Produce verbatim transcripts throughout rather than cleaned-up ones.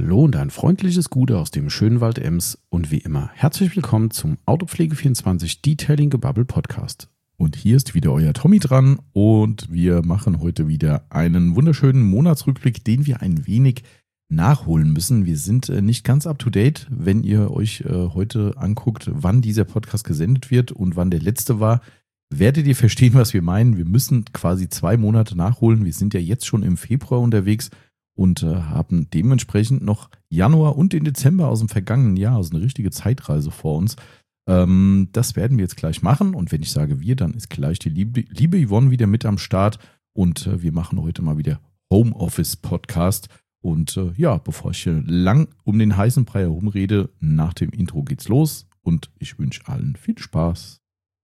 Hallo und ein freundliches Gute aus dem schönen Wald Ems und wie immer herzlich willkommen zum Autopflege vierundzwanzig Detailing Gebubble Podcast. Und hier ist wieder euer Tommy dran und wir machen heute wieder einen wunderschönen Monatsrückblick, den wir ein wenig nachholen müssen. Wir sind äh, nicht ganz up to date, wenn ihr euch äh, heute anguckt, wann dieser Podcast gesendet wird und wann der letzte war. Werdet ihr verstehen, was wir meinen? Wir müssen quasi zwei Monate nachholen. Wir sind ja jetzt schon im Februar unterwegs und äh, haben dementsprechend noch Januar und den Dezember aus dem vergangenen Jahr, also eine richtige Zeitreise vor uns. Ähm, das werden wir jetzt gleich machen und wenn ich sage wir, dann ist gleich die liebe, liebe Yvonne wieder mit am Start und äh, wir machen heute mal wieder Homeoffice-Podcast. Und äh, ja, bevor ich hier lang um den heißen Brei herumrede, nach dem Intro geht's los und ich wünsche allen viel Spaß.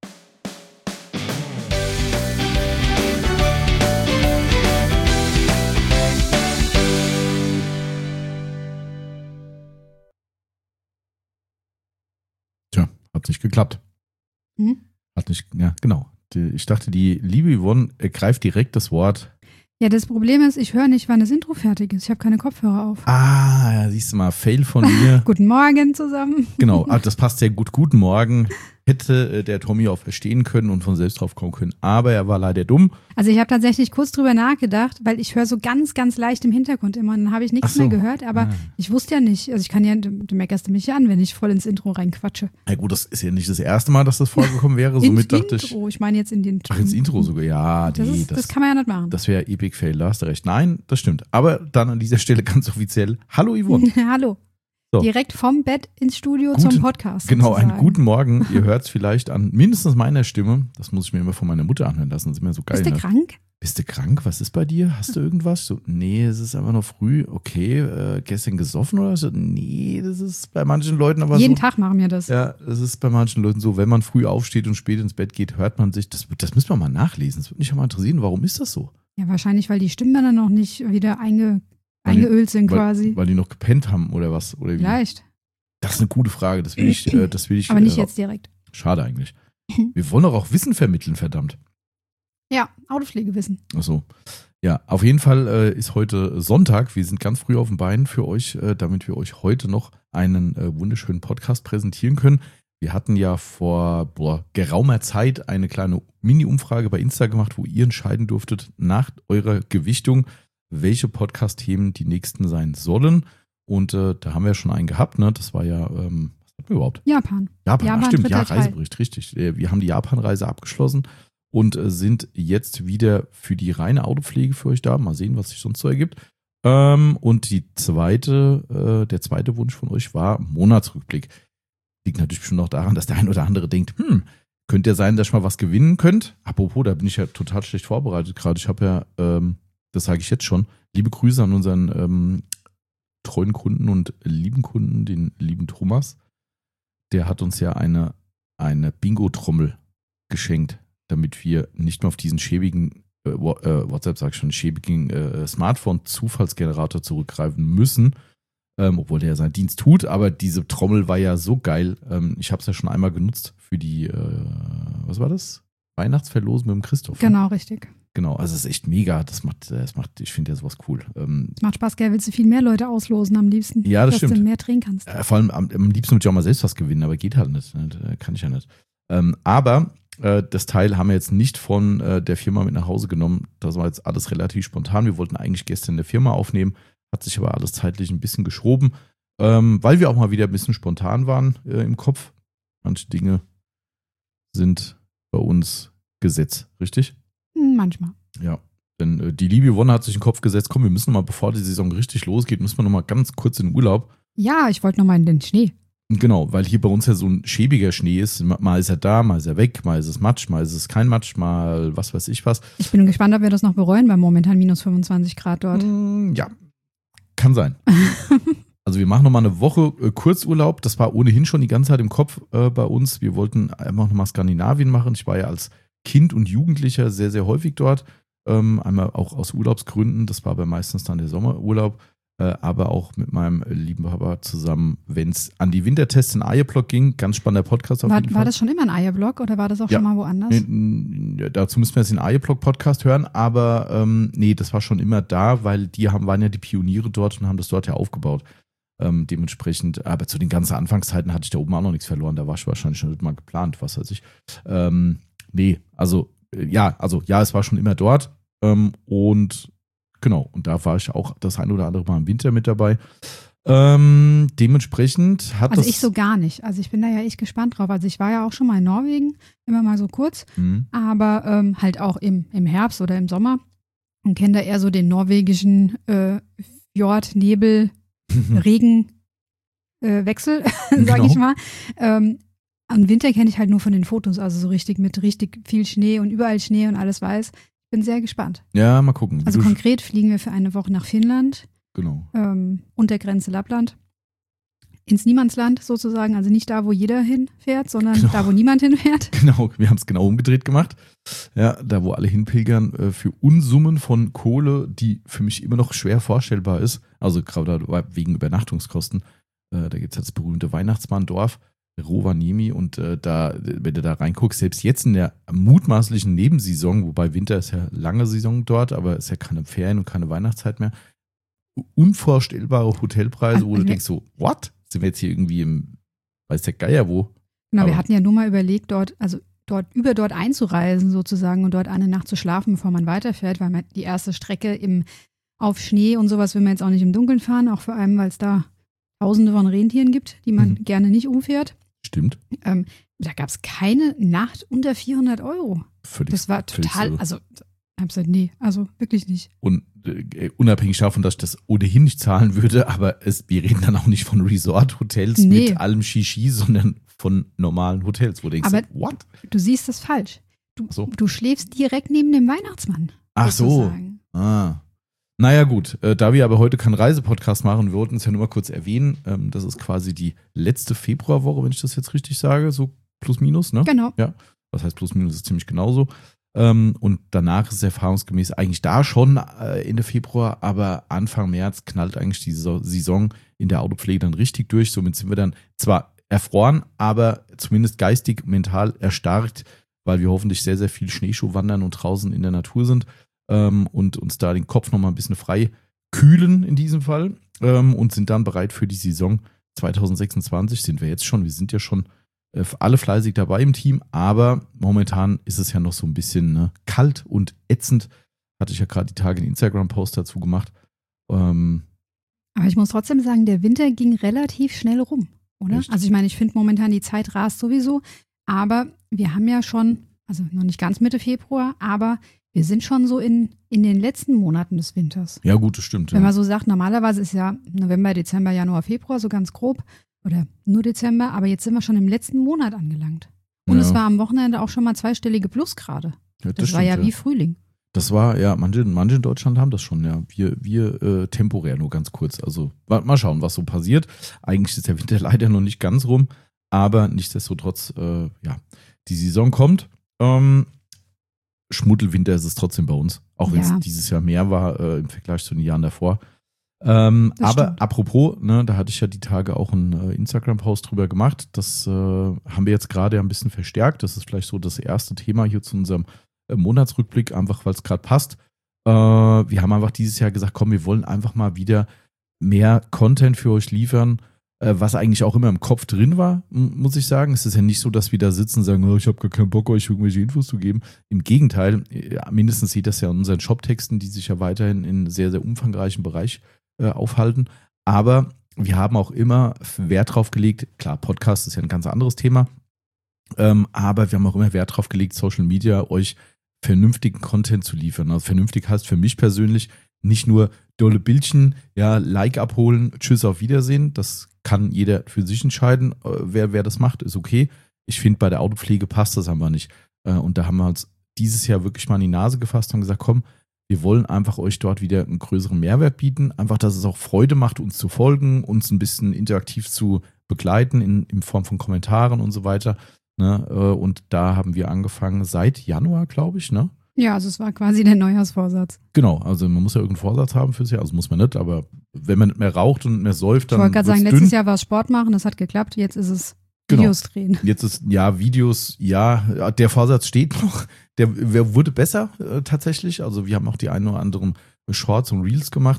Tja, hat nicht geklappt. Hm? Hat nicht, ja, genau. Die, ich dachte, die liebe Yvonne ergreift direkt das Wort. Ja, das Problem ist, ich höre nicht, wann das Intro fertig ist. Ich habe keine Kopfhörer auf. Ah, ja, siehst du mal, Fail von mir. Guten Morgen zusammen. Genau, ah, das passt sehr gut. Guten Morgen. Hätte äh, der Tommy auch verstehen können und von selbst drauf kommen können. Aber er war leider dumm. Also ich habe tatsächlich kurz drüber nachgedacht, weil ich höre so ganz, ganz leicht im Hintergrund immer. Und dann habe ich nichts Ach so. mehr gehört, aber Ah. ich wusste ja nicht. Also ich kann ja, du, du meckerst mich ja an, wenn ich voll ins Intro reinquatsche. Na gut, das ist ja nicht das erste Mal, dass das vorgekommen wäre. Ins Somit dachte ich. Intro, ich meine jetzt in den Ach, ins Intro sogar. Ja, Das, nee, ist, das, das, kann man ja nicht machen. das wäre Epic Fail, da hast du recht. Nein, das stimmt. Aber dann an dieser Stelle ganz offiziell. Hallo Yvonne. Hallo. So. Direkt vom Bett ins Studio Guten- zum Podcast. Genau, einen sozusagen. guten Morgen. Ihr hört es vielleicht an mindestens meiner Stimme. Das muss ich mir immer von meiner Mutter anhören lassen. Das ist immer so geil. Bist du ne? krank? Bist du krank? Was ist bei dir? Hast du irgendwas? So, nee, es ist einfach noch früh. Okay, äh, gestern gesoffen oder so? Nee, das ist bei manchen Leuten aber Jeden so. Tag machen wir das. Ja, das ist bei manchen Leuten so, wenn man früh aufsteht und spät ins Bett geht, hört man sich, das, das müssen wir mal nachlesen. Das würde mich schon mal interessieren, warum ist das so? Ja, wahrscheinlich, weil die Stimmbänder noch nicht wieder einge, Weil die- eingeölt sind weil, quasi. Weil die noch gepennt haben oder was? Oder wie? Vielleicht, Das ist eine gute Frage, das will ich, äh, das will ich. aber nicht äh, jetzt direkt. Schade eigentlich. Wir wollen doch auch Wissen vermitteln, verdammt. Ja, Autopflegewissen. Achso. Ja, auf jeden Fall äh, ist heute Sonntag. Wir sind ganz früh auf den Beinen für euch, äh, damit wir euch heute noch einen äh, wunderschönen Podcast präsentieren können. Wir hatten ja vor boah, geraumer Zeit eine kleine Mini-Umfrage bei Insta gemacht, wo ihr entscheiden durftet nach eurer Gewichtung, welche Podcast-Themen die nächsten sein sollen. Und äh, da haben wir schon einen gehabt, ne? Das war ja, ähm, was hatten wir überhaupt? Japan. Japan, Japan, ach stimmt, ja, dritter Teil. Reisebericht, richtig. Äh, Wir haben die Japan-Reise abgeschlossen und äh, sind jetzt wieder für die reine Autopflege für euch da. Mal sehen, was sich sonst so ergibt. Ähm, und die zweite, äh, der zweite Wunsch von euch war Monatsrückblick. Liegt natürlich bestimmt auch daran, dass der ein oder andere denkt, hm, könnte ja sein, dass ich mal was gewinnen könnt. Apropos, da bin ich ja total schlecht vorbereitet gerade. Ich habe ja, ähm, das sage ich jetzt schon, liebe Grüße an unseren ähm, treuen Kunden und lieben Kunden, den lieben Thomas. Der hat uns ja eine, eine Bingo-Trommel geschenkt, damit wir nicht mehr auf diesen schäbigen, äh, Wa- äh, WhatsApp sag ich schon, schäbigen äh, Smartphone-Zufallsgenerator zurückgreifen müssen, ähm, obwohl der ja seinen Dienst tut, aber diese Trommel war ja so geil. Ähm, ich habe es ja schon einmal genutzt für die, äh, was war das? Weihnachtsverlosen mit dem Christoph. ne? Genau, richtig. Genau, also es ist echt mega. Das macht, das macht, ich finde ja sowas cool. Ähm, Macht Spaß, gell? Willst du viel mehr Leute auslosen am liebsten? Ja, das dass stimmt. du mehr drehen kannst. Äh, vor allem am, am liebsten würde ich auch mal selbst was gewinnen, aber geht halt nicht. Ne? Äh, Kann ich ja nicht. Ähm, aber äh, das Teil haben wir jetzt nicht von äh, der Firma mit nach Hause genommen. Das war jetzt alles relativ spontan. Wir wollten eigentlich gestern in der Firma aufnehmen, hat sich aber alles zeitlich ein bisschen geschoben, ähm, weil wir auch mal wieder ein bisschen spontan waren äh, im Kopf. Manche Dinge sind bei uns Gesetz, richtig? Hm, manchmal. Ja. Denn äh, die liebe Yvonne hat sich in den Kopf gesetzt, komm, wir müssen mal, bevor die Saison richtig losgeht, müssen wir noch mal ganz kurz in den Urlaub. Ja, ich wollte nochmal in den Schnee. Genau, weil hier bei uns ja so ein schäbiger Schnee ist. Mal ist er da, mal ist er weg, mal ist es Matsch, mal ist es kein Matsch, mal was weiß ich was. Ich bin gespannt, ob wir das noch bereuen bei momentan minus fünfundzwanzig Grad dort. Mm, ja, kann sein. Also wir machen nochmal eine Woche äh, Kurzurlaub. Das war ohnehin schon die ganze Zeit im Kopf äh, bei uns. Wir wollten einfach nochmal Skandinavien machen. Ich war ja als Kind und Jugendlicher sehr, sehr häufig dort. Ähm, einmal auch aus Urlaubsgründen. Das war aber meistens dann der Sommerurlaub. Äh, aber auch mit meinem lieben Papa zusammen, wenn es an die Wintertests in Eierblock ging. Ganz spannender Podcast auf War, jeden Fall. war das schon immer ein Eierblock oder war das auch Ja. schon mal woanders? Nee, n- dazu müssen wir jetzt den Eierblock-Podcast hören, aber ähm, nee, das war schon immer da, weil die haben, waren ja die Pioniere dort und haben das dort ja aufgebaut. Ähm, dementsprechend, aber zu den ganzen Anfangszeiten hatte ich da oben auch noch nichts verloren. Da war ich wahrscheinlich schon nicht mal geplant, was weiß ich. Ähm, nee, also äh, ja, also ja, es war schon immer dort. Ähm, und genau, und da war ich auch das ein oder andere Mal im Winter mit dabei. Ähm, dementsprechend hat also das. ich so gar nicht. Also ich bin da ja echt gespannt drauf. Also ich war ja auch schon mal in Norwegen, immer mal so kurz, Mhm. aber ähm, halt auch im, im Herbst oder im Sommer und kenne da eher so den norwegischen äh, Fjord, Nebel, Regen, äh, Wechsel, sag Genau. ich mal. Ähm, und Winter kenne ich halt nur von den Fotos, also so richtig mit richtig viel Schnee und überall Schnee und alles weiß. Ich bin sehr gespannt. Ja, mal gucken. Wie Also du- konkret fliegen wir für eine Woche nach Finnland, Genau. ähm, Untergrenze Lappland, ins Niemandsland sozusagen, also nicht da, wo jeder hinfährt, sondern Genau. da, wo niemand hinfährt. Genau, wir haben es genau umgedreht gemacht. Ja, da wo alle hinpilgern äh, für Unsummen von Kohle, die für mich immer noch schwer vorstellbar ist. Also gerade wegen Übernachtungskosten. Äh, da gibt es halt das berühmte Weihnachtsmanndorf, Rovaniemi. Und äh, da, wenn du da reinguckst, selbst jetzt in der mutmaßlichen Nebensaison, wobei Winter ist ja lange Saison dort, aber ist ja keine Ferien und keine Weihnachtszeit mehr, unvorstellbare Hotelpreise, wo Also, du denkst so, what? Sind wir jetzt hier irgendwie im, weiß der Geier wo? Genau, wir Aber- hatten ja nur mal überlegt, dort, also dort über dort einzureisen sozusagen und dort eine Nacht zu schlafen, bevor man weiterfährt, weil man die erste Strecke im, auf Schnee und sowas will man jetzt auch nicht im Dunkeln fahren, auch vor allem, weil es da tausende von Rentieren gibt, die man Mhm. gerne nicht umfährt. Stimmt. Ähm, da gab es keine Nacht unter vierhundert Euro. Völlig, Das war völlig total, irre. also ich hab gesagt, nee, also wirklich nicht. Und äh, unabhängig davon, dass ich das ohnehin nicht zahlen würde, aber es, wir reden dann auch nicht von Resort-Hotels Nee. mit allem Shishi, sondern von normalen Hotels, wo du denkst, Aber- so, what? Du siehst das falsch. Du, Ach so. du schläfst direkt neben dem Weihnachtsmann. Ach so. sozusagen. Ah. Naja gut, äh, da wir aber heute keinen Reisepodcast machen, wir wollten es ja nur mal kurz erwähnen, ähm, das ist quasi die letzte Februarwoche, wenn ich das jetzt richtig sage, so plus minus, ne? Genau. Was heißt plus minus, ist ziemlich genauso. Ähm, und danach ist es erfahrungsgemäß eigentlich da schon äh, Ende Februar, aber Anfang März knallt eigentlich die Saison- Saison in der Autopflege dann richtig durch. Somit sind wir dann zwar erfroren, aber zumindest geistig, mental erstarkt, weil wir hoffentlich sehr, sehr viel Schneeschuh wandern und draußen in der Natur sind ähm, und uns da den Kopf nochmal ein bisschen frei kühlen in diesem Fall ähm, und sind dann bereit für die Saison zwanzig sechsundzwanzig. Sind wir jetzt schon, wir sind ja schon äh, alle fleißig dabei im Team, aber momentan ist es ja noch so ein bisschen ne, kalt und ätzend. Hatte ich ja gerade die Tage einen Instagram-Post dazu gemacht. Ähm, Aber ich muss trotzdem sagen, der Winter ging relativ schnell rum, oder? Echt? Also ich meine, ich finde momentan die Zeit rast sowieso, aber wir haben ja schon, also noch nicht ganz Mitte Februar, aber wir sind schon so in, in den letzten Monaten des Winters. ja gut, das stimmt. Wenn Ja. man so sagt, normalerweise ist ja November, Dezember, Januar, Februar, so ganz grob, oder nur Dezember, aber jetzt sind wir schon im letzten Monat angelangt. Und Ja. es war am Wochenende auch schon mal zweistellige Plusgrade. Ja, Das, war stimmt, ja wie Frühling. Das war, ja, manche, manche in Deutschland haben das schon, ja. Wir, wir äh, temporär nur ganz kurz. Also mal, mal schauen, was so passiert. Eigentlich ist der Winter leider noch nicht ganz rum, aber nichtsdestotrotz, äh, ja, die Saison kommt. Ähm, Schmuddelwinter ist es trotzdem bei uns, auch wenn es Ja. dieses Jahr mehr war äh, im Vergleich zu den Jahren davor. Ähm, Das aber stimmt. apropos, ne, da hatte ich ja die Tage auch einen äh, Instagram-Post drüber gemacht. Das äh, haben wir jetzt gerade ein bisschen verstärkt. Das ist vielleicht so das erste Thema hier zu unserem äh, Monatsrückblick, einfach weil es gerade passt. Äh, wir haben einfach dieses Jahr gesagt, komm, wir wollen einfach mal wieder mehr Content für euch liefern, äh, was eigentlich auch immer im Kopf drin war, m- muss ich sagen. Es ist ja nicht so, dass wir da sitzen und sagen, oh, ich habe gar keinen Bock, euch irgendwelche Infos zu geben. Im Gegenteil, äh, mindestens sieht das ja in unseren Shop-Texten, die sich ja weiterhin in sehr, sehr umfangreichen Bereich äh, aufhalten. Aber wir haben auch immer Wert drauf gelegt, klar, Podcast ist ja ein ganz anderes Thema, ähm, aber wir haben auch immer Wert drauf gelegt, Social Media euch vernünftigen Content zu liefern. Also vernünftig heißt für mich persönlich nicht nur dolle Bildchen, ja, Like abholen, tschüss, auf Wiedersehen. Das kann jeder für sich entscheiden. Äh, wer, wer das macht, ist okay. Ich finde, bei der Autopflege passt das einfach nicht. Äh, und da haben wir uns dieses Jahr wirklich mal in die Nase gefasst und gesagt, komm, wir wollen einfach euch dort wieder einen größeren Mehrwert bieten. Einfach, dass es auch Freude macht, uns zu folgen, uns ein bisschen interaktiv zu begleiten in, in Form von Kommentaren und so weiter. Ne? Äh, Und da haben wir angefangen seit Januar, glaube ich, ne? Ja, also es war quasi der Neujahrsvorsatz. Genau, also man muss ja irgendeinen Vorsatz haben fürs Jahr, also muss man nicht, aber wenn man nicht mehr raucht und nicht mehr säuft, Ich dann wollte gerade wird's sagen, dünn. letztes Jahr war es Sport machen, das hat geklappt, jetzt ist es Genau. Videos drehen. Jetzt ist, ja, Videos, ja, der Vorsatz steht noch, der, der wurde besser äh, tatsächlich, also wir haben auch die ein oder anderen Shorts und Reels gemacht,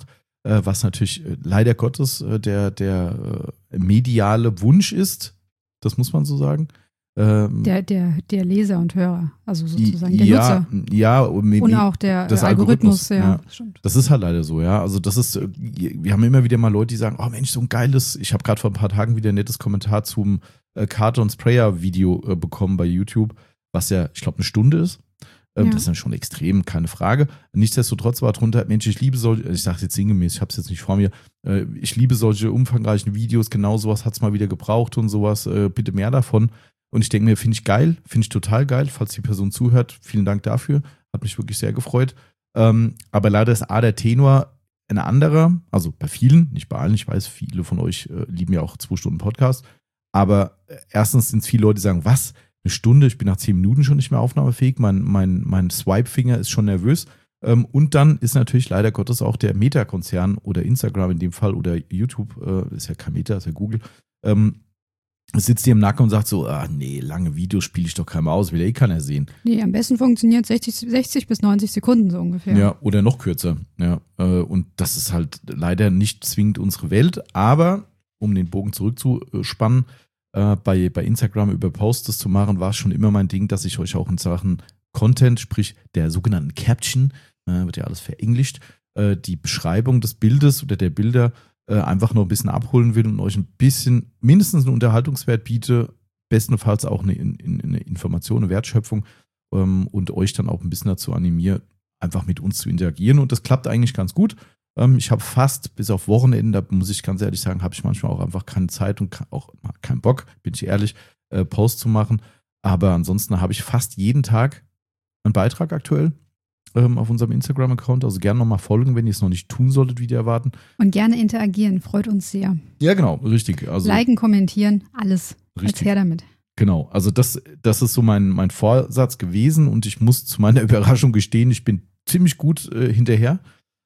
äh, was natürlich äh, leider Gottes äh, der, der äh, mediale Wunsch ist, das muss man so sagen. Ähm, der, der, der Leser und Hörer, also sozusagen der ja, Nutzer. Ja, und auch der das Algorithmus, Algorithmus, ja, ja. Stimmt. Das ist halt leider so, ja. Also das ist, wir haben immer wieder mal Leute, die sagen, oh Mensch, so ein geiles, ich habe gerade vor ein paar Tagen wieder ein nettes Kommentar zum äh, Carton Sprayer Video äh, bekommen bei YouTube, was ja, ich glaube, eine Stunde ist. Ähm, ja. Das ist dann schon extrem, keine Frage. Nichtsdestotrotz war drunter, Mensch, ich liebe solche, ich sage jetzt sinngemäß, ich habe es jetzt nicht vor mir, äh, ich liebe solche umfangreichen Videos, genau sowas hat es mal wieder gebraucht und sowas, äh, bitte mehr davon. Und ich denke mir, finde ich geil, finde ich total geil, falls die Person zuhört. Vielen Dank dafür, hat mich wirklich sehr gefreut. Ähm, aber leider ist A, der Tenor ein anderer, also bei vielen, nicht bei allen, ich weiß, viele von euch äh, lieben ja auch zwei Stunden Podcast. Aber äh, erstens sind es viele Leute, die sagen, was, eine Stunde, ich bin nach zehn Minuten schon nicht mehr aufnahmefähig, mein, mein, mein Swipe-Finger ist schon nervös. Ähm, und dann ist natürlich leider Gottes auch der Meta-Konzern oder Instagram in dem Fall oder YouTube, äh, ist ja kein Meta, ist ja Google, ähm, sitzt dir im Nacken und sagt so, ah nee, lange Videos spiele ich doch keinem aus, will ja eh keiner sehen. Nee, am besten funktioniert sechzig, sechzig bis neunzig Sekunden so ungefähr. Ja, oder noch kürzer. Ja, und das ist halt leider nicht zwingend unsere Welt, aber um den Bogen zurückzuspannen, äh, bei, bei Instagram über Posts zu machen, war es schon immer mein Ding, dass ich euch auch in Sachen Content, sprich der sogenannten Caption, äh, wird ja alles verenglischt, äh, die Beschreibung des Bildes oder der Bilder einfach noch ein bisschen abholen will und euch ein bisschen, mindestens einen Unterhaltungswert biete, bestenfalls auch eine, eine Information, eine Wertschöpfung ähm, und euch dann auch ein bisschen dazu animiere, einfach mit uns zu interagieren. Und das klappt eigentlich ganz gut. Ähm, ich habe fast, bis auf Wochenenden, da muss ich ganz ehrlich sagen, habe ich manchmal auch einfach keine Zeit und auch keinen Bock, bin ich ehrlich, äh, Post zu machen. Aber ansonsten habe ich fast jeden Tag einen Beitrag aktuell auf unserem Instagram-Account, also gerne nochmal folgen, wenn ihr es noch nicht tun solltet, wie die erwarten. Und gerne interagieren, freut uns sehr. Ja, genau, richtig. Also, liken, kommentieren, alles. Richtig. Als her damit. Genau, also das, das ist so mein, mein Vorsatz gewesen und ich muss zu meiner Überraschung gestehen, ich bin ziemlich gut äh, hinterher.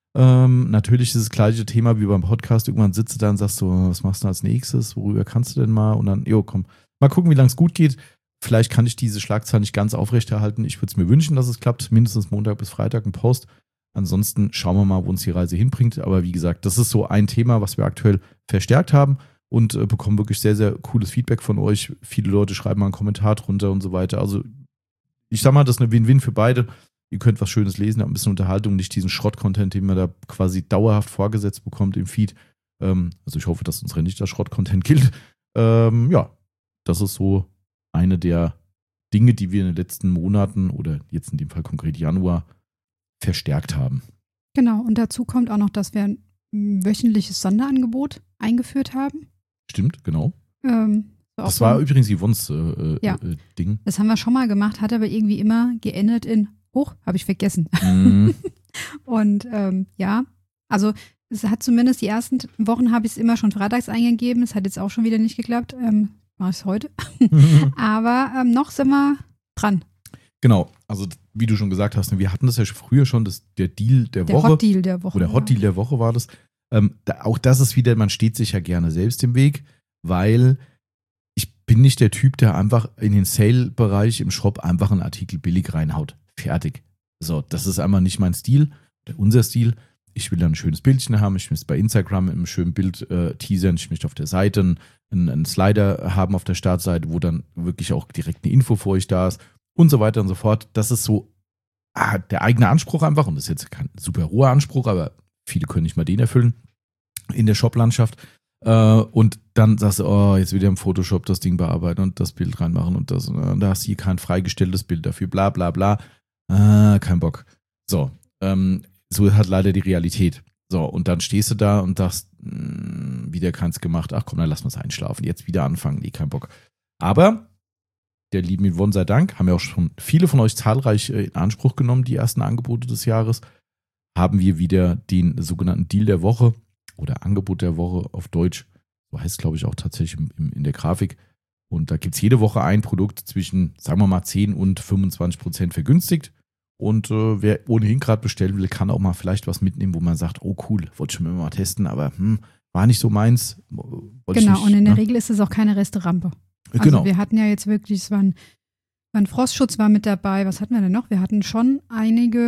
Ähm, natürlich ist das gleiche Thema wie beim Podcast, irgendwann sitzt du da und sagst so, was machst du als nächstes, worüber kannst du denn mal? Und dann, jo, komm, mal gucken, wie lange es gut geht. Vielleicht kann ich diese Schlagzahl nicht ganz aufrechterhalten. Ich würde es mir wünschen, dass es klappt. Mindestens Montag bis Freitag ein Post. Ansonsten schauen wir mal, wo uns die Reise hinbringt. Aber wie gesagt, das ist so ein Thema, was wir aktuell verstärkt haben und äh, bekommen wirklich sehr, sehr cooles Feedback von euch. Viele Leute schreiben mal einen Kommentar drunter und so weiter. Also ich sag mal, das ist eine Win-Win für beide. Ihr könnt was Schönes lesen, habt ein bisschen Unterhaltung, nicht diesen Schrott-Content, den man da quasi dauerhaft vorgesetzt bekommt im Feed. Ähm, also ich hoffe, dass unsere nicht als Schrott-Content gilt. Ähm, ja, das ist so eine der Dinge, die wir in den letzten Monaten oder jetzt in dem Fall konkret Januar verstärkt haben. Genau, und dazu kommt auch noch, dass wir ein wöchentliches Sonderangebot eingeführt haben. Stimmt, genau. Ähm, das so war übrigens Yvonnes äh, ja. äh, Ding. Das haben wir schon mal gemacht, hat aber irgendwie immer geendet in, hoch, habe ich vergessen. Mm. Und ähm, ja, also es hat zumindest die ersten Wochen habe ich es immer schon freitags eingegeben. Es hat jetzt auch schon wieder nicht geklappt. Ähm, mache ich es heute. Aber ähm, noch sind wir dran. Genau, also wie du schon gesagt hast, wir hatten das ja früher schon, das, der Deal der, der Woche. Der Hot Deal der Woche. Oder Hot Deal der Woche war das. Ähm, da, auch das ist wieder, man steht sich ja gerne selbst im Weg, weil ich bin nicht der Typ, der einfach in den Sale-Bereich im Shop einfach einen Artikel billig reinhaut. Fertig. So, das ist einfach nicht mein Stil, oder unser Stil. Ich will dann ein schönes Bildchen haben, ich möchte es bei Instagram mit einem schönen Bild äh, teasern, ich möchte auf der Seite einen, einen Slider haben auf der Startseite, wo dann wirklich auch direkt eine Info für euch da ist und so weiter und so fort. Das ist so ah, der eigene Anspruch einfach und das ist jetzt kein super hoher Anspruch, aber viele können nicht mal den erfüllen in der Shop-Landschaft. Äh, und dann sagst du, oh, jetzt wieder im Photoshop das Ding bearbeiten und das Bild reinmachen und das und da hast du hier kein freigestelltes Bild dafür, bla bla bla. Ah, kein Bock. So, ähm, so hat leider die Realität. So, und dann stehst du da und sagst, mh, wieder keins gemacht, ach komm, dann lass mal einschlafen, jetzt wieder anfangen, nee, kein Bock. Aber der lieben Yvonne sei Dank, haben ja auch schon viele von euch zahlreich in Anspruch genommen, die ersten Angebote des Jahres, haben wir wieder den sogenannten Deal der Woche oder Angebot der Woche auf Deutsch, so heißt es glaube ich auch tatsächlich im, im, in der Grafik. Und da gibt es jede Woche ein Produkt zwischen, sagen wir mal, zehn und fünfundzwanzig Prozent vergünstigt. Und äh, wer ohnehin gerade bestellen will, kann auch mal vielleicht was mitnehmen, wo man sagt, oh cool, wollte ich schon immer mal testen, aber hm, war nicht so meins. Genau, nicht, und in der ne? Regel ist es auch keine Resterampe. Also genau. Wir hatten ja jetzt wirklich, es war ein, war ein Frostschutz war mit dabei, was hatten wir denn noch? Wir hatten schon einige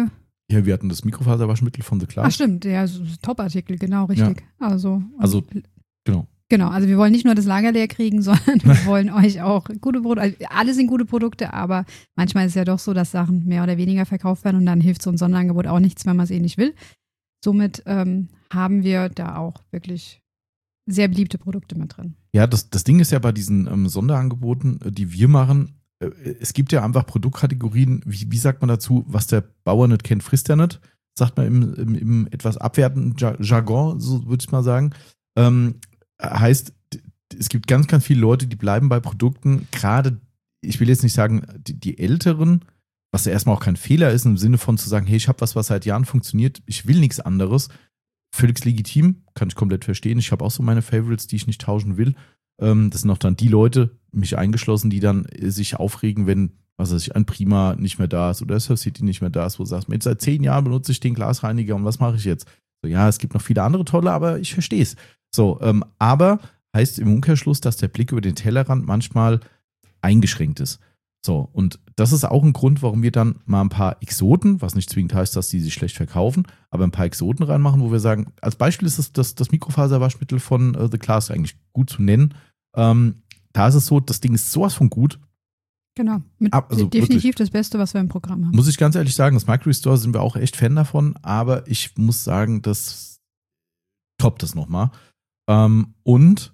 Ja, wir hatten das Mikrofaserwaschmittel von The Class. Ach stimmt, ja, so Top-Artikel, genau, richtig. Ja. Also, also, genau. Genau, also wir wollen nicht nur das Lager leer kriegen, sondern wir wollen euch auch gute Produkte, also alle sind gute Produkte, aber manchmal ist es ja doch so, dass Sachen mehr oder weniger verkauft werden und dann hilft so ein Sonderangebot auch nichts, wenn man es eh nicht will. Somit ähm, haben wir da auch wirklich sehr beliebte Produkte mit drin. Ja, das, das Ding ist ja bei diesen ähm, Sonderangeboten, die wir machen, äh, es gibt ja einfach Produktkategorien, wie, wie sagt man dazu, was der Bauer nicht kennt, frisst er nicht, sagt man im, im, im etwas abwertenden Jargon, so würde ich mal sagen. Ähm, heißt, es gibt ganz, ganz viele Leute, die bleiben bei Produkten, gerade, ich will jetzt nicht sagen, die, die Älteren, was ja erstmal auch kein Fehler ist, im Sinne von zu sagen, hey, ich habe was, was seit Jahren funktioniert, ich will nichts anderes. Völlig legitim, kann ich komplett verstehen. Ich habe auch so meine Favorites, die ich nicht tauschen will. Ähm, das sind auch dann die Leute, mich eingeschlossen, die dann sich aufregen, wenn, was weiß ich, ein Prima nicht mehr da ist oder Surf City nicht mehr da ist, wo du sagst, jetzt seit zehn Jahren benutze ich den Glasreiniger und was mache ich jetzt? So, ja, es gibt noch viele andere tolle, aber ich verstehe es. So, ähm, aber heißt im Umkehrschluss, dass der Blick über den Tellerrand manchmal eingeschränkt ist. So, und das ist auch ein Grund, warum wir dann mal ein paar Exoten, was nicht zwingend heißt, dass die sich schlecht verkaufen, aber ein paar Exoten reinmachen, wo wir sagen, als Beispiel ist das, das, das Mikrofaserwaschmittel von uh, The Class eigentlich gut zu nennen. Ähm, da ist es so, das Ding ist sowas von gut. Genau, mit also definitiv wirklich, das Beste, was wir im Programm haben. Muss ich ganz ehrlich sagen, das Micro-Restore sind wir auch echt Fan davon, aber ich muss sagen, das toppt das nochmal. Ähm, und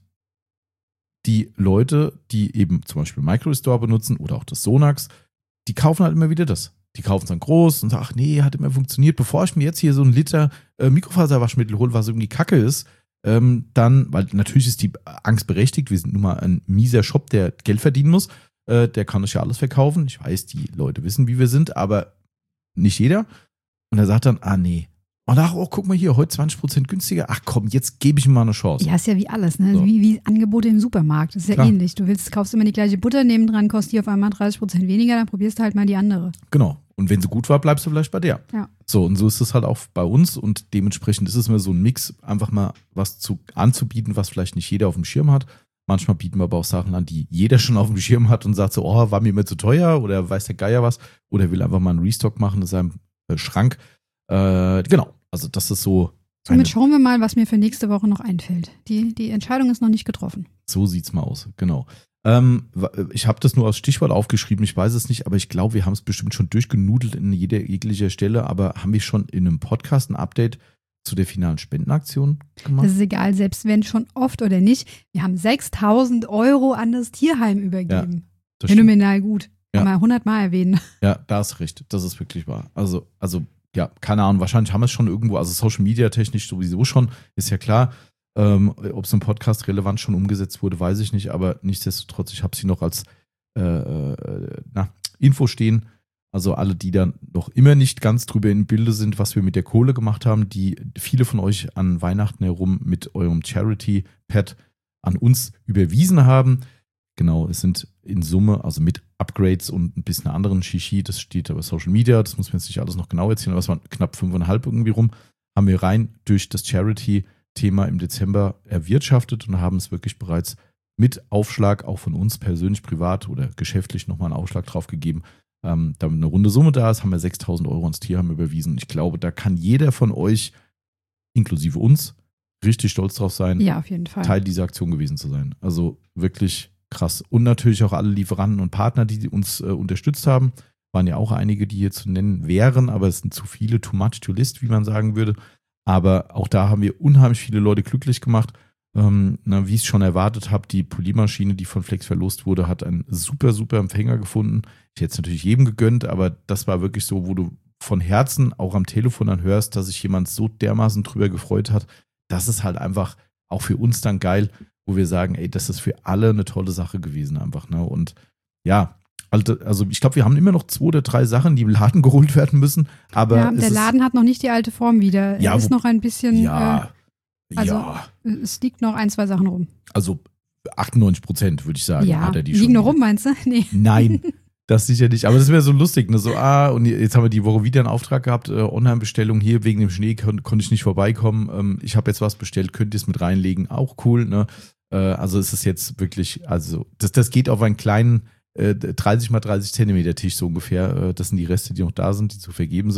die Leute, die eben zum Beispiel Micro-Restore benutzen oder auch das Sonax, die kaufen halt immer wieder das. Die kaufen es dann groß und sagen, ach nee, hat immer funktioniert. Bevor ich mir jetzt hier so einen Liter äh, Mikrofaserwaschmittel hole, was irgendwie Kacke ist, ähm, dann, weil natürlich ist die Angst berechtigt, wir sind nun mal ein mieser Shop, der Geld verdienen muss, äh, der kann euch ja alles verkaufen. Ich weiß, die Leute wissen, wie wir sind, aber nicht jeder. Und er sagt dann, ah nee. Und ach, oh, guck mal hier, heute zwanzig Prozent günstiger. Ach komm, jetzt gebe ich ihm mal eine Chance. Ja, ist ja wie alles, ne? So. Wie, wie Angebote im Supermarkt. Das ist ja Klar. ähnlich. Du willst, kaufst immer die gleiche Butter, nebendran kostet die auf einmal dreißig Prozent weniger, dann probierst du halt mal die andere. Genau. Und wenn sie gut war, bleibst du vielleicht bei der. Ja. So, und so ist es halt auch bei uns und dementsprechend ist es immer so ein Mix, einfach mal was zu, anzubieten, was vielleicht nicht jeder auf dem Schirm hat. Manchmal bieten wir aber auch Sachen an, die jeder schon auf dem Schirm hat und sagt so, oh, war mir immer zu teuer oder weiß der Geier was oder will einfach mal einen Restock machen in seinem äh, Schrank. Äh, genau. Also das ist so. Somit schauen wir mal, was mir für nächste Woche noch einfällt. Die, die Entscheidung ist noch nicht getroffen. So sieht's mal aus, genau. Ähm, ich habe das nur als Stichwort aufgeschrieben, ich weiß es nicht, aber ich glaube, wir haben es bestimmt schon durchgenudelt in jeder jeglicher Stelle, aber haben wir schon in einem Podcast ein Update zu der finalen Spendenaktion gemacht? Das ist egal, selbst wenn schon oft oder nicht. Wir haben sechstausend Euro an das Tierheim übergeben. Ja, phänomenal gut. Kann ja. man hundertmal erwähnen. Ja, da hast recht. Das ist wirklich wahr. Also, also ja, keine Ahnung, wahrscheinlich haben wir es schon irgendwo, also Social Media technisch sowieso schon, ist ja klar. Ähm, ob es im Podcast relevant schon umgesetzt wurde, weiß ich nicht, aber nichtsdestotrotz, ich habe sie noch als äh, äh, na, Info stehen. Also alle, die dann noch immer nicht ganz drüber im Bilde sind, was wir mit der Kohle gemacht haben, die viele von euch an Weihnachten herum mit eurem Charity-Pad an uns überwiesen haben. Genau, es sind in Summe, also mit Upgrades und ein bisschen anderen Shishi, das steht aber Social Media, das muss man jetzt nicht alles noch genau erzählen, aber es waren knapp fünfeinhalb irgendwie rum, haben wir rein durch das Charity-Thema im Dezember erwirtschaftet und haben es wirklich bereits mit Aufschlag, auch von uns persönlich, privat oder geschäftlich nochmal einen Aufschlag drauf gegeben. Ähm, damit eine runde Summe da ist, haben wir sechstausend Euro ans Tierheim überwiesen. Ich glaube, da kann jeder von euch, inklusive uns, richtig stolz drauf sein, ja, auf jeden Fall. Teil dieser Aktion gewesen zu sein. Also wirklich krass. Und natürlich auch alle Lieferanten und Partner, die uns äh, unterstützt haben. Waren ja auch einige, die hier zu nennen wären, aber es sind zu viele, too much to list, wie man sagen würde. Aber auch da haben wir unheimlich viele Leute glücklich gemacht. Ähm, na, wie ich es schon erwartet habe, die Poliermaschine, die von Flex verlost wurde, hat einen super, super Empfänger gefunden. Ich hätte es natürlich jedem gegönnt, aber das war wirklich so, wo du von Herzen auch am Telefon dann hörst, dass sich jemand so dermaßen drüber gefreut hat. Das ist halt einfach auch für uns dann geil, wo wir sagen, ey, das ist für alle eine tolle Sache gewesen einfach. Ne? Und ja, also ich glaube, wir haben immer noch zwei oder drei Sachen, die im Laden geholt werden müssen. Aber ja, der Laden hat noch nicht die alte Form wieder. Ja, er ist wo, noch ein bisschen, ja, äh, also ja. es liegt noch ein, zwei Sachen rum. Also achtundneunzig Prozent würde ich sagen. Ja, hat er die liegen schon noch rum, meinst du? Nee. Nein, das sicher nicht. Aber das wäre so lustig. Ne? So, ah, und jetzt haben wir die Woche wieder einen Auftrag gehabt, äh, Online-Bestellung hier, wegen dem Schnee kon- konnte ich nicht vorbeikommen. Ähm, ich habe jetzt was bestellt, könnt ihr es mit reinlegen? Auch cool, ne? Äh, also es ist jetzt wirklich, also das, das geht auf einen kleinen äh, dreißig mal dreißig Zentimeter Tisch so ungefähr. Äh, das sind die Reste, die noch da sind, die zu vergeben sind.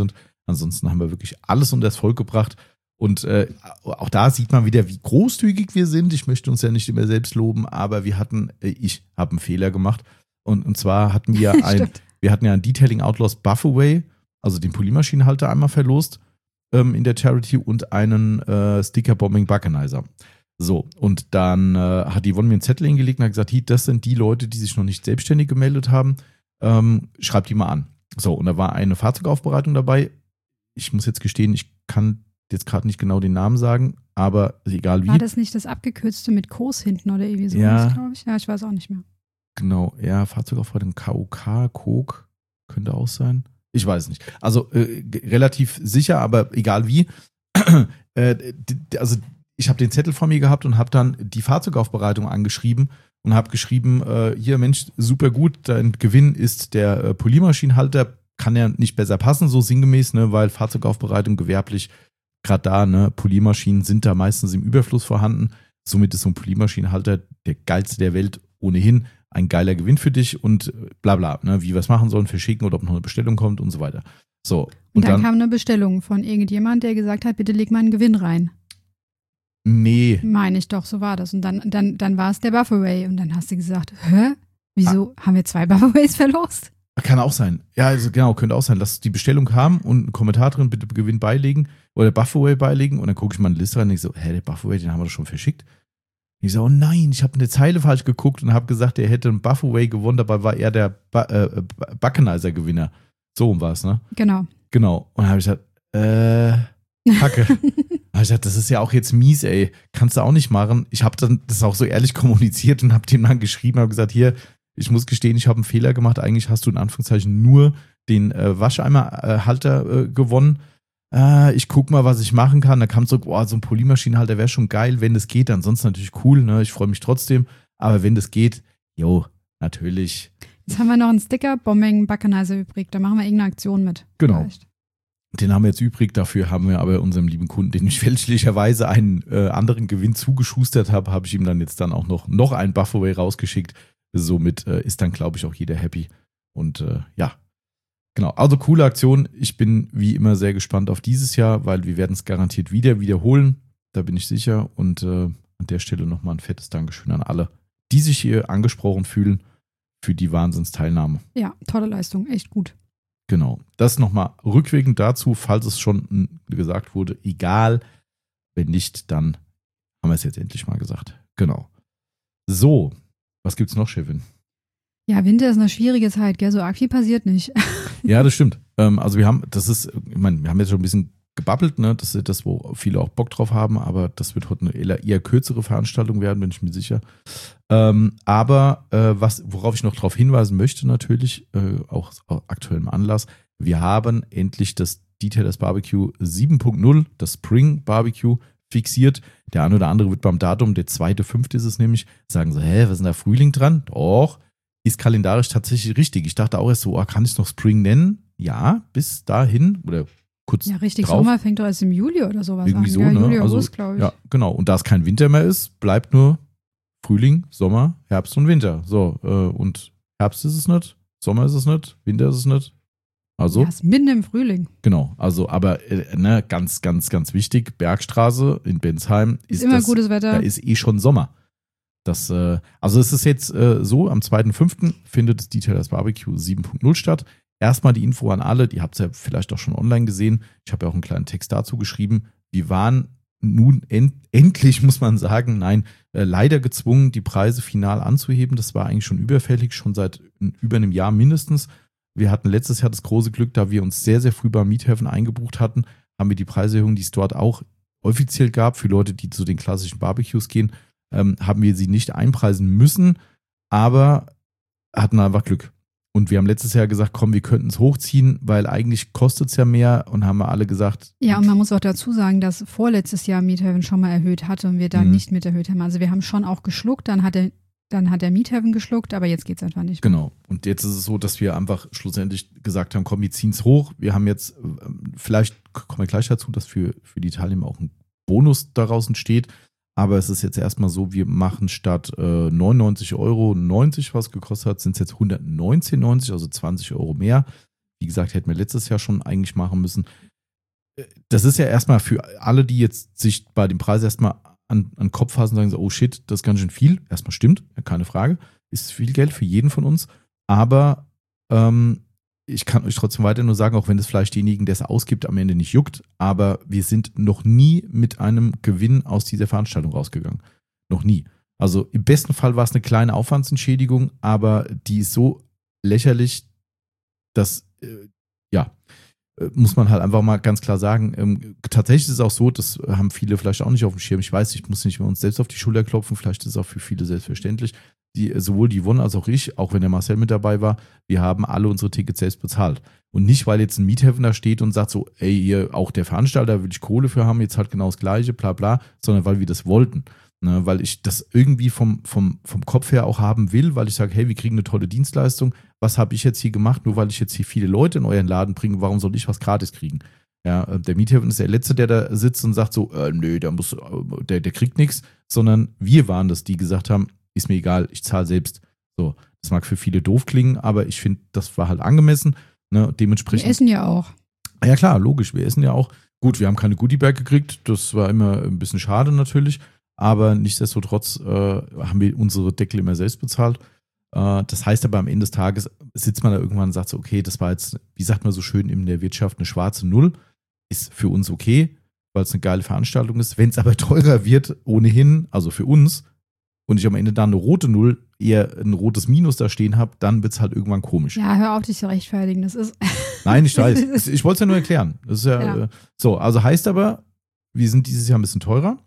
Ansonsten haben wir wirklich alles unter das Volk gebracht. Und äh, auch da sieht man wieder, wie großzügig wir sind. Ich möchte uns ja nicht immer selbst loben, aber wir hatten, äh, ich habe einen Fehler gemacht. Und, und zwar hatten wir ein, wir hatten ja ein Detailing Outlaws Buffaway, also den Poliermaschinenhalter einmal verlost ähm, in der Charity und einen äh, Sticker Bombing Buckenizer. So, und dann äh, hat Yvonne mir einen Zettel hingelegt und hat gesagt, das sind die Leute, die sich noch nicht selbstständig gemeldet haben. Ähm, schreibt die mal an. So, und da war eine Fahrzeugaufbereitung dabei. Ich muss jetzt gestehen, ich kann jetzt gerade nicht genau den Namen sagen, aber egal wie. War das nicht das abgekürzte mit Kos hinten oder irgendwie so, ja, glaube ich? Ja, ich weiß auch nicht mehr. Genau, ja, Fahrzeugaufbereitung K O K, Kok, könnte auch sein. Ich weiß nicht. Also äh, relativ sicher, aber egal wie. äh, d- also ich habe den Zettel vor mir gehabt und habe dann die Fahrzeugaufbereitung angeschrieben und habe geschrieben, äh, hier Mensch, super gut, dein Gewinn ist der äh, Poliermaschinenhalter, kann ja nicht besser passen, so sinngemäß, ne, weil Fahrzeugaufbereitung gewerblich, gerade da, ne, Poliermaschinen sind da meistens im Überfluss vorhanden. Somit ist so ein Poliermaschinenhalter der geilste der Welt ohnehin, ein geiler Gewinn für dich und bla bla, ne, wie wir es machen sollen, verschicken oder ob noch eine Bestellung kommt und so weiter. So, und, und dann, dann kam eine Bestellung von irgendjemand, der gesagt hat, bitte leg mal einen Gewinn rein. Nee. Meine ich doch, so war das. Und dann, dann, dann war es der Buffaway und dann hast du gesagt, hä? Wieso ah. haben wir zwei Buffaways verlost? Kann auch sein. Ja, also genau, könnte auch sein. Lass die Bestellung kam und ein Kommentar drin, bitte Gewinn beilegen oder Buffaway beilegen und dann gucke ich mal eine Liste rein und ich so, hä, der Buffaway, den haben wir doch schon verschickt. Und ich so, oh nein, ich habe eine Zeile falsch geguckt und habe gesagt, er hätte einen Buffaway gewonnen, dabei war er der ba- äh, Buckenizer-Gewinner. So um war es, ne? Genau. Genau. Und dann habe ich gesagt, äh, Kacke. Da habe ich gesagt, das ist ja auch jetzt mies, ey. Kannst du auch nicht machen. Ich habe dann das auch so ehrlich kommuniziert und habe dem dann geschrieben, habe gesagt, hier, ich muss gestehen, ich habe einen Fehler gemacht. Eigentlich hast du in Anführungszeichen nur den äh, Wascheimerhalter äh, gewonnen. Äh, ich guck mal, was ich machen kann. Da kam so, boah, so ein Poliermaschinenhalter wäre schon geil, wenn das geht. Ansonsten natürlich cool, ne? Ich freue mich trotzdem. Aber wenn das geht, jo, natürlich. Jetzt haben wir noch einen Sticker, Bombing Buckenizer übrig. Da machen wir irgendeine Aktion mit. Genau. Vielleicht. Den haben wir jetzt übrig. Dafür haben wir aber unserem lieben Kunden, den ich fälschlicherweise einen äh, anderen Gewinn zugeschustert habe, habe ich ihm dann jetzt dann auch noch, noch einen Buffaway rausgeschickt. Somit äh, ist dann, glaube ich, auch jeder happy. Und äh, ja, genau. Also coole Aktion. Ich bin wie immer sehr gespannt auf dieses Jahr, weil wir werden es garantiert wieder wiederholen. Da bin ich sicher. Und äh, an der Stelle nochmal ein fettes Dankeschön an alle, die sich hier angesprochen fühlen für die Wahnsinnsteilnahme. Ja, tolle Leistung. Echt gut. Genau. Das nochmal rückwirkend dazu, falls es schon gesagt wurde, egal. Wenn nicht, dann haben wir es jetzt endlich mal gesagt. Genau. So. Was gibt's noch, Chefin? Ja, Winter ist eine schwierige Zeit, gell? So arg viel passiert nicht. Ja, das stimmt. Ähm, also wir haben, das ist, ich meine, wir haben jetzt schon ein bisschen gebabbelt, ne? Das ist das, wo viele auch Bock drauf haben, aber das wird heute eine eher kürzere Veranstaltung werden, bin ich mir sicher. Ähm, aber äh, was, worauf ich noch darauf hinweisen möchte, natürlich, äh, auch aus aktuellem Anlass, wir haben endlich das Detailers Barbecue sieben Punkt null, das Spring Barbecue, fixiert. Der eine oder andere wird beim Datum, der zweite, fünfte ist es nämlich, sagen so, hä, was ist denn da Frühling dran? Doch, ist kalendarisch tatsächlich richtig. Ich dachte auch erst so, oh, kann ich es noch Spring nennen? Ja, bis dahin oder kurz Ja, richtig, drauf. Sommer fängt doch erst im Juli oder sowas Irgendwie an. so, ja, ne? Juli, Also, August, glaube ich. Ja, genau. Und da es kein Winter mehr ist, bleibt nur Frühling, Sommer, Herbst und Winter. So, äh, und Herbst ist es nicht, Sommer ist es nicht, Winter ist es nicht. Also, Ja, ist mitten im Frühling. genau, also, aber äh, ne, ganz, ganz, ganz wichtig, Bergstraße in Bensheim Ist, ist, immer das, gutes Wetter. da ist eh schon Sommer. Das, äh, also es ist jetzt äh, so, am zweiten fünften findet das Detailers Barbecue sieben Punkt null statt. Erstmal die Info an alle, die habt ihr ja vielleicht auch schon online gesehen. Ich habe ja auch einen kleinen Text dazu geschrieben. Wir waren nun end, endlich, muss man sagen, nein, äh, leider gezwungen, die Preise final anzuheben. Das war eigentlich schon überfällig, schon seit über einem Jahr mindestens. Wir hatten letztes Jahr das große Glück, da wir uns sehr, sehr früh beim Miethäfen eingebucht hatten, haben wir die Preiserhöhung, die es dort auch offiziell gab, für Leute, die zu den klassischen Barbecues gehen, ähm, haben wir sie nicht einpreisen müssen, aber hatten einfach Glück. Und wir haben letztes Jahr gesagt, komm, wir könnten es hochziehen, weil eigentlich kostet es ja mehr und haben wir alle gesagt. Ja, und man muss auch dazu sagen, dass vorletztes Jahr Miethaven schon mal erhöht hatte und wir dann Mhm. nicht mit erhöht haben. Also wir haben schon auch geschluckt, dann hat der, dann hat der Miethaven geschluckt, aber jetzt geht es einfach nicht mehr. Genau. Und jetzt ist es so, dass wir einfach schlussendlich gesagt haben, komm, wir ziehen es hoch. Wir haben jetzt, vielleicht kommen wir gleich dazu, dass für, für die Teilnehmer auch ein Bonus daraus entsteht. Aber es ist jetzt erstmal so, wir machen statt äh, neunundneunzig Euro neunzig, was gekostet hat, sind es jetzt hundertneunzehn Euro neunzig, also zwanzig Euro mehr. Wie gesagt, hätten wir letztes Jahr schon eigentlich machen müssen. das ist ja erstmal für alle, die jetzt sich bei dem Preis erstmal an, an den Kopf fassen und sagen so, oh shit, das ist ganz schön viel. Erstmal stimmt, ja, keine Frage. Ist viel Geld für jeden von uns. Aber ähm, ich kann euch trotzdem weiter nur sagen, auch wenn es vielleicht denjenigen, der es ausgibt, am Ende nicht juckt, aber wir sind noch nie mit einem Gewinn aus dieser Veranstaltung rausgegangen. Noch nie. Also im besten Fall war es eine kleine Aufwandsentschädigung, aber die ist so lächerlich, dass, äh, ja, muss man halt einfach mal ganz klar sagen, ähm, tatsächlich ist es auch so, das haben viele vielleicht auch nicht auf dem Schirm. Ich weiß, ich muss nicht mehr uns selbst auf die Schulter klopfen, vielleicht ist es auch für viele selbstverständlich. Die, sowohl die Yvonne als auch ich, auch wenn der Marcel mit dabei war, wir haben alle unsere Tickets selbst bezahlt. Und nicht, weil jetzt ein Miethaven da steht und sagt so, ey, hier, auch der Veranstalter will ich Kohle für haben, jetzt halt genau das Gleiche, bla bla, sondern weil wir das wollten. Ne, weil ich das irgendwie vom, vom, vom Kopf her auch haben will, weil ich sage, hey, wir kriegen eine tolle Dienstleistung. Was habe ich jetzt hier gemacht? Nur weil ich jetzt hier viele Leute in euren Laden bringe, warum soll ich was gratis kriegen? Ja, der Miethaven ist der Letzte, der da sitzt und sagt so, äh, nö, der, muss, der, der kriegt nichts, sondern wir waren das, die gesagt haben, ist mir egal, ich zahle selbst. So, das mag für viele doof klingen, aber ich finde, das war halt angemessen. Ne, dementsprechend. Wir essen ja auch. Ja klar, logisch, wir essen ja auch. Gut, wir haben keine Goodiebag gekriegt, das war immer ein bisschen schade natürlich. Aber nichtsdestotrotz äh, haben wir unsere Deckel immer selbst bezahlt. Äh, das heißt aber am Ende des Tages sitzt man da irgendwann und sagt so, okay, das war jetzt, wie sagt man so schön in der Wirtschaft, eine schwarze Null. Ist für uns okay, weil es eine geile Veranstaltung ist. Wenn es aber teurer wird, ohnehin, also für uns, und ich am Ende dann eine rote Null, eher ein rotes Minus da stehen habe, dann wird es halt irgendwann komisch. Ja, hör auf, dich zu rechtfertigen. Das ist. Nein, ich weiß. Ich wollte es ja nur erklären. Das ist ja, ja. Äh, so, also heißt aber, wir sind dieses Jahr ein bisschen teurer.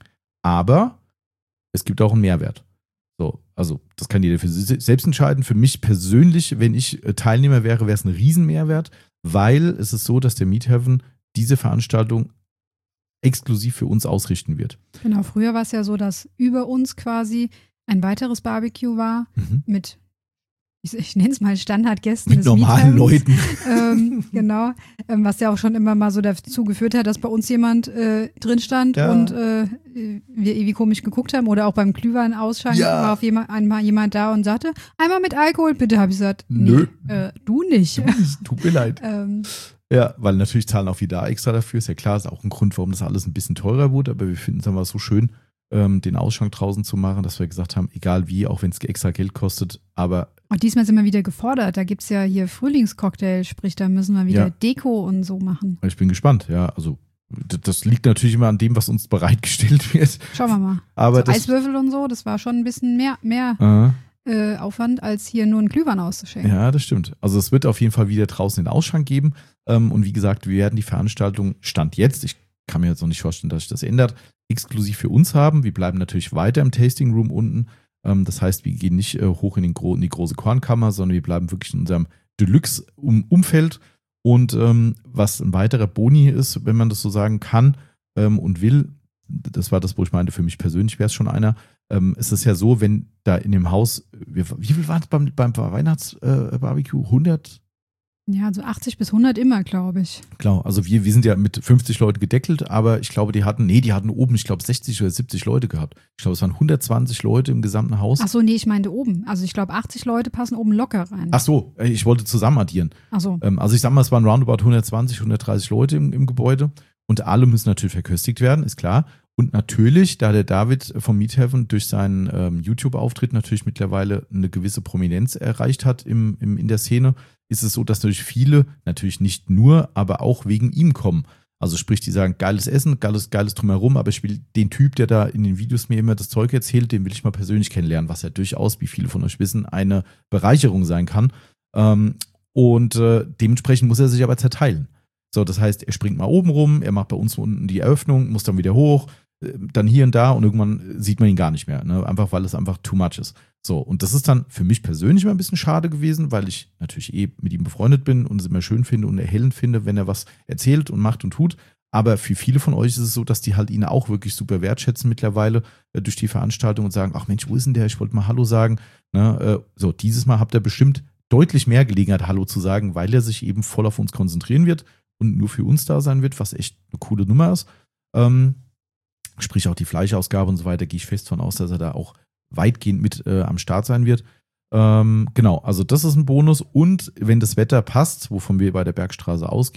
Aber es gibt auch einen Mehrwert. So, also das kann jeder für sich selbst entscheiden. Für mich persönlich, wenn ich Teilnehmer wäre, wäre es ein Riesenmehrwert, weil es ist so, dass der Miethaven diese Veranstaltung exklusiv für uns ausrichten wird. Genau, früher war es ja so, dass über uns quasi ein weiteres Barbecue war mhm. mit, ich, ich nenne es mal Standardgästen. Mit normalen Leuten. Ähm, genau, ähm, was ja auch schon immer mal so dazu geführt hat, dass bei uns jemand äh, drin stand ja. und äh, wir irgendwie komisch geguckt haben oder auch beim Glühwein-Ausschank ja. war auf jemand, einmal jemand da und sagte, einmal mit Alkohol, bitte, habe ich gesagt, nö, nee, äh, du nicht. Du nicht. Tut mir leid. ähm, ja, weil natürlich zahlen auch wieder extra dafür, ist ja klar, ist auch ein Grund, warum das alles ein bisschen teurer wurde, aber wir finden es einfach so schön, ähm, den Ausschank draußen zu machen, dass wir gesagt haben, egal wie, auch wenn es extra Geld kostet, aber und diesmal sind wir wieder gefordert. Da gibt es ja hier Frühlingscocktail, sprich, da müssen wir wieder ja. Deko und so machen. Ich bin gespannt, ja. Also, das liegt natürlich immer an dem, was uns bereitgestellt wird. Schauen wir mal. Aber so das, Eiswürfel und so, das war schon ein bisschen mehr, mehr äh, Aufwand, als hier nur einen Glühwein auszuschenken. Ja, das stimmt. Also, es wird auf jeden Fall wieder draußen den Ausschank geben. Und wie gesagt, wir werden die Veranstaltung Stand jetzt, ich kann mir jetzt noch nicht vorstellen, dass sich das ändert, exklusiv für uns haben. Wir bleiben natürlich weiter im Tasting Room unten. Das heißt, wir gehen nicht hoch in, den Gro- in die große Kornkammer, sondern wir bleiben wirklich in unserem Deluxe-Umfeld. Und ähm, was ein weiterer Boni ist, wenn man das so sagen kann ähm, und will, das war das, wo ich meinte, für mich persönlich wäre es schon einer, ähm, es ist ja so, wenn da in dem Haus, wie viel waren es beim, beim Weihnachtsbarbecue? Äh, hundert? Ja, so achtzig bis hundert immer, glaube ich. Klar, also wir, wir sind ja mit fünfzig Leuten gedeckelt, aber ich glaube, die hatten, nee, die hatten oben, ich glaube, sechzig oder siebzig Leute gehabt. Ich glaube, es waren hundertzwanzig Leute im gesamten Haus. Ach so, nee, ich meinte oben. Also ich glaube, achtzig Leute passen oben locker rein. Ach so, ich wollte zusammen addieren. Ach so. Ähm, also ich sag mal, es waren roundabout hundertzwanzig, hundertdreißig Leute im, im Gebäude und alle müssen natürlich verköstigt werden, ist klar. Und natürlich, da der David vom Miethaven durch seinen ähm, YouTube-Auftritt natürlich mittlerweile eine gewisse Prominenz erreicht hat im, im, in der Szene, ist es so, dass natürlich viele, natürlich nicht nur, aber auch wegen ihm kommen. Also sprich, die sagen, geiles Essen, geiles, geiles Drumherum, aber ich will den Typ, der da in den Videos mir immer das Zeug erzählt, den will ich mal persönlich kennenlernen, was ja durchaus, wie viele von euch wissen, eine Bereicherung sein kann. Ähm, und äh, dementsprechend muss er sich aber zerteilen. So, das heißt, er springt mal oben rum, er macht bei uns unten die Eröffnung, muss dann wieder hoch, dann hier und da und irgendwann sieht man ihn gar nicht mehr, ne? Einfach weil es einfach too much ist. So, und das ist dann für mich persönlich mal ein bisschen schade gewesen, weil ich natürlich eh mit ihm befreundet bin und es immer schön finde und erhellend finde, wenn er was erzählt und macht und tut. Aber für viele von euch ist es so, dass die halt ihn auch wirklich super wertschätzen mittlerweile äh, durch die Veranstaltung und sagen, ach Mensch, wo ist denn der? Ich wollte mal Hallo sagen. Ne? Äh, so, dieses Mal habt ihr bestimmt deutlich mehr Gelegenheit, Hallo zu sagen, weil er sich eben voll auf uns konzentrieren wird und nur für uns da sein wird, was echt eine coole Nummer ist. Ähm, Sprich auch die Fleischausgabe und so weiter, gehe ich fest von aus, dass er da auch weitgehend mit äh, am Start sein wird. Ähm, genau, also das ist ein Bonus. Und wenn das Wetter passt, wovon wir bei der Bergstraße ausgehen,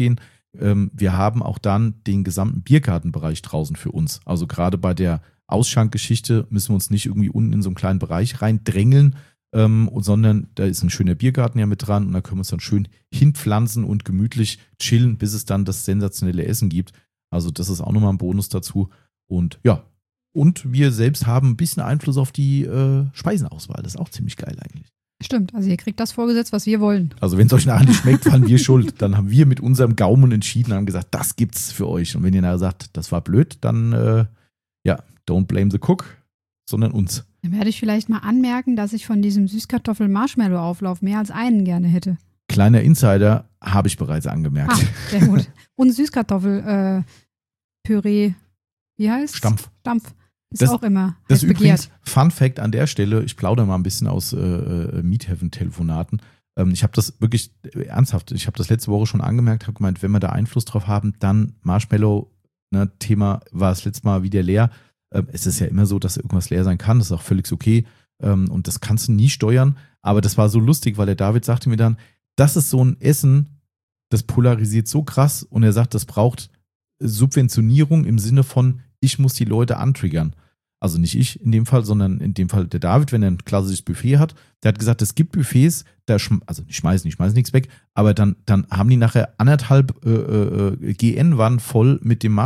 ähm, wir haben auch dann den gesamten Biergartenbereich draußen für uns. Also gerade bei der Ausschankgeschichte müssen wir uns nicht irgendwie unten in so einen kleinen Bereich reindrängeln, ähm, sondern da ist ein schöner Biergarten ja mit dran und da können wir uns dann schön hinpflanzen und gemütlich chillen, bis es dann das sensationelle Essen gibt. Also das ist auch nochmal ein Bonus dazu. Und ja, und wir selbst haben ein bisschen Einfluss auf die äh, Speisenauswahl. Das ist auch ziemlich geil eigentlich. Stimmt, also ihr kriegt das vorgesetzt, was wir wollen. Also wenn es euch nachher nicht schmeckt, waren wir schuld. Dann haben wir mit unserem Gaumen entschieden und haben gesagt, das gibt's für euch. Und wenn ihr nachher sagt, das war blöd, dann äh, ja, don't blame the cook, sondern uns. Dann werde ich vielleicht mal anmerken, dass ich von diesem Süßkartoffel-Marshmallow-Auflauf mehr als einen gerne hätte. Kleiner Insider, habe ich bereits angemerkt. Ah, sehr gut. Und Süßkartoffel-Püree, äh, wie heißt Stampf. Stampf. Ist Das- auch immer Das ist begehrt. übrigens Fun Fact an der Stelle, ich plaudere mal ein bisschen aus äh, äh, Meat-Heaven-Telefonaten. Ähm, ich habe das wirklich äh, ernsthaft, ich habe das letzte Woche schon angemerkt, habe gemeint, wenn wir da Einfluss drauf haben, dann Marshmallow, ne, Thema war das letzte Mal wieder leer. Ähm, es ist ja immer so, dass irgendwas leer sein kann, das ist auch völlig okay ähm, und das kannst du nie steuern. Aber das war so lustig, weil der David sagte mir dann, das ist so ein Essen, das polarisiert so krass und er sagt, das braucht Subventionierung im Sinne von, ich muss die Leute antriggern. Also nicht ich in dem Fall, sondern in dem Fall der David, wenn er ein klassisches Buffet hat. Der hat gesagt, es gibt Buffets, da schm- also die schmeißen, die schmeißen nichts weg, aber dann, dann haben die nachher anderthalb äh, äh, G N-Wannen voll mit dem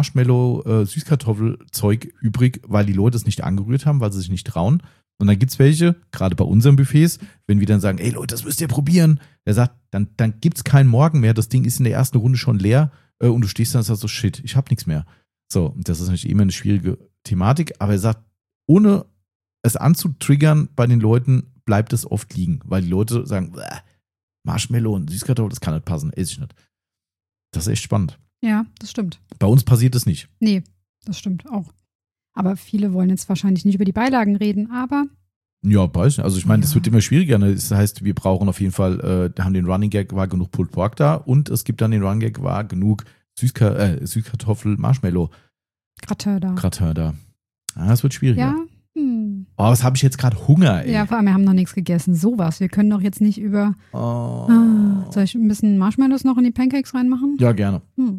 Marshmallow-Süßkartoffelzeug übrig, weil die Leute es nicht angerührt haben, weil sie sich nicht trauen. Und dann gibt's welche, gerade bei unseren Buffets, wenn wir dann sagen, ey Leute, das müsst ihr probieren. Der sagt, dann, dann gibt's keinen Morgen mehr, das Ding ist in der ersten Runde schon leer äh, und du stehst dann und sagst so, shit, ich hab nichts mehr. So, und das ist natürlich immer eine schwierige Thematik, aber er sagt, ohne es anzutriggern bei den Leuten, bleibt es oft liegen, weil die Leute sagen, Bäh, Marshmallow und Süßkartoffel, das kann nicht passen, esse ich nicht. Das ist echt spannend. Ja, das stimmt. Bei uns passiert das nicht. Nee, das stimmt auch. Aber viele wollen jetzt wahrscheinlich nicht über die Beilagen reden, aber Ja, weiß nicht. Also ich meine, das Ja. wird immer schwieriger. Ne? Das heißt, wir brauchen auf jeden Fall, äh, haben den Running Gag, war genug Pulled Pork da und es gibt dann den Running Gag, war genug Süßka äh, Süßkartoffel, Marshmallow, Gratin da. Gratin da. Ah, das wird schwieriger. Ja, hm. Oh, was habe ich jetzt gerade Hunger, ey. Ja, vor allem, wir haben noch nichts gegessen. Sowas. Wir können doch jetzt nicht über. Oh. Ah, soll ich ein bisschen Marshmallows noch in die Pancakes reinmachen? Ja, gerne. Hm.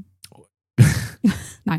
Nein.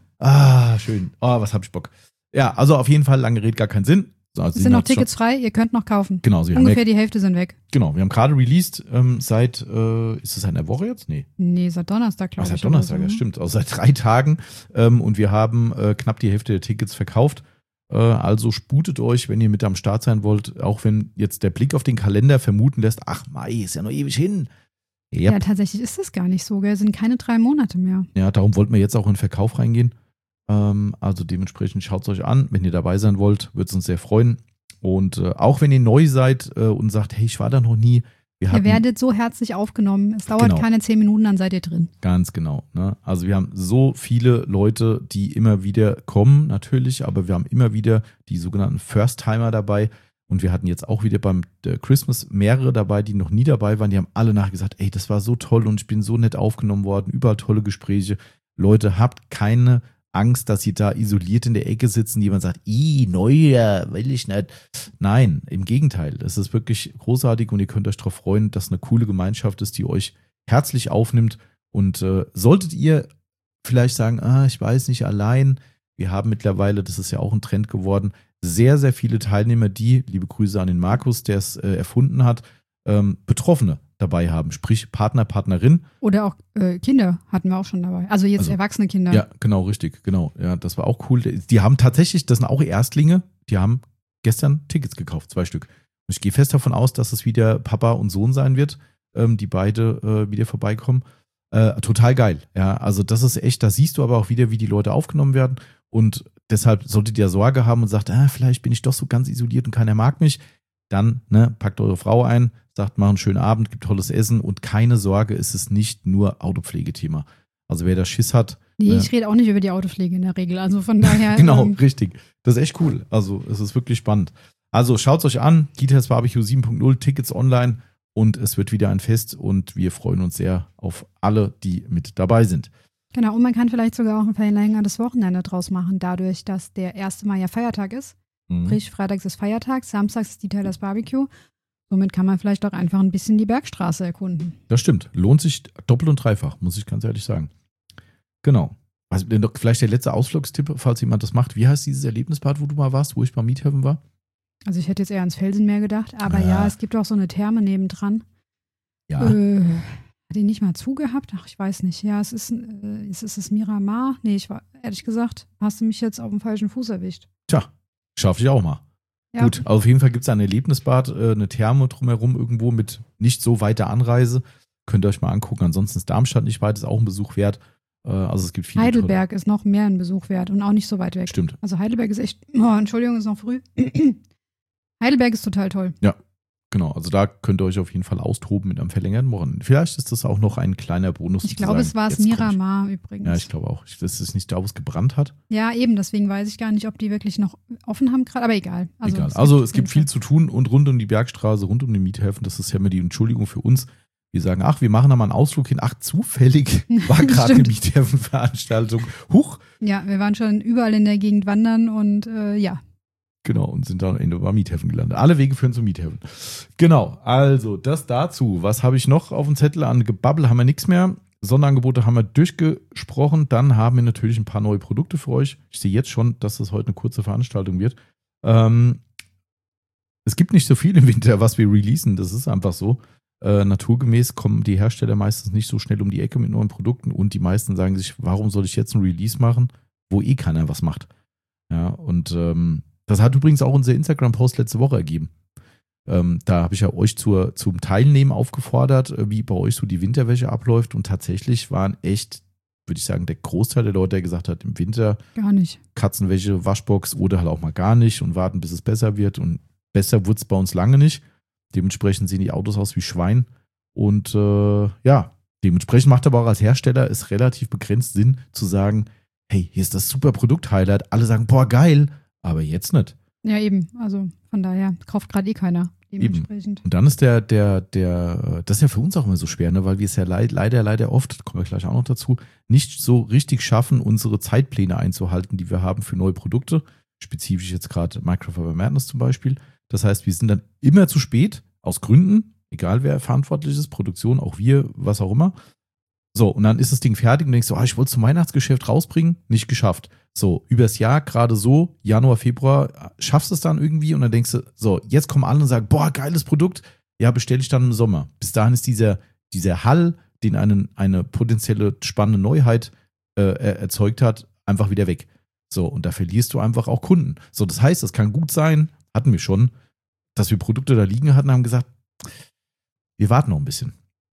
Ah, schön. Oh, was hab ich Bock. Ja, also auf jeden Fall, lange Rede, gar keinen Sinn. So, also Es sind noch hat's schon- Tickets frei, ihr könnt noch kaufen. Genau, sie haben Ungefähr ja, die Hälfte sind weg. genau, wir haben gerade released ähm, seit, äh, ist das seit einer Woche jetzt? Nee. Nee, seit Donnerstag, Ach, glaube seit ich. Donnerstag, oder das so, ne? stimmt. Also seit drei Tagen. Ähm, und wir haben äh, knapp die Hälfte der Tickets verkauft. Äh, also sputet euch, wenn ihr mit am Start sein wollt, auch wenn jetzt der Blick auf den Kalender vermuten lässt, ach Mai, ist ja noch ewig hin. Yep. Ja, tatsächlich ist das gar nicht so, gell? Es sind keine drei Monate mehr. Ja, darum wollten wir jetzt auch in den Verkauf reingehen. Ähm, also dementsprechend schaut es euch an. Wenn ihr dabei sein wollt, würde es uns sehr freuen. Und äh, auch wenn ihr neu seid äh, und sagt, hey, ich war da noch nie. Wir Ihr hatten, werdet so herzlich aufgenommen. Es dauert Genau. keine zehn Minuten, dann seid ihr drin. Ganz genau. Ne? Also wir haben so viele Leute, die immer wieder kommen, natürlich, aber wir haben immer wieder die sogenannten First-Timer dabei. Und wir hatten jetzt auch wieder beim äh, Christmas mehrere dabei, die noch nie dabei waren. Die haben alle nachher gesagt, ey, das war so toll und ich bin so nett aufgenommen worden. Überall tolle Gespräche. Leute, habt keine Angst, dass ihr da isoliert in der Ecke sitzen, jemand sagt, ih, neuer, will ich nicht. Nein, im Gegenteil. Es ist wirklich großartig und ihr könnt euch darauf freuen, dass eine coole Gemeinschaft ist, die euch herzlich aufnimmt. Und äh, solltet ihr vielleicht sagen, ah, ich weiß nicht, allein, wir haben mittlerweile, das ist ja auch ein Trend geworden, sehr, sehr viele Teilnehmer, die, liebe Grüße an den Markus, der es äh, erfunden hat, ähm, Betroffene dabei haben, sprich Partner, Partnerin. Oder auch äh, Kinder hatten wir auch schon dabei. Also jetzt Also, erwachsene Kinder. Ja, genau, richtig, genau. Ja, das war auch cool. Die haben tatsächlich, das sind auch Erstlinge, die haben gestern Tickets gekauft, zwei Stück. Und ich gehe fest davon aus, dass es wieder Papa und Sohn sein wird, ähm, die beide äh, wieder vorbeikommen. Äh, total geil. Ja, also das ist echt, da siehst du aber auch wieder, wie die Leute aufgenommen werden. Und deshalb solltet ihr Sorge haben und sagt, ah, vielleicht bin ich doch so ganz isoliert und keiner mag mich. Dann ne, packt eure Frau ein, sagt, mach einen schönen Abend, gibt tolles Essen und keine Sorge, es ist nicht nur Autopflegethema. Also wer da Schiss hat. Nee, ne, ich rede auch nicht über die Autopflege in der Regel. Also von daher. Genau, ähm, richtig. Das ist echt cool. Also es ist wirklich spannend. Also schaut es euch an, Gitas Barbecue sieben Punkt null, Tickets online und es wird wieder ein Fest und wir freuen uns sehr auf alle, die mit dabei sind. Genau, und man kann vielleicht sogar auch ein verlängertes Wochenende draus machen, dadurch, dass der erste Mai ja Feiertag ist. Mhm. Sprich, freitags ist Feiertag, samstags ist die Taylors Barbecue. Somit kann man vielleicht auch einfach ein bisschen die Bergstraße erkunden. Das stimmt. Lohnt sich doppelt und dreifach, muss ich ganz ehrlich sagen. Genau. Also, vielleicht der letzte Ausflugstipp, falls jemand das macht. Wie heißt dieses Erlebnisbad, wo du mal warst, wo ich beim Miethafen war? Also ich hätte jetzt eher ans Felsenmeer gedacht, aber ja, ja es gibt auch so eine Therme nebendran. Ja. Äh, hat die nicht mal zugehabt? Ach, ich weiß nicht. Ja, es ist, äh, ist, ist es Miramar? Nee, ich war, ehrlich gesagt, hast du mich jetzt auf dem falschen Fuß erwischt. Tja, schaffe ich auch mal. Ja. Gut, also auf jeden Fall gibt es ein Erlebnisbad, äh, eine Therme drumherum irgendwo mit nicht so weiter Anreise. Könnt ihr euch mal angucken. Ansonsten ist Darmstadt nicht weit, ist auch ein Besuch wert. Äh, also es gibt viele Heidelberg tolle. Ist noch mehr ein Besuch wert und auch nicht so weit weg. Stimmt. Also Heidelberg ist echt, oh, Entschuldigung, ist noch früh. Heidelberg ist total toll. Ja, genau. Also da könnt ihr euch auf jeden Fall austoben mit einem verlängerten Wochenende. Vielleicht ist das auch noch ein kleiner Bonus. Ich glaube, es war es Miramar übrigens. Ja, ich glaube auch. Das ist nicht da, wo es gebrannt hat. Ja, eben. Deswegen weiß ich gar nicht, ob die wirklich noch offen haben gerade. Aber egal. Also egal. Es also es gibt viel zu tun und rund um die Bergstraße, rund um den Miethäfen. Das ist ja immer die Entschuldigung für uns. Wir sagen, ach, wir machen da mal einen Ausflug hin. Ach, zufällig war gerade eine Miethäfen-Veranstaltung. Huch. Ja, wir waren schon überall in der Gegend wandern und äh, ja. Genau, und sind dann am Ende beim Miethäfen gelandet. Alle Wege führen zum Miethäfen. Genau, also das dazu. Was habe ich noch auf dem Zettel? An Gebabbel haben wir nichts mehr. Sonderangebote haben wir durchgesprochen. Dann haben wir natürlich ein paar neue Produkte für euch. Ich sehe jetzt schon, dass das heute eine kurze Veranstaltung wird. Ähm, es gibt nicht so viel im Winter, was wir releasen. Das ist einfach so. Äh, naturgemäß kommen die Hersteller meistens nicht so schnell um die Ecke mit neuen Produkten. Und die meisten sagen sich, warum soll ich jetzt ein Release machen, wo eh keiner was macht. Ja, und ähm, das hat übrigens auch unser Instagram-Post letzte Woche ergeben. Ähm, da habe ich ja euch zur, zum Teilnehmen aufgefordert, wie bei euch so die Winterwäsche abläuft. Und tatsächlich waren echt, würde ich sagen, der Großteil der Leute, der gesagt hat, im Winter gar nicht. Katzenwäsche, Waschbox oder halt auch mal gar nicht und warten, bis es besser wird. Und besser wurde es bei uns lange nicht. Dementsprechend sehen die Autos aus wie Schwein. Und äh, ja, dementsprechend macht aber auch als Hersteller es relativ begrenzt Sinn zu sagen, hey, hier ist das super Produkt-Highlight. Alle sagen, boah, geil. Aber jetzt nicht. Ja, eben. Also von daher kauft gerade eh keiner. Dementsprechend. Eben. Und dann ist der, der, der, das ist ja für uns auch immer so schwer, ne? Weil wir es ja leid, leider, leider oft, kommen wir gleich auch noch dazu, nicht so richtig schaffen, unsere Zeitpläne einzuhalten, die wir haben für neue Produkte. Spezifisch jetzt gerade Microfiber Madness zum Beispiel. Das heißt, wir sind dann immer zu spät, aus Gründen, egal wer verantwortlich ist, Produktion, auch wir, was auch immer. So, und dann ist das Ding fertig und denkst so, ah, ich wollte es zum Weihnachtsgeschäft rausbringen, nicht geschafft. So, übers Jahr, gerade so, Januar, Februar, schaffst du es dann irgendwie und dann denkst du, so, jetzt kommen alle und sagen, boah, geiles Produkt, ja, bestelle ich dann im Sommer. Bis dahin ist dieser, dieser Hall, den einen, eine potenzielle spannende Neuheit äh, erzeugt hat, einfach wieder weg. So, und da verlierst du einfach auch Kunden. So, das heißt, es kann gut sein, hatten wir schon, dass wir Produkte da liegen hatten und haben gesagt, wir warten noch ein bisschen.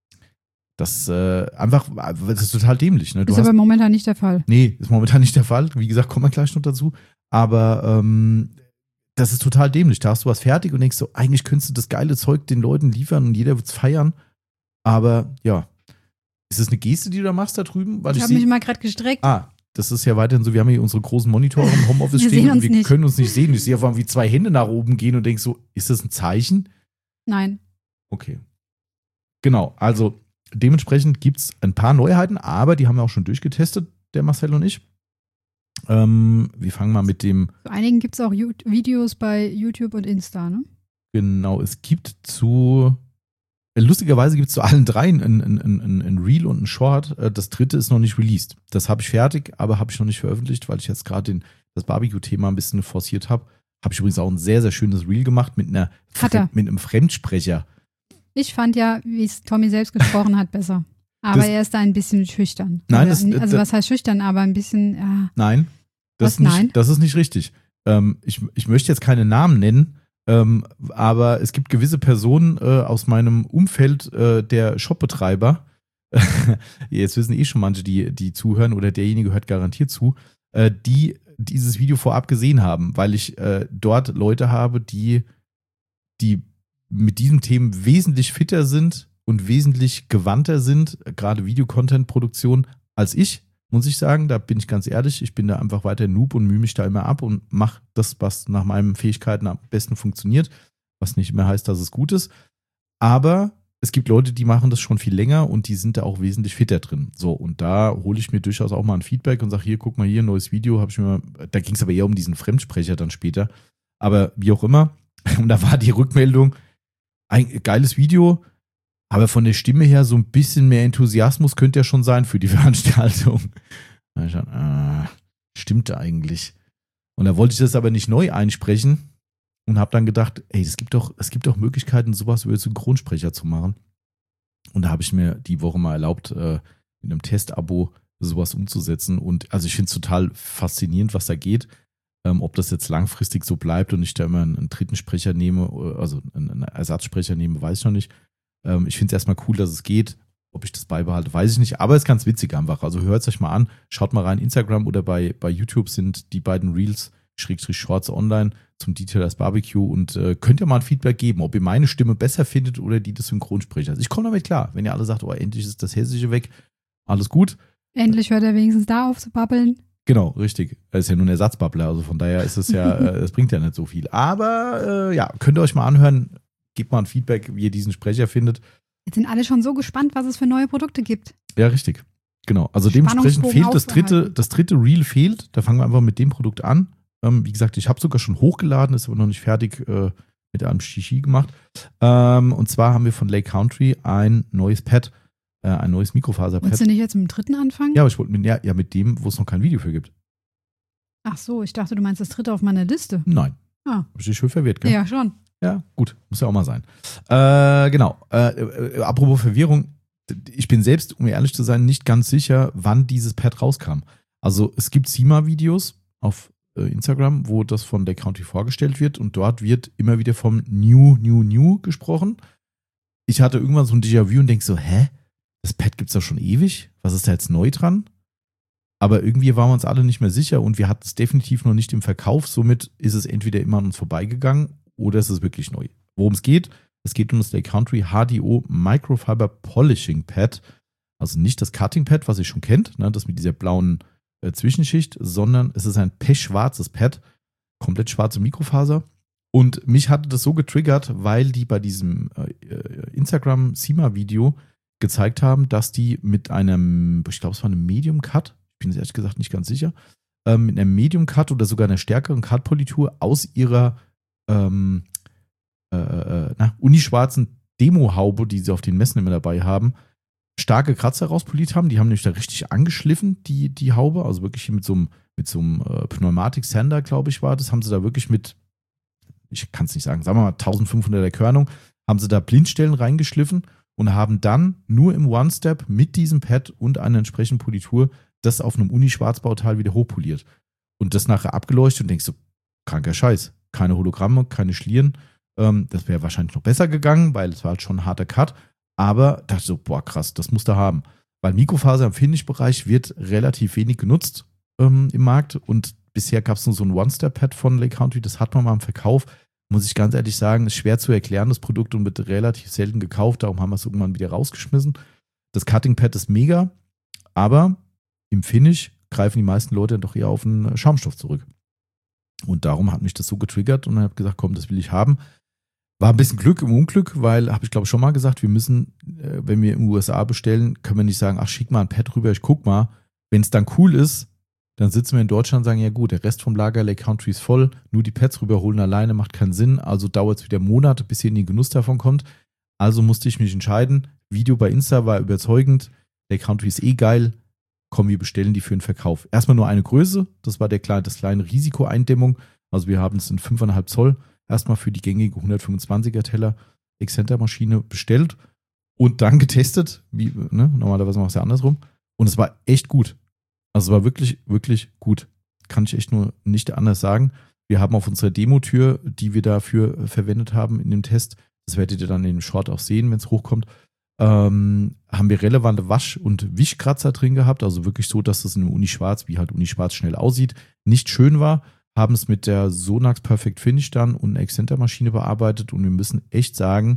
Das äh, einfach, das ist total dämlich. Ne? Du ist hast, aber momentan nicht der Fall. Nee, ist momentan nicht der Fall. Wie gesagt, kommen wir gleich noch dazu. Aber ähm, das ist total dämlich. Da hast du was fertig und denkst so, eigentlich könntest du das geile Zeug den Leuten liefern und jeder wird es feiern. Aber ja, ist das eine Geste, die du da machst da drüben? Weil ich ich habe mich mal gerade gestreckt. Ah, das ist ja weiterhin so, wir haben hier unsere großen Monitore im Homeoffice wir stehen sehen und uns wir nicht. können uns nicht sehen. Ich sehe auf einmal, wie zwei Hände nach oben gehen und denk so, ist das ein Zeichen? Nein. Okay. Genau, also dementsprechend gibt es ein paar Neuheiten, aber die haben wir auch schon durchgetestet, der Marcel und ich. Ähm, wir fangen mal mit dem. Zu einigen gibt es auch Videos bei YouTube und Insta, ne? Genau, es gibt zu. Lustigerweise gibt es zu allen dreien ein, ein, ein, ein Reel und ein Short. Das dritte ist noch nicht released. Das habe ich fertig, aber habe ich noch nicht veröffentlicht, weil ich jetzt gerade das Barbecue-Thema ein bisschen forciert habe. Habe ich übrigens auch ein sehr, sehr schönes Reel gemacht mit, einer Fre- mit einem Fremdsprecher. Ich fand ja, wie es Tommy selbst gesprochen hat, besser. Aber das, er ist da ein bisschen schüchtern. Nein, also, das, also das, was heißt schüchtern, aber ein bisschen. Ja. Nein, das, was, ist nicht, nein? das ist nicht richtig. Ähm, ich, ich möchte jetzt keine Namen nennen, ähm, aber es gibt gewisse Personen äh, aus meinem Umfeld äh, der Shopbetreiber. Jetzt wissen eh schon manche, die, die zuhören, oder derjenige hört garantiert zu, äh, die dieses Video vorab gesehen haben, weil ich äh, dort Leute habe, die, die mit diesen Themen wesentlich fitter sind und wesentlich gewandter sind, gerade Videocontent-Produktion, als ich, muss ich sagen. Da bin ich ganz ehrlich, ich bin da einfach weiter Noob und mühe mich da immer ab und mache das, was nach meinen Fähigkeiten am besten funktioniert, was nicht mehr heißt, dass es gut ist. Aber es gibt Leute, die machen das schon viel länger und die sind da auch wesentlich fitter drin. So, und da hole ich mir durchaus auch mal ein Feedback und sage, hier, guck mal hier, ein neues Video, habe ich mir mal, da ging es aber eher um diesen Fremdsprecher dann später. Aber wie auch immer, und da war die Rückmeldung, ein geiles Video, aber von der Stimme her so ein bisschen mehr Enthusiasmus könnte ja schon sein für die Veranstaltung. Da ich dachte, äh, stimmte eigentlich. Und da wollte ich das aber nicht neu einsprechen und habe dann gedacht, ey, es gibt doch, es gibt doch Möglichkeiten, sowas über Synchronsprecher zu machen. Und da habe ich mir die Woche mal erlaubt, äh, mit einem Testabo sowas umzusetzen. Und also ich finde es total faszinierend, was da geht. Ähm, ob das jetzt langfristig so bleibt und ich da immer einen, einen dritten Sprecher nehme, also einen, einen Ersatzsprecher nehme, weiß ich noch nicht. Ähm, ich finde es erstmal cool, dass es geht. Ob ich das beibehalte, weiß ich nicht. Aber es ist ganz witzig einfach. Also hört es euch mal an. Schaut mal rein. Instagram oder bei, bei YouTube sind die beiden Reels, Schrägstrich Shorts online zum Detailers Barbecue. Und äh, könnt ihr mal ein Feedback geben, ob ihr meine Stimme besser findet oder die des Synchronsprechers. Ich komme damit klar. Wenn ihr alle sagt, oh, endlich ist das Hessische weg. Alles gut. Endlich hört er wenigstens da auf zu babbeln. Genau, richtig. Er ist ja nur ein Ersatzbabbler. Also von daher ist es ja, es bringt ja nicht so viel. Aber äh, ja, könnt ihr euch mal anhören. Gebt mal ein Feedback, wie ihr diesen Sprecher findet. Jetzt sind alle schon so gespannt, was es für neue Produkte gibt. Ja, richtig. Genau. Also dementsprechend fehlt das dritte, das dritte Reel fehlt. Da fangen wir einfach mit dem Produkt an. Ähm, wie gesagt, ich habe sogar schon hochgeladen, ist aber noch nicht fertig äh, mit einem Shishi gemacht. Ähm, und zwar haben wir von Lake Country ein neues Pad, äh, ein neues Mikrofaser-Pad. Wolltest du nicht jetzt mit dem dritten anfangen? Ja, aber ich wollte mit, ja, ja, mit dem, wo es noch kein Video für gibt. Ach so, ich dachte, du meinst das dritte auf meiner Liste. Nein. Ah. Hab ich dich schön verwirrt, gell? Ja, schon. Ja, gut, muss ja auch mal sein. Äh, genau, äh, äh, apropos Verwirrung, ich bin selbst, um ehrlich zu sein, nicht ganz sicher, wann dieses Pad rauskam. Also es gibt SEMA-Videos auf äh, Instagram, wo das von Lake Country vorgestellt wird und dort wird immer wieder vom New, New, New gesprochen. Ich hatte irgendwann so ein Déjà-vu und denke so, hä, das Pad gibt's doch schon ewig? Was ist da jetzt neu dran? Aber irgendwie waren wir uns alle nicht mehr sicher und wir hatten es definitiv noch nicht im Verkauf, somit ist es entweder immer an uns vorbeigegangen oder es ist wirklich neu. Worum es geht? Es geht um das Lake Country H D O Microfiber Polishing Pad. Also nicht das Cutting Pad, was ihr schon kennt, ne, das mit dieser blauen äh, Zwischenschicht, sondern es ist ein pechschwarzes Pad, komplett schwarze Mikrofaser. Und mich hatte das so getriggert, weil die bei diesem äh, Instagram-SEMA-Video gezeigt haben, dass die mit einem, ich glaube es war einem Medium Cut, ich bin jetzt ehrlich gesagt nicht ganz sicher, äh, mit einem Medium Cut oder sogar einer stärkeren Cut-Politur aus ihrer ähm, äh, äh, na, unischwarzen Demo-Haube, die sie auf den Messen immer dabei haben, starke Kratzer rauspoliert haben. Die haben nämlich da richtig angeschliffen, die, die Haube. Also wirklich mit so einem, mit so einem äh, Pneumatik-Sander, glaube ich, war das. Haben sie da wirklich mit, ich kann es nicht sagen, sagen wir mal eintausendfünfhunderter Körnung, haben sie da Blindstellen reingeschliffen und haben dann nur im One-Step mit diesem Pad und einer entsprechenden Politur das auf einem Uni-Schwarzbauteil wieder hochpoliert. Und das nachher abgeleuchtet und denkst so, kranker Scheiß. Keine Hologramme, keine Schlieren. Ähm, das wäre wahrscheinlich noch besser gegangen, weil es war halt schon ein harter Cut. Aber dachte so, boah, krass, das musst du haben. Weil Mikrofaser im Finish-Bereich wird relativ wenig genutzt ähm, im Markt. Und bisher gab es nur so ein One-Step-Pad von Lake Country. Das hat man mal im Verkauf. Muss ich ganz ehrlich sagen, ist schwer zu erklären, das Produkt, und wird relativ selten gekauft. Darum haben wir es irgendwann wieder rausgeschmissen. Das Cutting-Pad ist mega. Aber im Finish greifen die meisten Leute doch eher auf einen Schaumstoff zurück. Und darum hat mich das so getriggert und dann habe ich gesagt, komm, das will ich haben. War ein bisschen Glück im Unglück, weil, habe ich glaube schon mal gesagt, wir müssen, äh, wenn wir in den U S A bestellen, können wir nicht sagen, ach, schick mal ein Pad rüber, ich guck mal. Wenn es dann cool ist, dann sitzen wir in Deutschland und sagen, ja gut, der Rest vom Lager Lake Country ist voll, nur die Pads rüberholen alleine macht keinen Sinn, also dauert es wieder Monate, bis ihr in den Genuss davon kommt. Also musste ich mich entscheiden. Video bei Insta war überzeugend, Lake Country ist eh geil, komm, wir bestellen die für den Verkauf. Erstmal nur eine Größe, das war der kleine, das kleine Risikoeindämmung. Also wir haben es in fünf Komma fünf Zoll erstmal für die gängige hundertfünfundzwanziger Teller Excenter-Maschine bestellt und dann getestet, wie, ne, normalerweise machen wir es ja andersrum. Und es war echt gut. Also es war wirklich, wirklich gut. Kann ich echt nur nicht anders sagen. Wir haben auf unserer Demotür, die wir dafür verwendet haben in dem Test, das werdet ihr dann in dem Short auch sehen, wenn es hochkommt, Ähm, haben wir relevante Wasch- und Wischkratzer drin gehabt, also wirklich so, dass es in einem Uni-Schwarz, wie halt Uni-Schwarz schnell aussieht, nicht schön war, haben es mit der Sonax Perfect Finish dann und einer Excenter-Maschine bearbeitet und wir müssen echt sagen,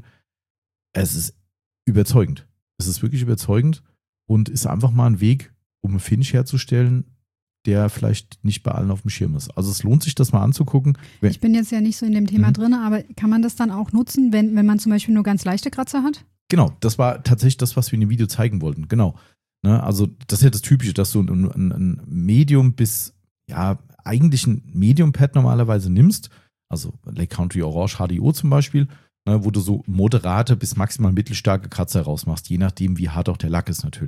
es ist überzeugend. Es ist wirklich überzeugend und ist einfach mal ein Weg, um einen Finish herzustellen, der vielleicht nicht bei allen auf dem Schirm ist. Also es lohnt sich, das mal anzugucken. Ich bin jetzt ja nicht so in dem Thema mhm. drin, aber kann man das dann auch nutzen, wenn, wenn man zum Beispiel nur ganz leichte Kratzer hat? Genau, das war tatsächlich das, was wir in dem Video zeigen wollten. Genau. Ne, also das ist ja das Typische, dass du ein, ein, ein Medium bis, ja, eigentlich ein Medium-Pad normalerweise nimmst, also Lake Country Orange H D O zum Beispiel, ne, wo du so moderate bis maximal mittelstarke Kratzer rausmachst, je nachdem, wie hart auch der Lack ist natürlich.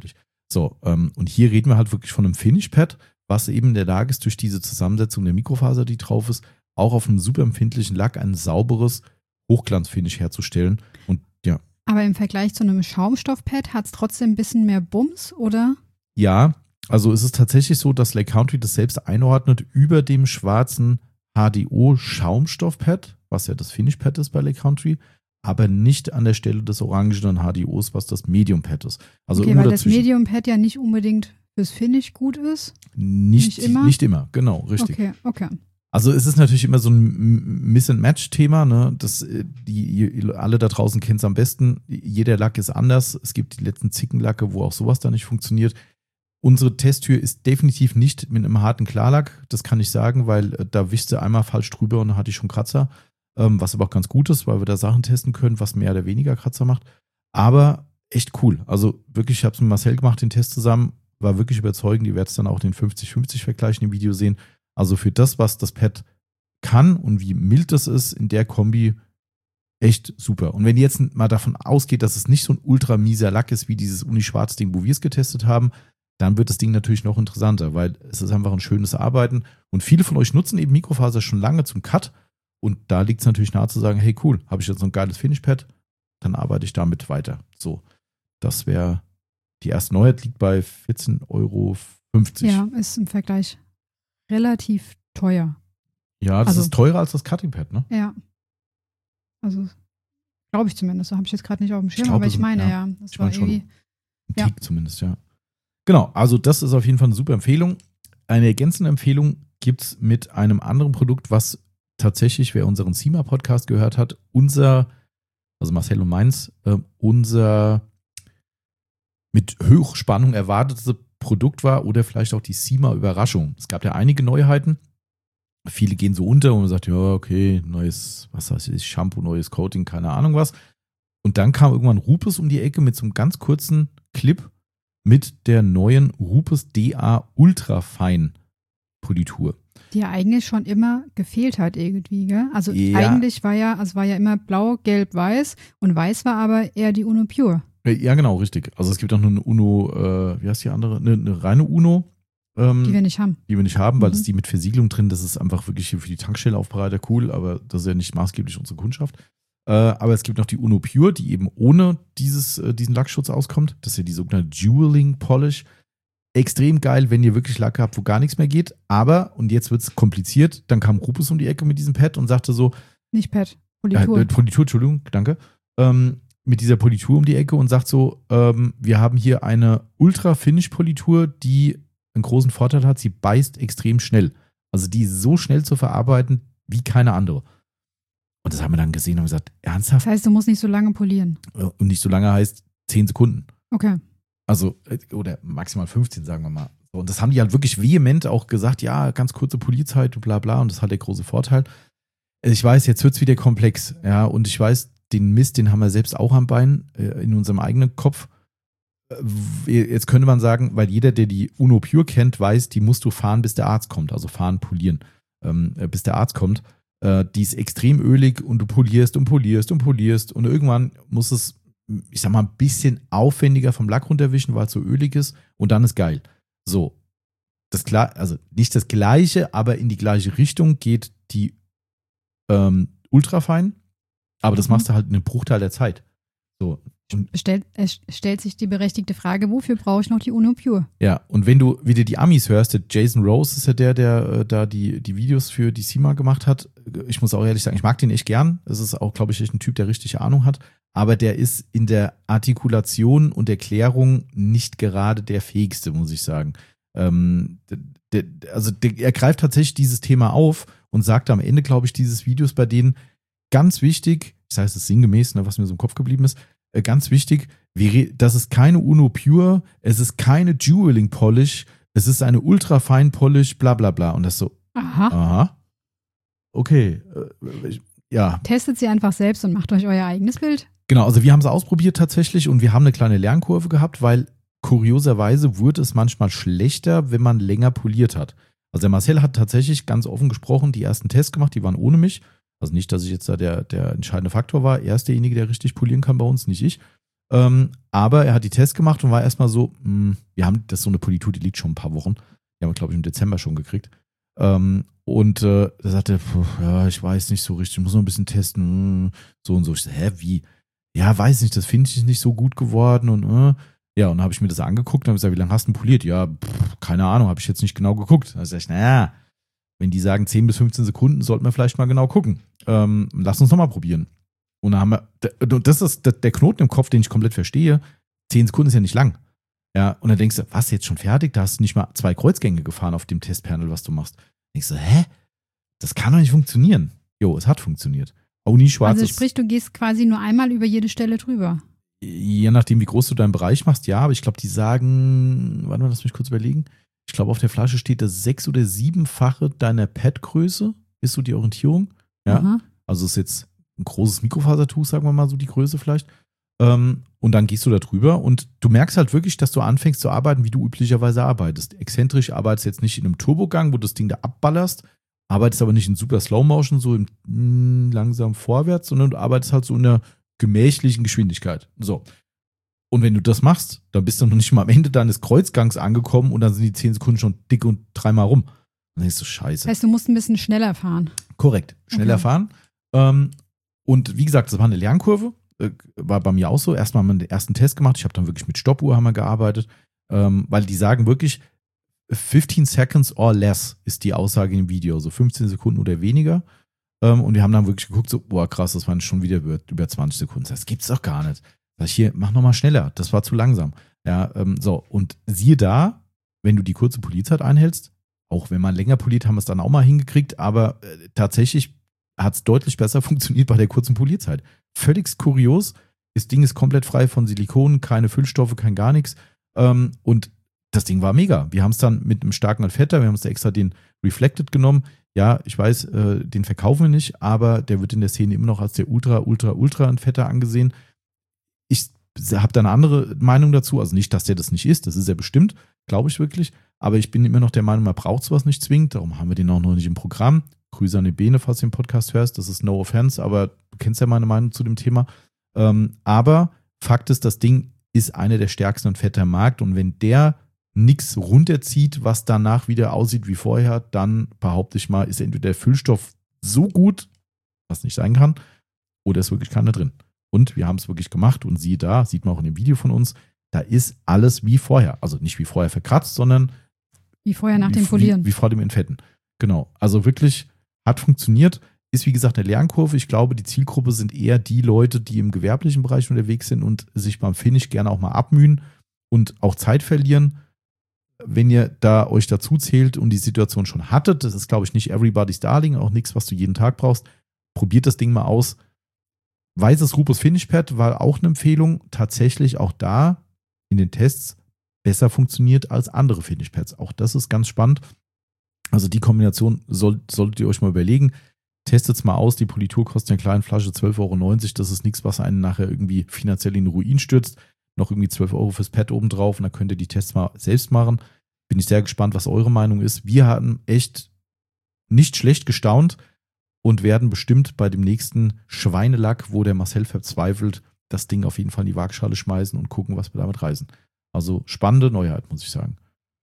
So, ähm, und hier reden wir halt wirklich von einem Finish-Pad, was eben in der Lage ist, durch diese Zusammensetzung der Mikrofaser, die drauf ist, auch auf einem super empfindlichen Lack ein sauberes Hochglanzfinish herzustellen. Und ja. Aber im Vergleich zu einem Schaumstoffpad hat es trotzdem ein bisschen mehr Bums, oder? Ja, also es ist tatsächlich so, dass Lake Country das selbst einordnet über dem schwarzen H D O-Schaumstoffpad, was ja das Finish-Pad ist bei Lake Country, aber nicht an der Stelle des orangenen H D Os, was das Medium-Pad ist. Also okay, weil dazwischen. Das Medium-Pad ja nicht unbedingt fürs Finish gut ist. Nicht, nicht immer? Nicht immer, genau, richtig. Okay, okay. Also es ist natürlich immer so ein Miss-and-Match-Thema, ne? Das, die, alle da draußen kennen es am besten. Jeder Lack ist anders. Es gibt die letzten Zickenlacke, wo auch sowas da nicht funktioniert. Unsere Testtür ist definitiv nicht mit einem harten Klarlack, das kann ich sagen, weil da wischst du einmal falsch drüber und dann hatte ich schon Kratzer, ähm, was aber auch ganz gut ist, weil wir da Sachen testen können, was mehr oder weniger Kratzer macht. Aber echt cool. Also wirklich, ich habe es mit Marcel gemacht, den Test zusammen, war wirklich überzeugend. Ihr werdet es dann auch den fünfzig fünfzig Vergleich im Video sehen. Also für das, was das Pad kann und wie mild das ist, in der Kombi echt super. Und wenn ihr jetzt mal davon ausgeht, dass es nicht so ein ultra mieser Lack ist wie dieses Uni-Schwarz-Ding, wo wir es getestet haben, dann wird das Ding natürlich noch interessanter, weil es ist einfach ein schönes Arbeiten. Und viele von euch nutzen eben Mikrofaser schon lange zum Cut. Und da liegt es natürlich nahe zu sagen, hey cool, habe ich jetzt so ein geiles Finish-Pad, dann arbeite ich damit weiter. So, das wäre, die erste Neuheit liegt bei vierzehn Euro fünfzig. Ja, ist im Vergleich relativ teuer. Ja, das also, ist teurer als das Cutting-Pad, ne? Ja. Also, glaube ich zumindest. So habe ich jetzt gerade nicht auf dem Schirm, ich glaub, aber ich meine, ja. ja Das ich war mein schon irgendwie. Ein ja. Tick zumindest, ja. Genau, also das ist auf jeden Fall eine super Empfehlung. Eine ergänzende Empfehlung gibt es mit einem anderen Produkt, was tatsächlich, wer unseren SEMA-Podcast gehört hat, unser, also Marcel und meins, äh, unser mit Hochspannung erwartetes Produkt war oder vielleicht auch die SEMA-Überraschung. Es gab ja einige Neuheiten. Viele gehen so unter und man sagt, ja, okay, neues, was heißt das, Shampoo, neues Coating, keine Ahnung was. Und dann kam irgendwann Rupes um die Ecke mit so einem ganz kurzen Clip mit der neuen Rupes D A Ultrafein Politur. Die ja eigentlich schon immer gefehlt hat irgendwie, gell? Also ja. eigentlich war ja, also war ja immer blau, gelb, weiß und weiß war aber eher die Uno Pure. Ja, genau, richtig. Also es gibt auch nur eine Uno, äh, wie heißt die andere? Eine, eine reine Uno. Ähm, die wir nicht haben. Die wir nicht haben, weil mhm. es die mit Versiegelung drin, das ist einfach wirklich hier für die Tankstelle Aufbereiter cool, aber das ist ja nicht maßgeblich unsere Kundschaft. Äh, aber es gibt noch die Uno Pure, die eben ohne dieses, äh, diesen Lackschutz auskommt. Das ist ja die sogenannte Jeweling Polish. Extrem geil, wenn ihr wirklich Lacke habt, wo gar nichts mehr geht. Aber, und jetzt wird es kompliziert, dann kam Rupes um die Ecke mit diesem Pad und sagte so, nicht Pad, Politur. Äh, Politur, Entschuldigung, danke. Ähm, mit dieser Politur um die Ecke und sagt so, ähm, wir haben hier eine Ultra-Finish-Politur, die einen großen Vorteil hat, sie beißt extrem schnell. Also die ist so schnell zu verarbeiten wie keine andere. Und das haben wir dann gesehen und gesagt, ernsthaft? Das heißt, du musst nicht so lange polieren. Und nicht so lange heißt zehn Sekunden. Okay. Also, oder maximal fünfzehn, sagen wir mal. Und das haben die halt wirklich vehement auch gesagt, ja, ganz kurze Polierzeit und bla bla. Und das hat der große Vorteil. Ich weiß, jetzt wird es wieder komplex. Ja, und ich weiß, den Mist, den haben wir selbst auch am Bein, äh, in unserem eigenen Kopf. Jetzt könnte man sagen, weil jeder, der die Uno Pure kennt, weiß, die musst du fahren, bis der Arzt kommt. Also fahren, polieren, ähm, bis der Arzt kommt. Äh, die ist extrem ölig und du polierst und polierst und polierst. Und irgendwann muss es, ich sag mal, ein bisschen aufwendiger vom Lack runterwischen, weil es so ölig ist. Und dann ist geil. So. Das klar, also nicht das Gleiche, aber in die gleiche Richtung geht die ähm, Ultrafein. Aber das machst du halt in einem Bruchteil der Zeit. So. Stellt, es stellt sich die berechtigte Frage, wofür brauche ich noch die Uno Pure? Ja, und wenn du wieder die Amis hörst, der Jason Rose ist ja der, der äh, da die, die Videos für die SEMA gemacht hat. Ich muss auch ehrlich sagen, ich mag den echt gern. Es ist auch, glaube ich, echt ein Typ, der richtig Ahnung hat. Aber der ist in der Artikulation und Erklärung nicht gerade der fähigste, muss ich sagen. Ähm, der, also der, er greift tatsächlich dieses Thema auf und sagt am Ende, glaube ich, dieses Videos bei denen ganz wichtig, ich sage es sinngemäß, ne, was mir so im Kopf geblieben ist, ganz wichtig, das ist keine Uno Pure, es ist keine Jeweling Polish, es ist eine Ultra Fine Polish, bla bla bla. Und das so, aha. aha. Okay, ja. Testet sie einfach selbst und macht euch euer eigenes Bild. Genau, also wir haben es ausprobiert tatsächlich und wir haben eine kleine Lernkurve gehabt, weil kurioserweise wurde es manchmal schlechter, wenn man länger poliert hat. Also der Marcel hat tatsächlich ganz offen gesprochen die ersten Tests gemacht, die waren ohne mich. Also nicht, dass ich jetzt da der, der entscheidende Faktor war. Er ist derjenige, der richtig polieren kann bei uns, nicht ich. Ähm, aber er hat die Tests gemacht und war erstmal so, mh, wir haben, das ist so eine Politur, die liegt schon ein paar Wochen. Die haben wir, glaube ich, im Dezember schon gekriegt. Ähm, und äh, er sagte, pf, ja, ich weiß nicht so richtig, ich muss noch ein bisschen testen, mh, so und so. Ich so, hä, wie? Ja, weiß nicht, das finde ich nicht so gut geworden und äh. ja, und dann habe ich mir das angeguckt und habe gesagt, wie lange hast du denn poliert? Ja, pf, keine Ahnung, habe ich jetzt nicht genau geguckt. Da sag ich, naja, wenn die sagen zehn bis fünfzehn Sekunden, sollten wir vielleicht mal genau gucken. Ähm, lass uns nochmal probieren. Und dann haben wir, das ist der Knoten im Kopf, den ich komplett verstehe. Zehn Sekunden ist ja nicht lang. Ja, und dann denkst du, was, jetzt schon fertig? Da hast du nicht mal zwei Kreuzgänge gefahren auf dem Testpanel, was du machst. Dann denkst du, hä? Das kann doch nicht funktionieren. Jo, es hat funktioniert. Oni Schwarz. Also sprich, du gehst quasi nur einmal über jede Stelle drüber. Je nachdem, wie groß du deinen Bereich machst, ja, aber ich glaube, die sagen, warte mal, lass mich kurz überlegen. Ich glaube, auf der Flasche steht das sechs- oder siebenfache deiner Pad-Größe, ist so die Orientierung. Ja, aha. Also ist jetzt ein großes Mikrofasertuch, sagen wir mal so die Größe vielleicht. Ähm, und dann gehst du da drüber und du merkst halt wirklich, dass du anfängst zu arbeiten, wie du üblicherweise arbeitest. Exzentrisch arbeitest jetzt nicht in einem Turbogang, wo du das Ding da abballerst, arbeitest aber nicht in super Slow Motion, so im mm, langsam vorwärts, sondern du arbeitest halt so in einer gemächlichen Geschwindigkeit. So. Und wenn du das machst, dann bist du noch nicht mal am Ende deines Kreuzgangs angekommen und dann sind die zehn Sekunden schon dick und dreimal rum. Dann denkst du, scheiße. Das heißt, du musst ein bisschen schneller fahren. Korrekt, schneller okay. fahren. Ähm, und wie gesagt, das war eine Lernkurve. Äh, war bei mir auch so. Erstmal haben wir den ersten Test gemacht. Ich habe dann wirklich mit Stoppuhr haben wir gearbeitet. Ähm, weil die sagen wirklich, fifteen seconds or less ist die Aussage im Video. So fünfzehn Sekunden oder weniger. Ähm, und wir haben dann wirklich geguckt, so, boah krass, das waren schon wieder über, über zwanzig Sekunden. Das gibt's doch gar nicht. Sag ich, hier, mach nochmal schneller. Das war zu langsam. Ja, ähm, so. Und siehe da, wenn du die kurze Polierzeit einhältst, auch wenn man länger poliert, haben wir es dann auch mal hingekriegt, aber äh, tatsächlich hat es deutlich besser funktioniert bei der kurzen Polierzeit. Völlig kurios. Das Ding ist komplett frei von Silikon, keine Füllstoffe, kein gar nichts. Ähm, und das Ding war mega. Wir haben es dann mit einem starken Entfetter, wir haben uns da extra den Reflected genommen. Ja, ich weiß, äh, den verkaufen wir nicht, aber der wird in der Szene immer noch als der Ultra, Ultra, Ultra Entfetter angesehen. Ich habe da eine andere Meinung dazu. Also nicht, dass der das nicht ist, das ist er bestimmt, glaube ich wirklich. Aber ich bin immer noch der Meinung, man braucht sowas nicht zwingend. Darum haben wir den auch noch nicht im Programm. Grüße an die Bene, falls du den Podcast hörst. Das ist no offense, aber du kennst ja meine Meinung zu dem Thema. Ähm, aber Fakt ist, das Ding ist einer der stärksten Entfetter am Markt. Und wenn der nichts runterzieht, was danach wieder aussieht wie vorher, dann behaupte ich mal, ist entweder der Füllstoff so gut, was nicht sein kann, oder ist wirklich keiner drin. Und wir haben es wirklich gemacht und siehe da, sieht man auch in dem Video von uns, da ist alles wie vorher. Also nicht wie vorher verkratzt, sondern wie vorher nach wie, dem Polieren. Wie, wie vor dem Entfetten. Genau. Also wirklich hat funktioniert. Ist wie gesagt eine Lernkurve. Ich glaube, die Zielgruppe sind eher die Leute, die im gewerblichen Bereich unterwegs sind und sich beim Finish gerne auch mal abmühen und auch Zeit verlieren. Wenn ihr da euch dazu zählt und die Situation schon hattet, das ist, glaube ich, nicht everybody's darling, auch nichts, was du jeden Tag brauchst, probiert das Ding mal aus. Weißes Rupus Finish Pad war auch eine Empfehlung. Tatsächlich auch da in den Tests besser funktioniert als andere Finish Pads. Auch das ist ganz spannend. Also die Kombination soll, solltet ihr euch mal überlegen. Testet es mal aus. Die Politur kostet in einer kleinen Flasche zwölf Euro neunzig. Das ist nichts, was einen nachher irgendwie finanziell in den Ruin stürzt. Noch irgendwie zwölf Euro fürs Pad obendrauf und dann könnt ihr die Tests mal selbst machen. Bin ich sehr gespannt, was eure Meinung ist. Wir hatten echt nicht schlecht gestaunt und werden bestimmt bei dem nächsten Schweinelack, wo der Marcel verzweifelt, das Ding auf jeden Fall in die Waagschale schmeißen und gucken, was wir damit reißen. Also spannende Neuheit, muss ich sagen.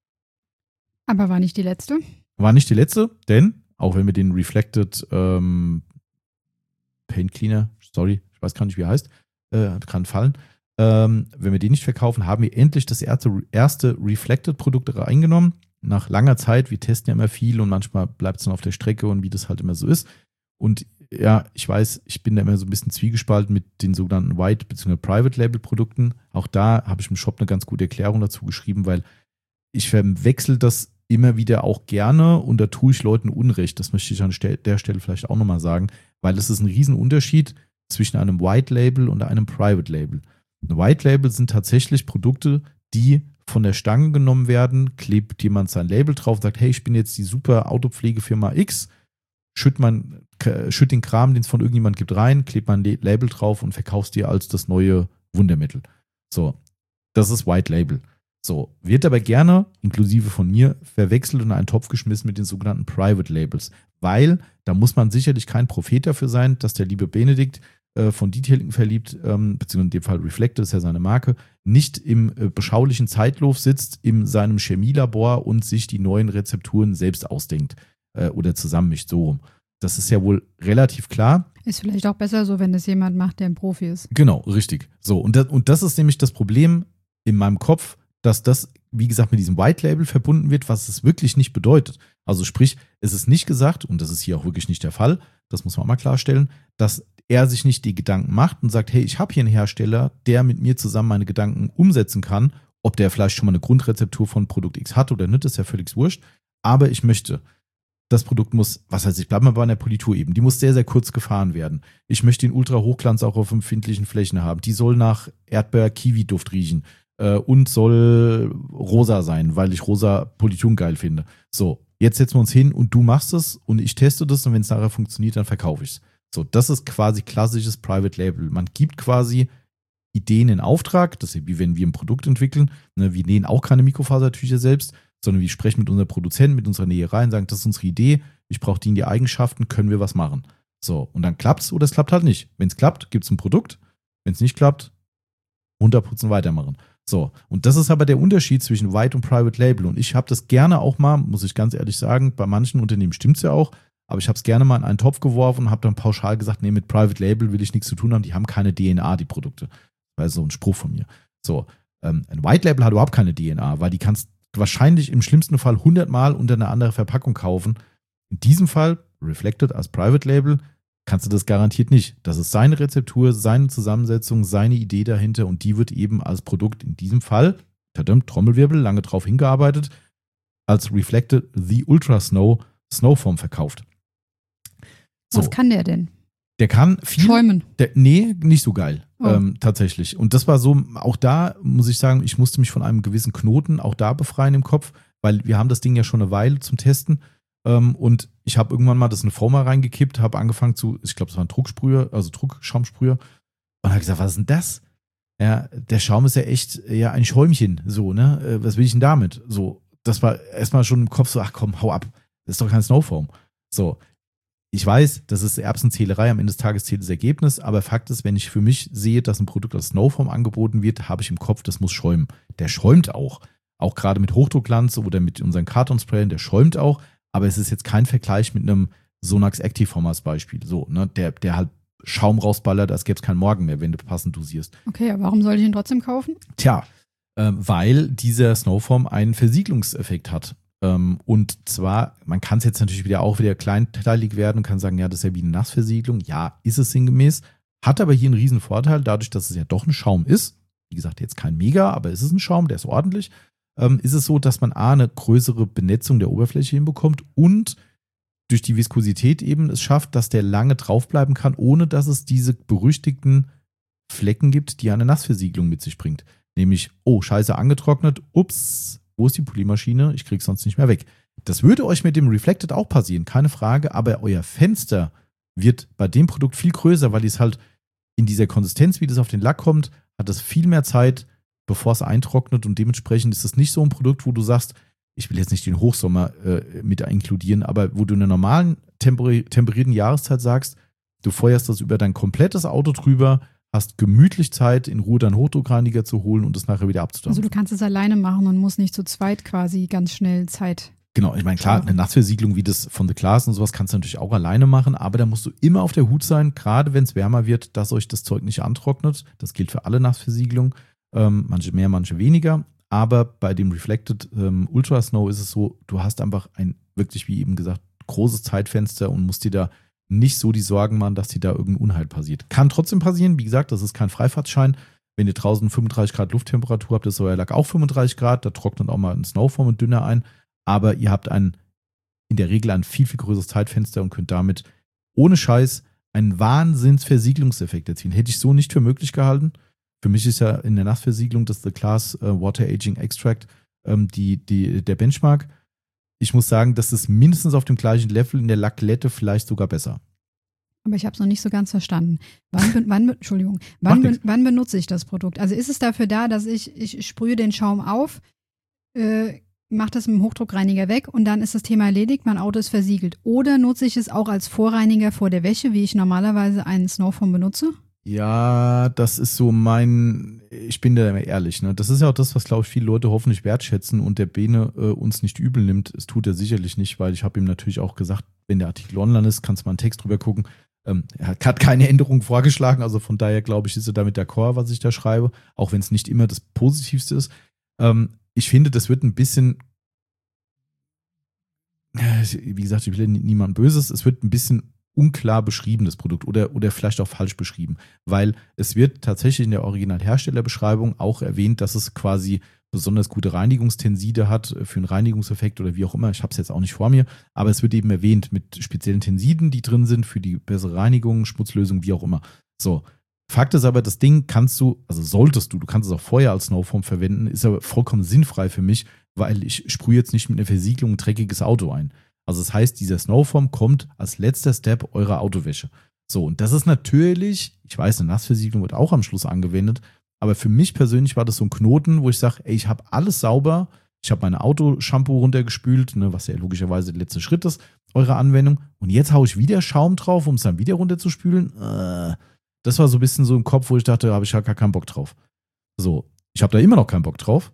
Aber war nicht die letzte? War nicht die letzte, denn auch wenn wir den Reflected ähm, Paint Cleaner, sorry, ich weiß gar nicht, wie er heißt, äh, kann fallen, ähm, wenn wir den nicht verkaufen, haben wir endlich das erste, erste Reflected-Produkt reingenommen. Nach langer Zeit, wir testen ja immer viel und manchmal bleibt es dann auf der Strecke und wie das halt immer so ist. Und ja, ich weiß, ich bin da immer so ein bisschen zwiegespalten mit den sogenannten White- bzw. Private-Label-Produkten. Auch da habe ich im Shop eine ganz gute Erklärung dazu geschrieben, weil ich verwechsel das immer wieder auch gerne und da tue ich Leuten Unrecht. Das möchte ich an der Stelle vielleicht auch nochmal sagen, weil es ist ein Riesenunterschied zwischen einem White-Label und einem Private-Label. Ein White-Label sind tatsächlich Produkte, die von der Stange genommen werden, klebt jemand sein Label drauf, sagt, hey, ich bin jetzt die super Autopflegefirma X, schütt, mein, schütt den Kram, den es von irgendjemand gibt, rein, klebt mein Label drauf und verkaufst dir als das neue Wundermittel. So, das ist White Label. So, wird aber gerne, inklusive von mir, verwechselt und in einen Topf geschmissen mit den sogenannten Private Labels, weil da muss man sicherlich kein Prophet dafür sein, dass der liebe Benedikt äh, von Detailing verliebt, ähm, beziehungsweise in dem Fall Reflected, ist ja seine Marke, nicht im äh, beschaulichen Zeitlauf sitzt, in seinem Chemielabor und sich die neuen Rezepturen selbst ausdenkt äh, oder zusammenmischt, so rum. Das ist ja wohl relativ klar. Ist vielleicht auch besser so, wenn das jemand macht, der ein Profi ist. Genau, richtig. So, und das, und das ist nämlich das Problem in meinem Kopf, dass das, wie gesagt, mit diesem White Label verbunden wird, was es wirklich nicht bedeutet. Also sprich, es ist nicht gesagt, und das ist hier auch wirklich nicht der Fall, das muss man auch mal klarstellen, dass er sich nicht die Gedanken macht und sagt, hey, ich habe hier einen Hersteller, der mit mir zusammen meine Gedanken umsetzen kann, ob der vielleicht schon mal eine Grundrezeptur von Produkt X hat oder nicht, ist ja völlig wurscht, aber ich möchte, das Produkt muss, was heißt, ich bleibe mal bei einer Politur eben, die muss sehr, sehr kurz gefahren werden. Ich möchte den Ultra-Hochglanz auch auf empfindlichen Flächen haben. Die soll nach Erdbeer-Kiwi-Duft riechen äh, und soll rosa sein, weil ich rosa Polituren geil finde. So, jetzt setzen wir uns hin und du machst es und ich teste das und wenn es nachher funktioniert, dann verkaufe ich es. So, das ist quasi klassisches Private Label. Man gibt quasi Ideen in Auftrag, das ist wie wenn wir ein Produkt entwickeln. Ne, wir nähen auch keine Mikrofasertücher selbst, sondern wir sprechen mit unserem Produzenten, mit unserer Näherei und sagen, das ist unsere Idee, ich brauche die in die Eigenschaften, können wir was machen. So, und dann klappt's oder es klappt halt nicht. Wenn es klappt, gibt es ein Produkt. Wenn es nicht klappt, runterputzen, weitermachen. So, und das ist aber der Unterschied zwischen White und Private Label. Und ich habe das gerne auch mal, muss ich ganz ehrlich sagen, bei manchen Unternehmen stimmt es ja auch, aber ich habe es gerne mal in einen Topf geworfen und habe dann pauschal gesagt, nee, mit Private Label will ich nichts zu tun haben, die haben keine D N A, die Produkte. Das war so ein Spruch von mir. So, ähm, ein White Label hat überhaupt keine D N A, weil die kannst wahrscheinlich im schlimmsten Fall hundert Mal unter eine andere Verpackung kaufen. In diesem Fall, Reflected als Private Label, kannst du das garantiert nicht. Das ist seine Rezeptur, seine Zusammensetzung, seine Idee dahinter und die wird eben als Produkt in diesem Fall, tadam, Trommelwirbel, lange drauf hingearbeitet, als Reflected The Ultra Snow Snowform verkauft. So. Was kann der denn? Der kann viel. Schäumen. Der, nee, nicht so geil. Oh. Ähm, tatsächlich. Und das war so, auch da muss ich sagen, ich musste mich von einem gewissen Knoten auch da befreien im Kopf, weil wir haben das Ding ja schon eine Weile zum Testen. Ähm, und ich habe irgendwann mal das in eine Forma reingekippt, habe angefangen zu, ich glaube, das war ein Drucksprüher, also Druckschaumsprüher. Und habe gesagt, was ist denn das? Ja, der Schaum ist ja echt ja ein Schäumchen. So, ne? Äh, was will ich denn damit? So, das war erstmal schon im Kopf so, ach komm, hau ab. Das ist doch kein Snowform. So. Ich weiß, das ist Erbsenzählerei, am Ende des Tages zählt das Ergebnis, aber Fakt ist, wenn ich für mich sehe, dass ein Produkt als Snowform angeboten wird, habe ich im Kopf, das muss schäumen. Der schäumt auch. Auch gerade mit Hochdruckglanz oder mit unseren Kartonsprayen, der schäumt auch, aber es ist jetzt kein Vergleich mit einem Sonax Activeform als Beispiel. So, ne, der, der halt Schaum rausballert, als gäbe es keinen Morgen mehr, wenn du passend dosierst. Okay, aber warum soll ich ihn trotzdem kaufen? Tja, äh, weil dieser Snowform einen Versiegelungseffekt hat. Und zwar, man kann es jetzt natürlich wieder auch wieder kleinteilig werden und kann sagen, ja, das ist ja wie eine Nassversiegelung. Ja, ist es sinngemäß. Hat aber hier einen riesen Vorteil, dadurch, dass es ja doch ein Schaum ist. Wie gesagt, jetzt kein Mega, aber es ist ein Schaum, der ist ordentlich. Ähm, ist es so, dass man A, eine größere Benetzung der Oberfläche hinbekommt und durch die Viskosität eben es schafft, dass der lange draufbleiben kann, ohne dass es diese berüchtigten Flecken gibt, die eine Nassversiegelung mit sich bringt. Nämlich, oh, scheiße, angetrocknet, ups, wo ist die Polymaschine? Ich krieg's sonst nicht mehr weg. Das würde euch mit dem Reflected auch passieren, keine Frage, aber euer Fenster wird bei dem Produkt viel größer, weil es halt in dieser Konsistenz, wie das auf den Lack kommt, hat es viel mehr Zeit, bevor es eintrocknet und dementsprechend ist es nicht so ein Produkt, wo du sagst, ich will jetzt nicht den Hochsommer äh, mit inkludieren, aber wo du in einer normalen temper- temperierten Jahreszeit sagst, du feuerst das über dein komplettes Auto drüber, hast gemütlich Zeit, in Ruhe deinen Hochdruckreiniger zu holen und das nachher wieder abzudampfen. Also du kannst es alleine machen und musst nicht zu zweit quasi ganz schnell Zeit. Genau, ich meine, klar, eine Nassversiegelung wie das von The Glass und sowas kannst du natürlich auch alleine machen, aber da musst du immer auf der Hut sein, gerade wenn es wärmer wird, dass euch das Zeug nicht antrocknet. Das gilt für alle Nassversiegelungen, ähm, manche mehr, manche weniger. Aber bei dem Reflected ähm, Ultra Snow ist es so, du hast einfach ein wirklich, wie eben gesagt, großes Zeitfenster und musst dir da nicht so die Sorgen machen, dass dir da irgendein Unheil passiert. Kann trotzdem passieren, wie gesagt, das ist kein Freifahrtschein. Wenn ihr draußen fünfunddreißig Grad Lufttemperatur habt, ist euer Lack auch fünfunddreißig Grad, da trocknet auch mal ein Snowform und dünner ein. Aber ihr habt ein, in der Regel ein viel, viel größeres Zeitfenster und könnt damit ohne Scheiß einen Wahnsinnsversiegelungseffekt erzielen. Hätte ich so nicht für möglich gehalten. Für mich ist ja in der Nassversiegelung das The Glass äh, Water Aging Extract ähm, die, die, der Benchmark. Ich muss sagen, das ist mindestens auf dem gleichen Level, in der Lacklette vielleicht sogar besser. Aber ich habe es noch nicht so ganz verstanden. Wann, wann, Entschuldigung, wann, be, wann benutze ich das Produkt? Also ist es dafür da, dass ich, ich sprühe den Schaum auf, äh, mache das mit dem Hochdruckreiniger weg und dann ist das Thema erledigt, mein Auto ist versiegelt. Oder nutze ich es auch als Vorreiniger vor der Wäsche, wie ich normalerweise einen Snowfoam benutze? Ja, das ist so mein, ich bin da immer ehrlich, ne? Das ist ja auch das, was, glaube ich, viele Leute hoffentlich wertschätzen und der Bene äh, uns nicht übel nimmt. Es tut er sicherlich nicht, weil ich habe ihm natürlich auch gesagt, wenn der Artikel online ist, kannst du mal einen Text drüber gucken. Ähm, er hat keine Änderung vorgeschlagen, also von daher, glaube ich, ist er damit d'accord, was ich da schreibe, auch wenn es nicht immer das Positivste ist. Ähm, ich finde, das wird ein bisschen, wie gesagt, ich will niemand Böses, es wird ein bisschen unklar beschrieben, das Produkt, oder, oder vielleicht auch falsch beschrieben, weil es wird tatsächlich in der Originalherstellerbeschreibung auch erwähnt, dass es quasi besonders gute Reinigungstenside hat für einen Reinigungseffekt oder wie auch immer, ich habe es jetzt auch nicht vor mir, aber es wird eben erwähnt mit speziellen Tensiden, die drin sind für die bessere Reinigung, Schmutzlösung, wie auch immer. So, Fakt ist aber, das Ding kannst du, also solltest du, du kannst es auch vorher als Snowfoam verwenden, ist aber vollkommen sinnfrei für mich, weil ich sprühe jetzt nicht mit einer Versiegelung ein dreckiges Auto ein. Also das heißt, dieser Snowfoam kommt als letzter Step eurer Autowäsche. So, und das ist natürlich, ich weiß, eine Nassversiegelung wird auch am Schluss angewendet, aber für mich persönlich war das so ein Knoten, wo ich sage, ey, ich habe alles sauber, ich habe meine Autoshampoo runtergespült, ne, was ja logischerweise der letzte Schritt ist, eurer Anwendung, und jetzt haue ich wieder Schaum drauf, um es dann wieder runterzuspülen. Äh, das war so ein bisschen so im Kopf, wo ich dachte, da habe ich ja gar keinen Bock drauf. So, ich habe da immer noch keinen Bock drauf,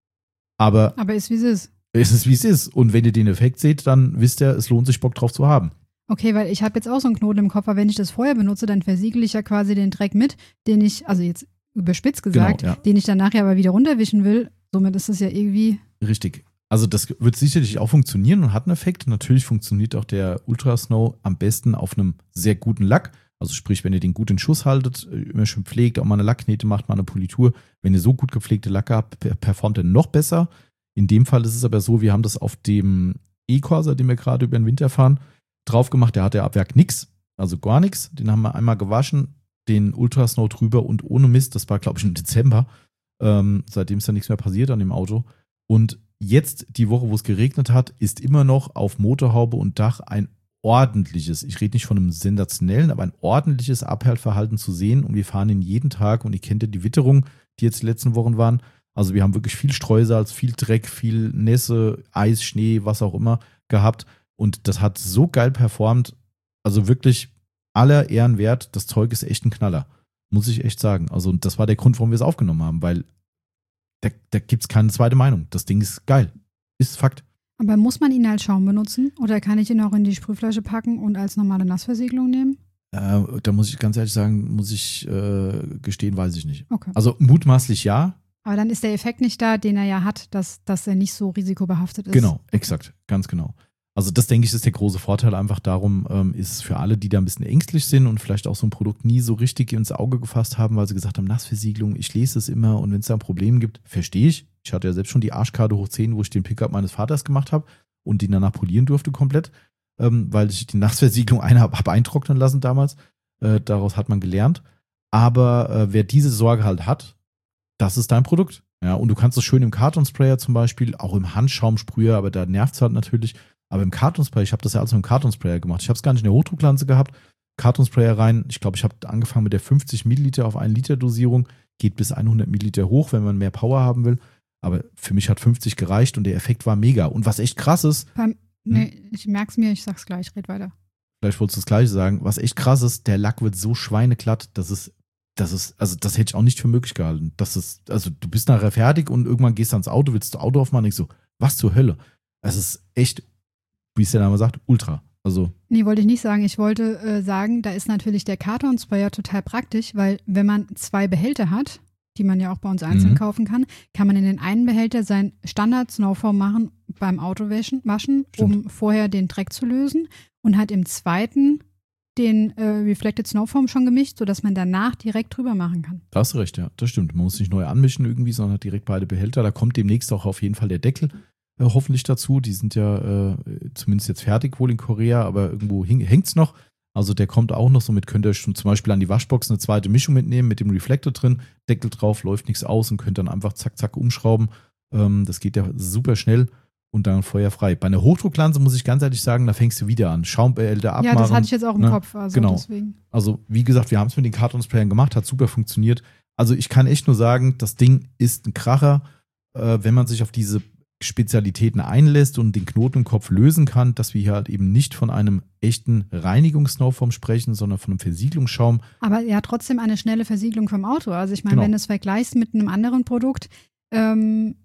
aber... Aber ist wie es ist. Es ist, wie es ist. Und wenn ihr den Effekt seht, dann wisst ihr, es lohnt sich, Bock drauf zu haben. Okay, weil ich habe jetzt auch so einen Knoten im Kopf, aber wenn ich das vorher benutze, dann versiegle ich ja quasi den Dreck mit, den ich, also jetzt überspitzt gesagt, Genau, ja. den ich dann nachher aber wieder runterwischen will. Somit ist das ja irgendwie... Richtig. Also das wird sicherlich auch funktionieren und hat einen Effekt. Natürlich funktioniert auch der Ultra Snow am besten auf einem sehr guten Lack. Also sprich, wenn ihr den gut in Schuss haltet, immer schön pflegt, auch mal eine Lackknete macht, mal eine Politur. Wenn ihr so gut gepflegte Lacke habt, performt er noch besser. In dem Fall ist es aber so, wir haben das auf dem E-Corsa, den wir gerade über den Winter fahren, drauf gemacht. Der hatte ab Werk nichts, also gar nichts. Den haben wir einmal gewaschen, den Ultra Snow drüber und ohne Mist. Das war, glaube ich, im Dezember. Ähm, seitdem ist da nichts mehr passiert an dem Auto. Und jetzt, die Woche, wo es geregnet hat, ist immer noch auf Motorhaube und Dach ein ordentliches, ich rede nicht von einem sensationellen, aber ein ordentliches Abhärtverhalten zu sehen. Und wir fahren ihn jeden Tag und ihr kennt ja die Witterung, die jetzt die letzten Wochen waren. Also wir haben wirklich viel Streusalz, viel Dreck, viel Nässe, Eis, Schnee, was auch immer gehabt. Und das hat so geil performt. Also wirklich aller Ehren wert. Das Zeug ist echt ein Knaller. Muss ich echt sagen. Also das war der Grund, warum wir es aufgenommen haben. Weil da, da gibt es keine zweite Meinung. Das Ding ist geil. Ist Fakt. Aber muss man ihn als Schaum benutzen? Oder kann ich ihn auch in die Sprühflasche packen und als normale Nassversiegelung nehmen? Äh, da muss ich ganz ehrlich sagen, muss ich äh, gestehen, weiß ich nicht. Okay. Also mutmaßlich ja. Aber dann ist der Effekt nicht da, den er ja hat, dass, dass er nicht so risikobehaftet ist. Genau, exakt, ganz genau. Also das, denke ich, ist der große Vorteil. Einfach darum ähm, ist es für alle, die da ein bisschen ängstlich sind und vielleicht auch so ein Produkt nie so richtig ins Auge gefasst haben, weil sie gesagt haben, Nassversiegelung, ich lese es immer und wenn es da ein Problem gibt, verstehe ich. Ich hatte ja selbst schon die Arschkarte hoch zehn, wo ich den Pickup meines Vaters gemacht habe und den danach polieren durfte komplett, ähm, weil ich die Nassversiegelung eine habe hab eintrocknen lassen damals. Äh, daraus hat man gelernt. Aber äh, wer diese Sorge halt hat, das ist dein Produkt. Ja, und du kannst es schön im Kartonsprayer zum Beispiel, auch im Handschaumsprüher, aber da nervt es halt natürlich. Aber im Kartonsprayer, ich habe das ja alles mit dem Kartonsprayer gemacht. Ich habe es gar nicht in der Hochdrucklanze gehabt. Kartonsprayer rein. Ich glaube, ich habe angefangen mit der fünfzig Milliliter auf ein Liter Dosierung. Geht bis hundert Milliliter hoch, wenn man mehr Power haben will. Aber für mich hat fünfzig gereicht und der Effekt war mega. Und was echt krass ist. Beim, nee, hm? Ich merk's mir, ich sag's gleich, red weiter. Vielleicht wolltest du das Gleiche sagen. Was echt krass ist, der Lack wird so schweineglatt, dass es Das ist, also das hätte ich auch nicht für möglich gehalten. Das ist, also du bist nachher fertig und irgendwann gehst du ans Auto, willst du Auto aufmachen, ich so, was zur Hölle? Es ist echt, wie es der Name sagt, ultra. Also. Nee, wollte ich nicht sagen. Ich wollte äh, sagen, da ist natürlich der Kartonsprayer total praktisch, weil wenn man zwei Behälter hat, die man ja auch bei uns einzeln mhm. kaufen kann, kann man in den einen Behälter sein Standard-Snowfoam machen beim Autowaschen, waschen, um vorher den Dreck zu lösen und hat im zweiten den äh, Reflected Snowfoam schon gemischt, sodass man danach direkt drüber machen kann. Da hast du recht, ja, das stimmt. Man muss nicht neu anmischen irgendwie, sondern hat direkt beide Behälter. Da kommt demnächst auch auf jeden Fall der Deckel äh, hoffentlich dazu. Die sind ja äh, zumindest jetzt fertig wohl in Korea, aber irgendwo hängt es noch. Also der kommt auch noch, somit könnt ihr schon zum Beispiel an die Waschbox eine zweite Mischung mitnehmen mit dem Reflektor drin, Deckel drauf, läuft nichts aus und könnt dann einfach zack, zack umschrauben. Ähm, das geht ja super schnell. Und dann feuerfrei. Bei einer Hochdrucklanze muss ich ganz ehrlich sagen, da fängst du wieder an. Schaumbehälter abmachen. Ja, das hatte ich jetzt auch im ne? Kopf. Also genau. Deswegen. Also wie gesagt, wir haben es mit den Kartonsprayern gemacht, hat super funktioniert. Also ich kann echt nur sagen, das Ding ist ein Kracher, äh, wenn man sich auf diese Spezialitäten einlässt und den Knoten im Kopf lösen kann, dass wir hier halt eben nicht von einem echten Reinigungssnowfoam sprechen, sondern von einem Versiegelungsschaum. Aber ja, trotzdem eine schnelle Versiegelung vom Auto. Also ich meine, Genau. wenn du es vergleichst mit einem anderen Produkt, ähm,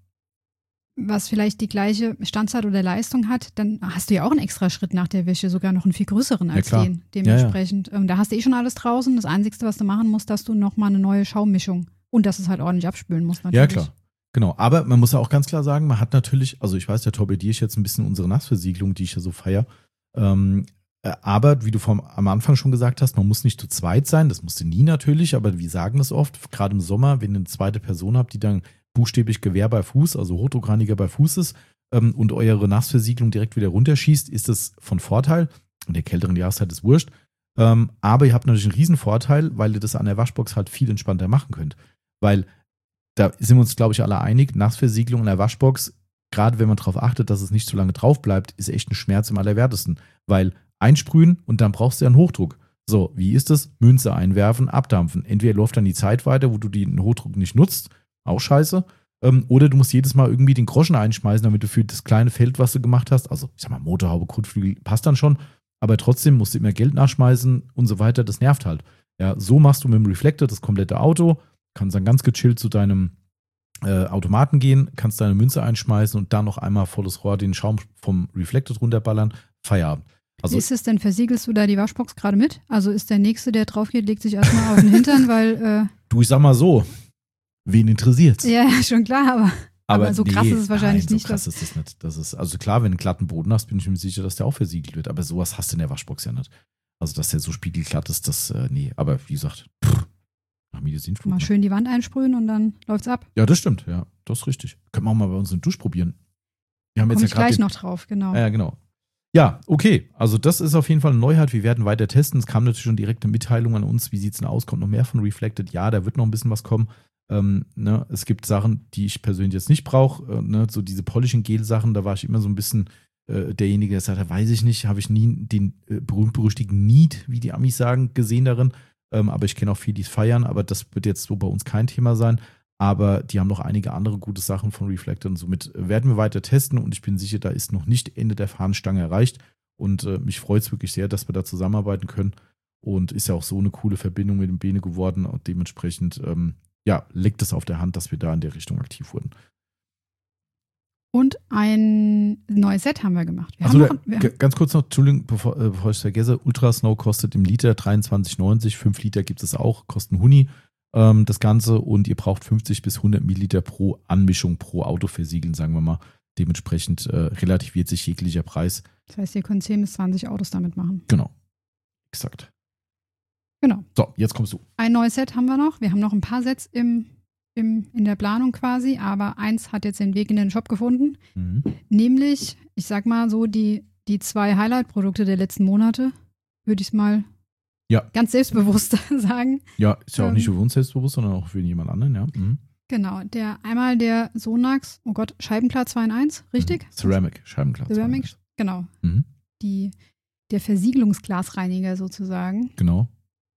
was vielleicht die gleiche Standzeit oder Leistung hat, dann hast du ja auch einen extra Schritt nach der Wäsche, sogar noch einen viel größeren als klar. den dementsprechend. Ähm, da hast du eh schon alles draußen. Das Einzige, was du machen musst, dass du nochmal eine neue Schaummischung und dass es halt ordentlich abspülen musst natürlich. Ja, klar. Genau, aber man muss ja auch ganz klar sagen, man hat natürlich, also ich weiß, der torpediere ich jetzt ein bisschen unsere Nassversiegelung, die ich ja so feiere, ähm, äh, aber wie du vom, am Anfang schon gesagt hast, man muss nicht zu zweit sein, das musste nie natürlich, aber wir sagen das oft, gerade im Sommer, wenn ihr eine zweite Person habt, die dann buchstäblich Gewehr bei Fuß, also Hochdruckreiniger bei Fuß ist ähm, und eure Nassversiegelung direkt wieder runterschießt, ist das von Vorteil. In der kälteren Jahreszeit ist wurscht. Ähm, aber ihr habt natürlich einen riesen Vorteil, weil ihr das an der Waschbox halt viel entspannter machen könnt. Weil da sind wir uns, glaube ich, alle einig, Nassversiegelung in der Waschbox, gerade wenn man darauf achtet, dass es nicht zu lange drauf bleibt, ist echt ein Schmerz im Allerwertesten. Weil einsprühen und dann brauchst du ja einen Hochdruck. So, wie ist es? Münze einwerfen, abdampfen. Entweder läuft dann die Zeit weiter, wo du den Hochdruck nicht nutzt, auch scheiße. Ähm, oder du musst jedes Mal irgendwie den Groschen einschmeißen, damit du für das kleine Feld, was du gemacht hast, also ich sag mal Motorhaube, Kotflügel, passt dann schon, aber trotzdem musst du immer Geld nachschmeißen und so weiter, das nervt halt. Ja, so machst du mit dem Reflektor das komplette Auto, kannst dann ganz gechillt zu deinem äh, Automaten gehen, kannst deine Münze einschmeißen und dann noch einmal volles Rohr den Schaum vom Reflektor drunter ballern, Feierabend. Also, wie ist es denn, versiegelst du da die Waschbox gerade mit? Also ist der Nächste, der drauf geht, legt sich erstmal auf den Hintern, weil äh, du, ich sag mal so, wen interessiert's? ja, ja, schon klar, aber, aber, Aber so nee, krass ist es wahrscheinlich nein, so nicht. krass dass- ist das nicht. Das ist, also klar, wenn du einen glatten Boden hast, bin ich mir sicher, dass der auch versiegelt wird. Aber sowas hast du in der Waschbox ja nicht. Also, dass der so spiegelglatt ist, das, äh, nee. Aber wie gesagt, pff, nach mir sind Mal schön die Wand einsprühen und dann läuft's ab. Ja, das stimmt, ja. Das ist richtig. Können wir auch mal bei uns in Dusch probieren. Wir haben Komme jetzt ich ja gerade gleich den- noch drauf, genau. Ja, genau. Ja, okay. Also das ist auf jeden Fall eine Neuheit. Wir werden weiter testen. Es kam natürlich schon direkt eine Mitteilung an uns. Wie sieht es denn aus? Kommt noch mehr von Reflected? Ja, da wird noch ein bisschen was kommen. Ähm, ne? Es gibt Sachen, die ich persönlich jetzt nicht brauche. Äh, ne? So diese Polishing-Gel-Sachen, da war ich immer so ein bisschen äh, derjenige, der sagt, weiß ich nicht, habe ich nie den äh, berühmt-berüchtigten Need, wie die Amis sagen, gesehen darin. Ähm, aber ich kenne auch viele, die es feiern. Aber das wird jetzt so bei uns kein Thema sein. Aber die haben noch einige andere gute Sachen von Reflected und somit werden wir weiter testen und ich bin sicher, da ist noch nicht Ende der Fahnenstange erreicht und äh, mich freut es wirklich sehr, dass wir da zusammenarbeiten können und ist ja auch so eine coole Verbindung mit dem Bene geworden und dementsprechend ähm, ja, liegt es auf der Hand, dass wir da in der Richtung aktiv wurden. Und ein neues Set haben wir gemacht. Wir Also haben da, noch, wir g- ganz kurz noch, Entschuldigung, bevor, äh, bevor ich es vergesse, Ultra Snow kostet im Liter dreiundzwanzig neunzig, fünf Liter gibt es auch, kosten Huni. Das Ganze und ihr braucht fünfzig bis hundert Milliliter pro Anmischung pro Auto versiegeln, sagen wir mal. Dementsprechend äh, relativiert sich jeglicher Preis. Das heißt, ihr könnt zehn bis zwanzig Autos damit machen. Genau. Exakt. Genau. So, jetzt kommst du. Ein neues Set haben wir noch. Wir haben noch ein paar Sets im, im, in der Planung quasi, aber eins hat jetzt den Weg in den Shop gefunden. Mhm. Nämlich, ich sag mal so, die, die zwei Highlight-Produkte der letzten Monate, würde ich es mal Ja. ganz selbstbewusst sagen. Ja, ist ja auch Ähm. nicht nur für uns selbstbewusst, sondern auch für jemand anderen, ja. Mhm. Genau, der einmal der Sonax, oh Gott, Scheibenklar zwei in eins, richtig? Mhm. Ceramic, Scheibenglas. Ceramic, genau. Mhm. Die, der Versiegelungsglasreiniger sozusagen. Genau.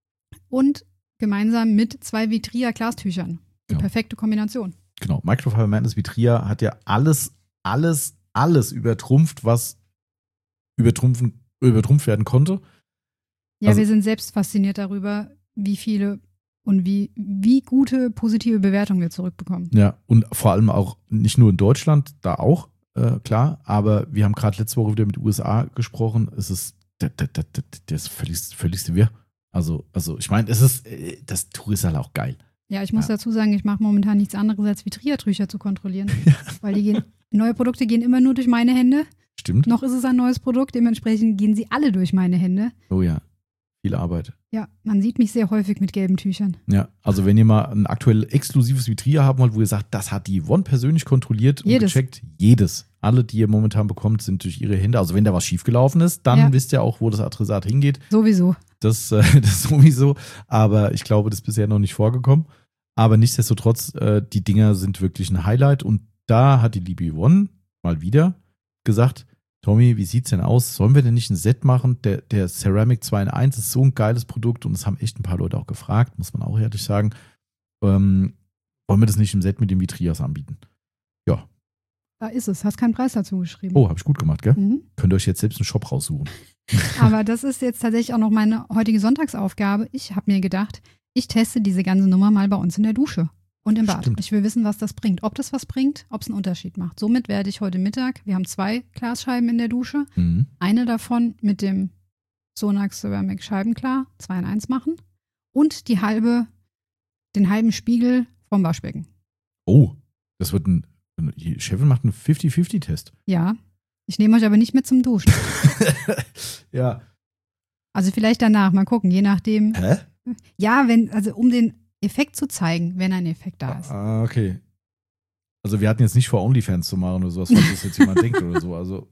Und gemeinsam mit zwei Vitria Glastüchern. Die Ja. perfekte Kombination. Genau. Microfiber Madness Vitria hat ja alles, alles, alles übertrumpft, was übertrumpfen, übertrumpft werden konnte. Ja, Also- wir sind selbst fasziniert darüber, wie viele und wie, wie gute positive Bewertungen wir zurückbekommen. Ja, und vor allem auch nicht nur in Deutschland, da auch, äh, klar, aber wir haben gerade letzte Woche wieder mit U S A gesprochen. Es ist das, das, das, das völlig, völligste Wirr. Also, also ich meine, es ist, äh, das Tour ist halt auch geil. Ja, ich muss Ja. dazu sagen, ich mache momentan nichts anderes, als Vitria-Tücher zu kontrollieren. Weil die gehen, neue Produkte gehen immer nur durch meine Hände. Stimmt? Noch ist es ein neues Produkt, dementsprechend gehen sie alle durch meine Hände. Oh ja, viel Arbeit. Ja, man sieht mich sehr häufig mit gelben Tüchern. Ja, also wenn ihr mal ein aktuell exklusives Vitria haben wollt, wo ihr sagt, das hat die Yvonne persönlich kontrolliert und Jedes. gecheckt, jedes. Alle, die ihr momentan bekommt, sind durch ihre Hände. Also wenn da was schiefgelaufen ist, dann Ja. wisst ihr auch, wo das Adressat hingeht. Sowieso. Das, äh, das sowieso. Aber ich glaube, das ist bisher noch nicht vorgekommen. Aber nichtsdestotrotz, äh, die Dinger sind wirklich ein Highlight. Und da hat die liebe Yvonne mal wieder gesagt, Tommy, wie sieht's denn aus? Sollen wir denn nicht ein Set machen? Der, der Ceramic zwei in eins ist so ein geiles Produkt und es haben echt ein paar Leute auch gefragt, muss man auch ehrlich sagen. Ähm, wollen wir das nicht im Set mit den Vitrias anbieten? Ja. Da ist es. Hast keinen Preis dazu geschrieben. Oh, habe ich gut gemacht, gell? Mhm. Könnt ihr euch jetzt selbst einen Shop raussuchen. Aber das ist jetzt tatsächlich auch noch meine heutige Sonntagsaufgabe. Ich habe mir gedacht, ich teste diese ganze Nummer mal bei uns in der Dusche und im Bad. Stimmt. Ich will wissen, was das bringt. Ob das was bringt, ob es einen Unterschied macht. Somit werde ich heute Mittag, wir haben zwei Glasscheiben in der Dusche, Mhm. eine davon mit dem Sonax Ceramic Scheibenklar, zwei in eins machen und die halbe, den halben Spiegel vom Waschbecken. Oh, das wird ein, die Chefin macht einen fünfzig fünfzig-Test. Ja, ich nehme euch aber nicht mit zum Duschen. Ja. Also vielleicht danach, mal gucken, je nachdem. Hä? Ja, wenn, also um den Effekt zu zeigen, wenn ein Effekt da ist. Ah, okay. Also wir hatten jetzt nicht vor, OnlyFans zu machen oder sowas, falls das jetzt jemand denkt oder so. Also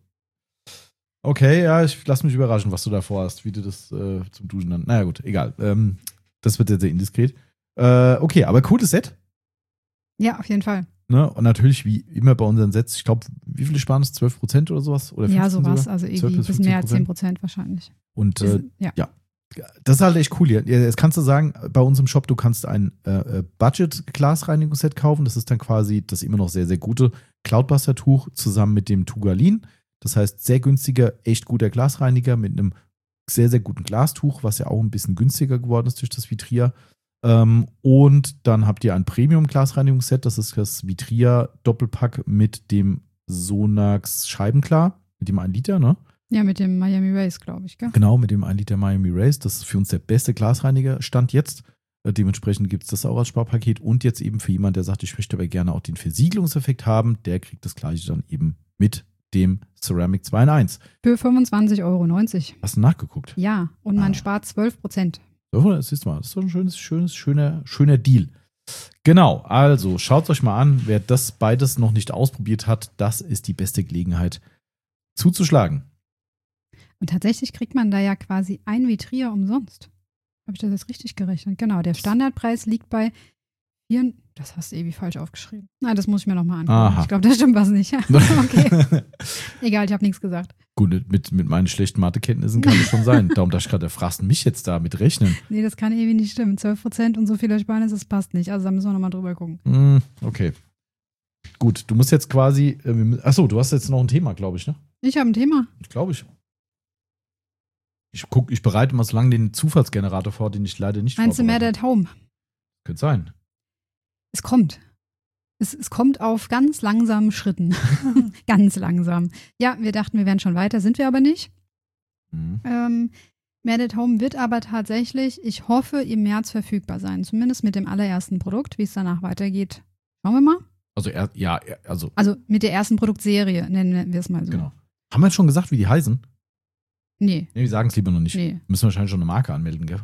okay, ja, ich lass mich überraschen, was du da vorhast, wie du das äh, zum Duschen dann. Naja, gut, egal. Ähm, das wird jetzt sehr indiskret. Äh, okay, aber cooles Set. Ja, auf jeden Fall. Ne? Und natürlich, wie immer bei unseren Sets, ich glaube, wie viele sparen es? zwölf Prozent oder sowas? Oder Ja, fünfzehn sowas. sogar? Also zwölf irgendwie ein bis bisschen mehr als zehn fünfzehn Prozent wahrscheinlich. Und äh, Ist, ja. ja, das ist halt echt cool hier. Jetzt kannst du sagen, bei uns im Shop, du kannst ein äh, Budget-Glasreinigungsset kaufen. Das ist dann quasi das immer noch sehr, sehr gute Cloudbuster-Tuch zusammen mit dem Tugalin. Das heißt, sehr günstiger, echt guter Glasreiniger mit einem sehr, sehr guten Glastuch, was ja auch ein bisschen günstiger geworden ist durch das Vitria. Ähm, und dann habt ihr ein Premium-Glasreinigungsset. Das ist das Vitria-Doppelpack mit dem Sonax Scheibenklar, mit dem ein Liter, ne? Ja, mit dem Miami Race, glaube ich, gell? Genau, mit dem ein Liter Miami Race. Das ist für uns der beste Glasreiniger Stand jetzt. Äh, dementsprechend gibt es das auch als Sparpaket. Und jetzt eben für jemanden, der sagt, ich möchte aber gerne auch den Versiegelungseffekt haben, der kriegt das gleiche dann eben mit dem Ceramic zwei in eins. Für fünfundzwanzig Euro neunzig. Hast du nachgeguckt? Ja, und man Ah. spart zwölf Prozent. So, das siehst du mal, das ist doch ein schönes, schönes, schöner, schöner Deal. Genau, also schaut euch mal an, wer das beides noch nicht ausprobiert hat, das ist die beste Gelegenheit zuzuschlagen. Und tatsächlich kriegt man da ja quasi ein Vitria umsonst. Habe ich das jetzt richtig gerechnet? Genau, der Standardpreis liegt bei vier. Das hast du irgendwie falsch aufgeschrieben. Nein, das muss ich mir nochmal angucken. Aha. Ich glaube, da stimmt was nicht. Okay, egal, ich habe nichts gesagt. Gut, mit, mit meinen schlechten Mathekenntnissen kann es schon sein. Darum dachte ich gerade, fragst du mich jetzt da mit rechnen. Nee, das kann irgendwie nicht stimmen. zwölf Prozent und so viel Ersparnis, das passt nicht. Also da müssen wir nochmal drüber gucken. Mm, okay. Gut, du musst jetzt quasi. Äh, achso, du hast jetzt noch ein Thema, glaube ich, ne? Ich habe ein Thema. Ich glaube ich. Ich guck, ich bereite mal so lange den Zufallsgenerator vor, den ich leider nicht Meinst du Mad vorbereite. at Home? Könnte sein. Es kommt. Es, es kommt auf ganz langsamen Schritten. Ganz langsam. Ja, wir dachten, wir wären schon weiter, sind wir aber nicht. Mhm. Ähm, Mad at Home wird aber tatsächlich, ich hoffe, im März verfügbar sein. Zumindest mit dem allerersten Produkt. Wie es danach weitergeht, schauen wir mal. Also, er, ja, er, also, Also mit der ersten Produktserie, nennen wir es mal so. genau. Haben wir jetzt schon gesagt, wie die heißen? Nee, Nee, wir sagen es lieber noch nicht. nee. Müssen wir wahrscheinlich schon eine Marke anmelden, gell?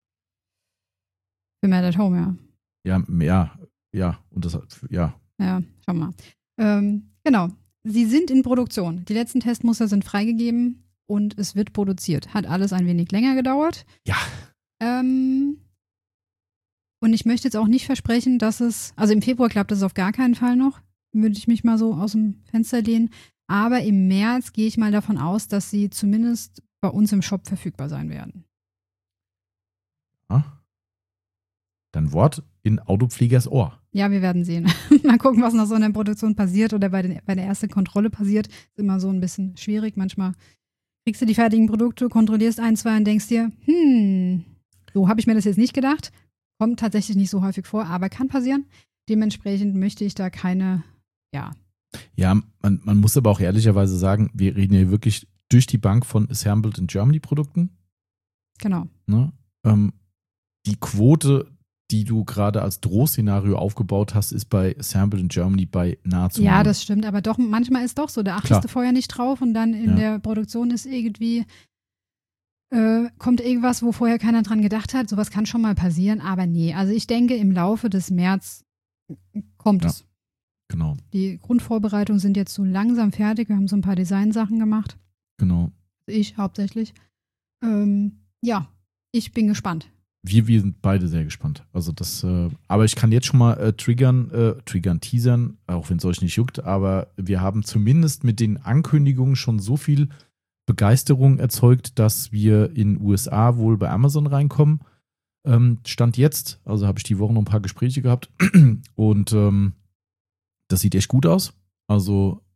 Für Mad at Home, ja. Ja, ja, ja. Und das, ja. Ja, schau mal. Ähm, genau. Sie sind in Produktion. Die letzten Testmuster sind freigegeben und es wird produziert. Hat alles ein wenig länger gedauert. Ja. Ähm, und ich möchte jetzt auch nicht versprechen, dass es, also im Februar klappt es auf gar keinen Fall noch, würde ich mich mal so aus dem Fenster lehnen. Aber im März gehe ich mal davon aus, dass sie zumindest bei uns im Shop verfügbar sein werden. ja. Dein Wort in Autopflegers Ohr. Ja, wir werden sehen. Mal gucken, was noch so in der Produktion passiert oder bei, den, bei der ersten Kontrolle passiert. Ist immer so ein bisschen schwierig. Manchmal kriegst du die fertigen Produkte, kontrollierst ein, zwei und denkst dir, hm, so habe ich mir das jetzt nicht gedacht. Kommt tatsächlich nicht so häufig vor, aber kann passieren. Dementsprechend möchte ich da keine, ja. Ja, man, man muss aber auch ehrlicherweise sagen, wir reden hier wirklich durch die Bank von Assembled in Germany Produkten. Genau. Ne? Ähm, die Quote, die du gerade als Drohszenario aufgebaut hast, ist bei Assembled in Germany bei nahezu Ja, null. das stimmt, aber doch, manchmal ist doch so, da achtest Klar. du vorher nicht drauf und dann in Ja. der Produktion ist irgendwie, äh, kommt irgendwas, wo vorher keiner dran gedacht hat. Sowas kann schon mal passieren, aber nee. Also ich denke, im Laufe des März kommt Ja. es. Genau, Die Grundvorbereitungen sind jetzt so langsam fertig. Wir haben so ein paar Designsachen gemacht. genau. Ich hauptsächlich. Ähm, ja, ich bin gespannt. Wir, wir sind beide sehr gespannt. Also das, äh, aber ich kann jetzt schon mal äh, triggern, äh, triggern, teasern, auch wenn es euch nicht juckt, aber wir haben zumindest mit den Ankündigungen schon so viel Begeisterung erzeugt, dass wir in U S A wohl bei Amazon reinkommen. Ähm, Stand jetzt, also habe ich die Woche noch ein paar Gespräche gehabt und ähm, das sieht echt gut aus. Also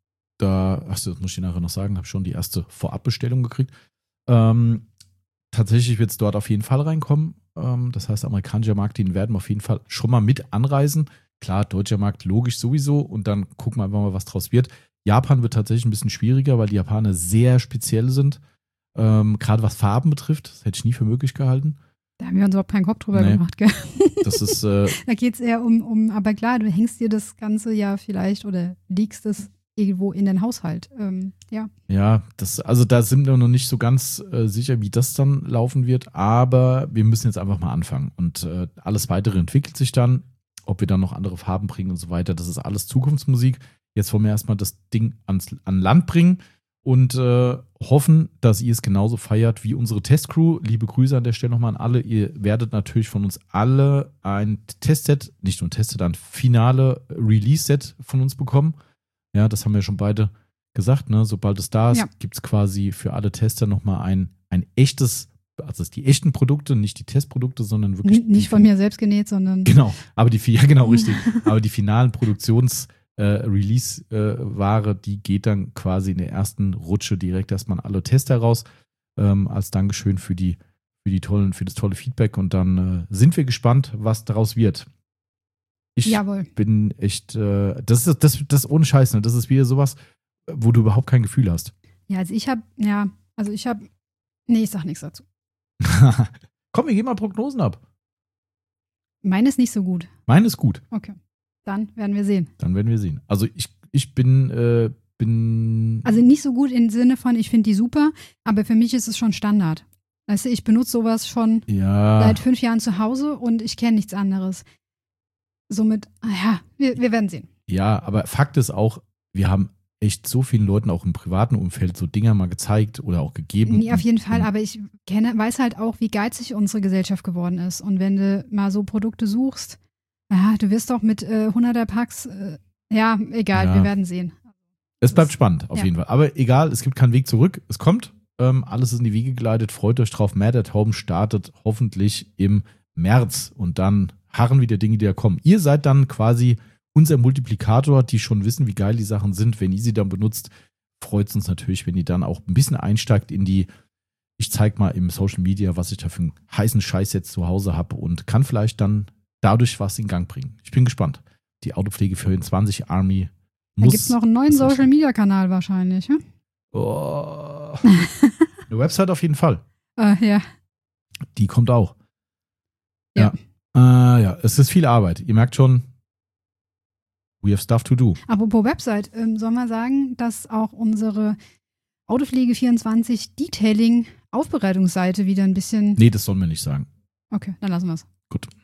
Da, ach, das muss ich nachher noch sagen, habe schon die erste Vorabbestellung gekriegt. Ähm, tatsächlich wird es dort auf jeden Fall reinkommen. Ähm, das heißt, amerikanischer Markt, den werden wir auf jeden Fall schon mal mit anreisen. Klar, deutscher Markt logisch sowieso und dann gucken wir einfach mal, was draus wird. Japan wird tatsächlich ein bisschen schwieriger, weil die Japaner sehr speziell sind. Ähm, gerade was Farben betrifft, das hätte ich nie für möglich gehalten. Da haben wir uns überhaupt keinen Kopf drüber Nee. gemacht, gell? Das ist, äh, Da geht es eher um, um, aber klar, du hängst dir das ganze ja vielleicht oder legst es irgendwo in den Haushalt. Ähm, ja. ja, das, also da sind wir noch nicht so ganz äh, sicher, wie das dann laufen wird, aber wir müssen jetzt einfach mal anfangen und äh, alles weitere entwickelt sich dann, ob wir dann noch andere Farben bringen und so weiter, das ist alles Zukunftsmusik. Jetzt wollen wir erstmal das Ding ans, an Land bringen und äh, hoffen, dass ihr es genauso feiert wie unsere Testcrew. Liebe Grüße an der Stelle nochmal an alle. Ihr werdet natürlich von uns alle ein Testset, nicht nur ein Testset, ein finale Release-Set von uns bekommen. Ja, das haben wir schon beide gesagt, ne? Sobald es da ist, Ja. gibt es quasi für alle Tester nochmal ein, ein echtes, also die echten Produkte, nicht die Testprodukte, sondern wirklich. N- Nicht die, von mir selbst genäht, sondern. Genau, aber die, ja genau, richtig. Aber die finalen Produktions- Äh, Release-Ware, äh, die geht dann quasi in der ersten Rutsche direkt erstmal an alle Tester raus, ähm, als Dankeschön für die, für die tollen, für das tolle Feedback und dann äh, sind wir gespannt, was daraus wird. Ich Jawohl. bin echt, äh, das ist das, das ist ohne Scheiß, ne? Das ist wieder sowas, wo du überhaupt kein Gefühl hast. Ja, also ich habe, ja, also ich habe, nee, ich sag nichts dazu. Komm, wir geben mal Prognosen ab. Meine ist nicht so gut. Meine ist gut. Okay. Dann werden wir sehen. Dann werden wir sehen. Also ich, ich bin, äh, bin. Also nicht so gut im Sinne von, ich finde die super, aber für mich ist es schon Standard. Weißt du, ich benutze sowas schon ja. seit fünf Jahren zu Hause und ich kenne nichts anderes. Somit, ja, wir, wir werden sehen. Ja, aber Fakt ist auch, wir haben echt so vielen Leuten auch im privaten Umfeld so Dinger mal gezeigt oder auch gegeben. Nee, auf jeden Fall, Und- aber ich kenne, weiß halt auch, wie geizig unsere Gesellschaft geworden ist. Und wenn du mal so Produkte suchst, ja, du wirst doch mit äh, hunderter Packs, äh, ja, egal, Ja. wir werden sehen. Es bleibt spannend, auf Ja. jeden Fall. Aber egal, es gibt keinen Weg zurück. Es kommt. Ähm, alles ist in die Wege geleitet. Freut euch drauf. Mad at Home startet hoffentlich im März. Und dann harren wieder Dinge, die da kommen. Ihr seid dann quasi unser Multiplikator, die schon wissen, wie geil die Sachen sind. Wenn ihr sie dann benutzt, freut es uns natürlich, wenn ihr dann auch ein bisschen einsteigt in die, ich zeig mal im Social Media, was ich da für einen heißen Scheiß jetzt zu Hause habe und kann vielleicht dann dadurch was in Gang bringen. Ich bin gespannt. Die Autopflege vierundzwanzig Army Da muss. gibt es noch einen neuen das ist- Social-Media-Kanal wahrscheinlich. Hm? Oh. Eine Website auf jeden Fall. Äh, ja. Die kommt auch. Ja. Ja. Äh, ja, es ist viel Arbeit. Ihr merkt schon, we have stuff to do. Apropos Website, ähm, soll man sagen, dass auch unsere Autopflege vierundzwanzig Detailing Aufbereitungsseite wieder ein bisschen. Nee, das sollen wir nicht sagen. Okay, dann lassen wir es.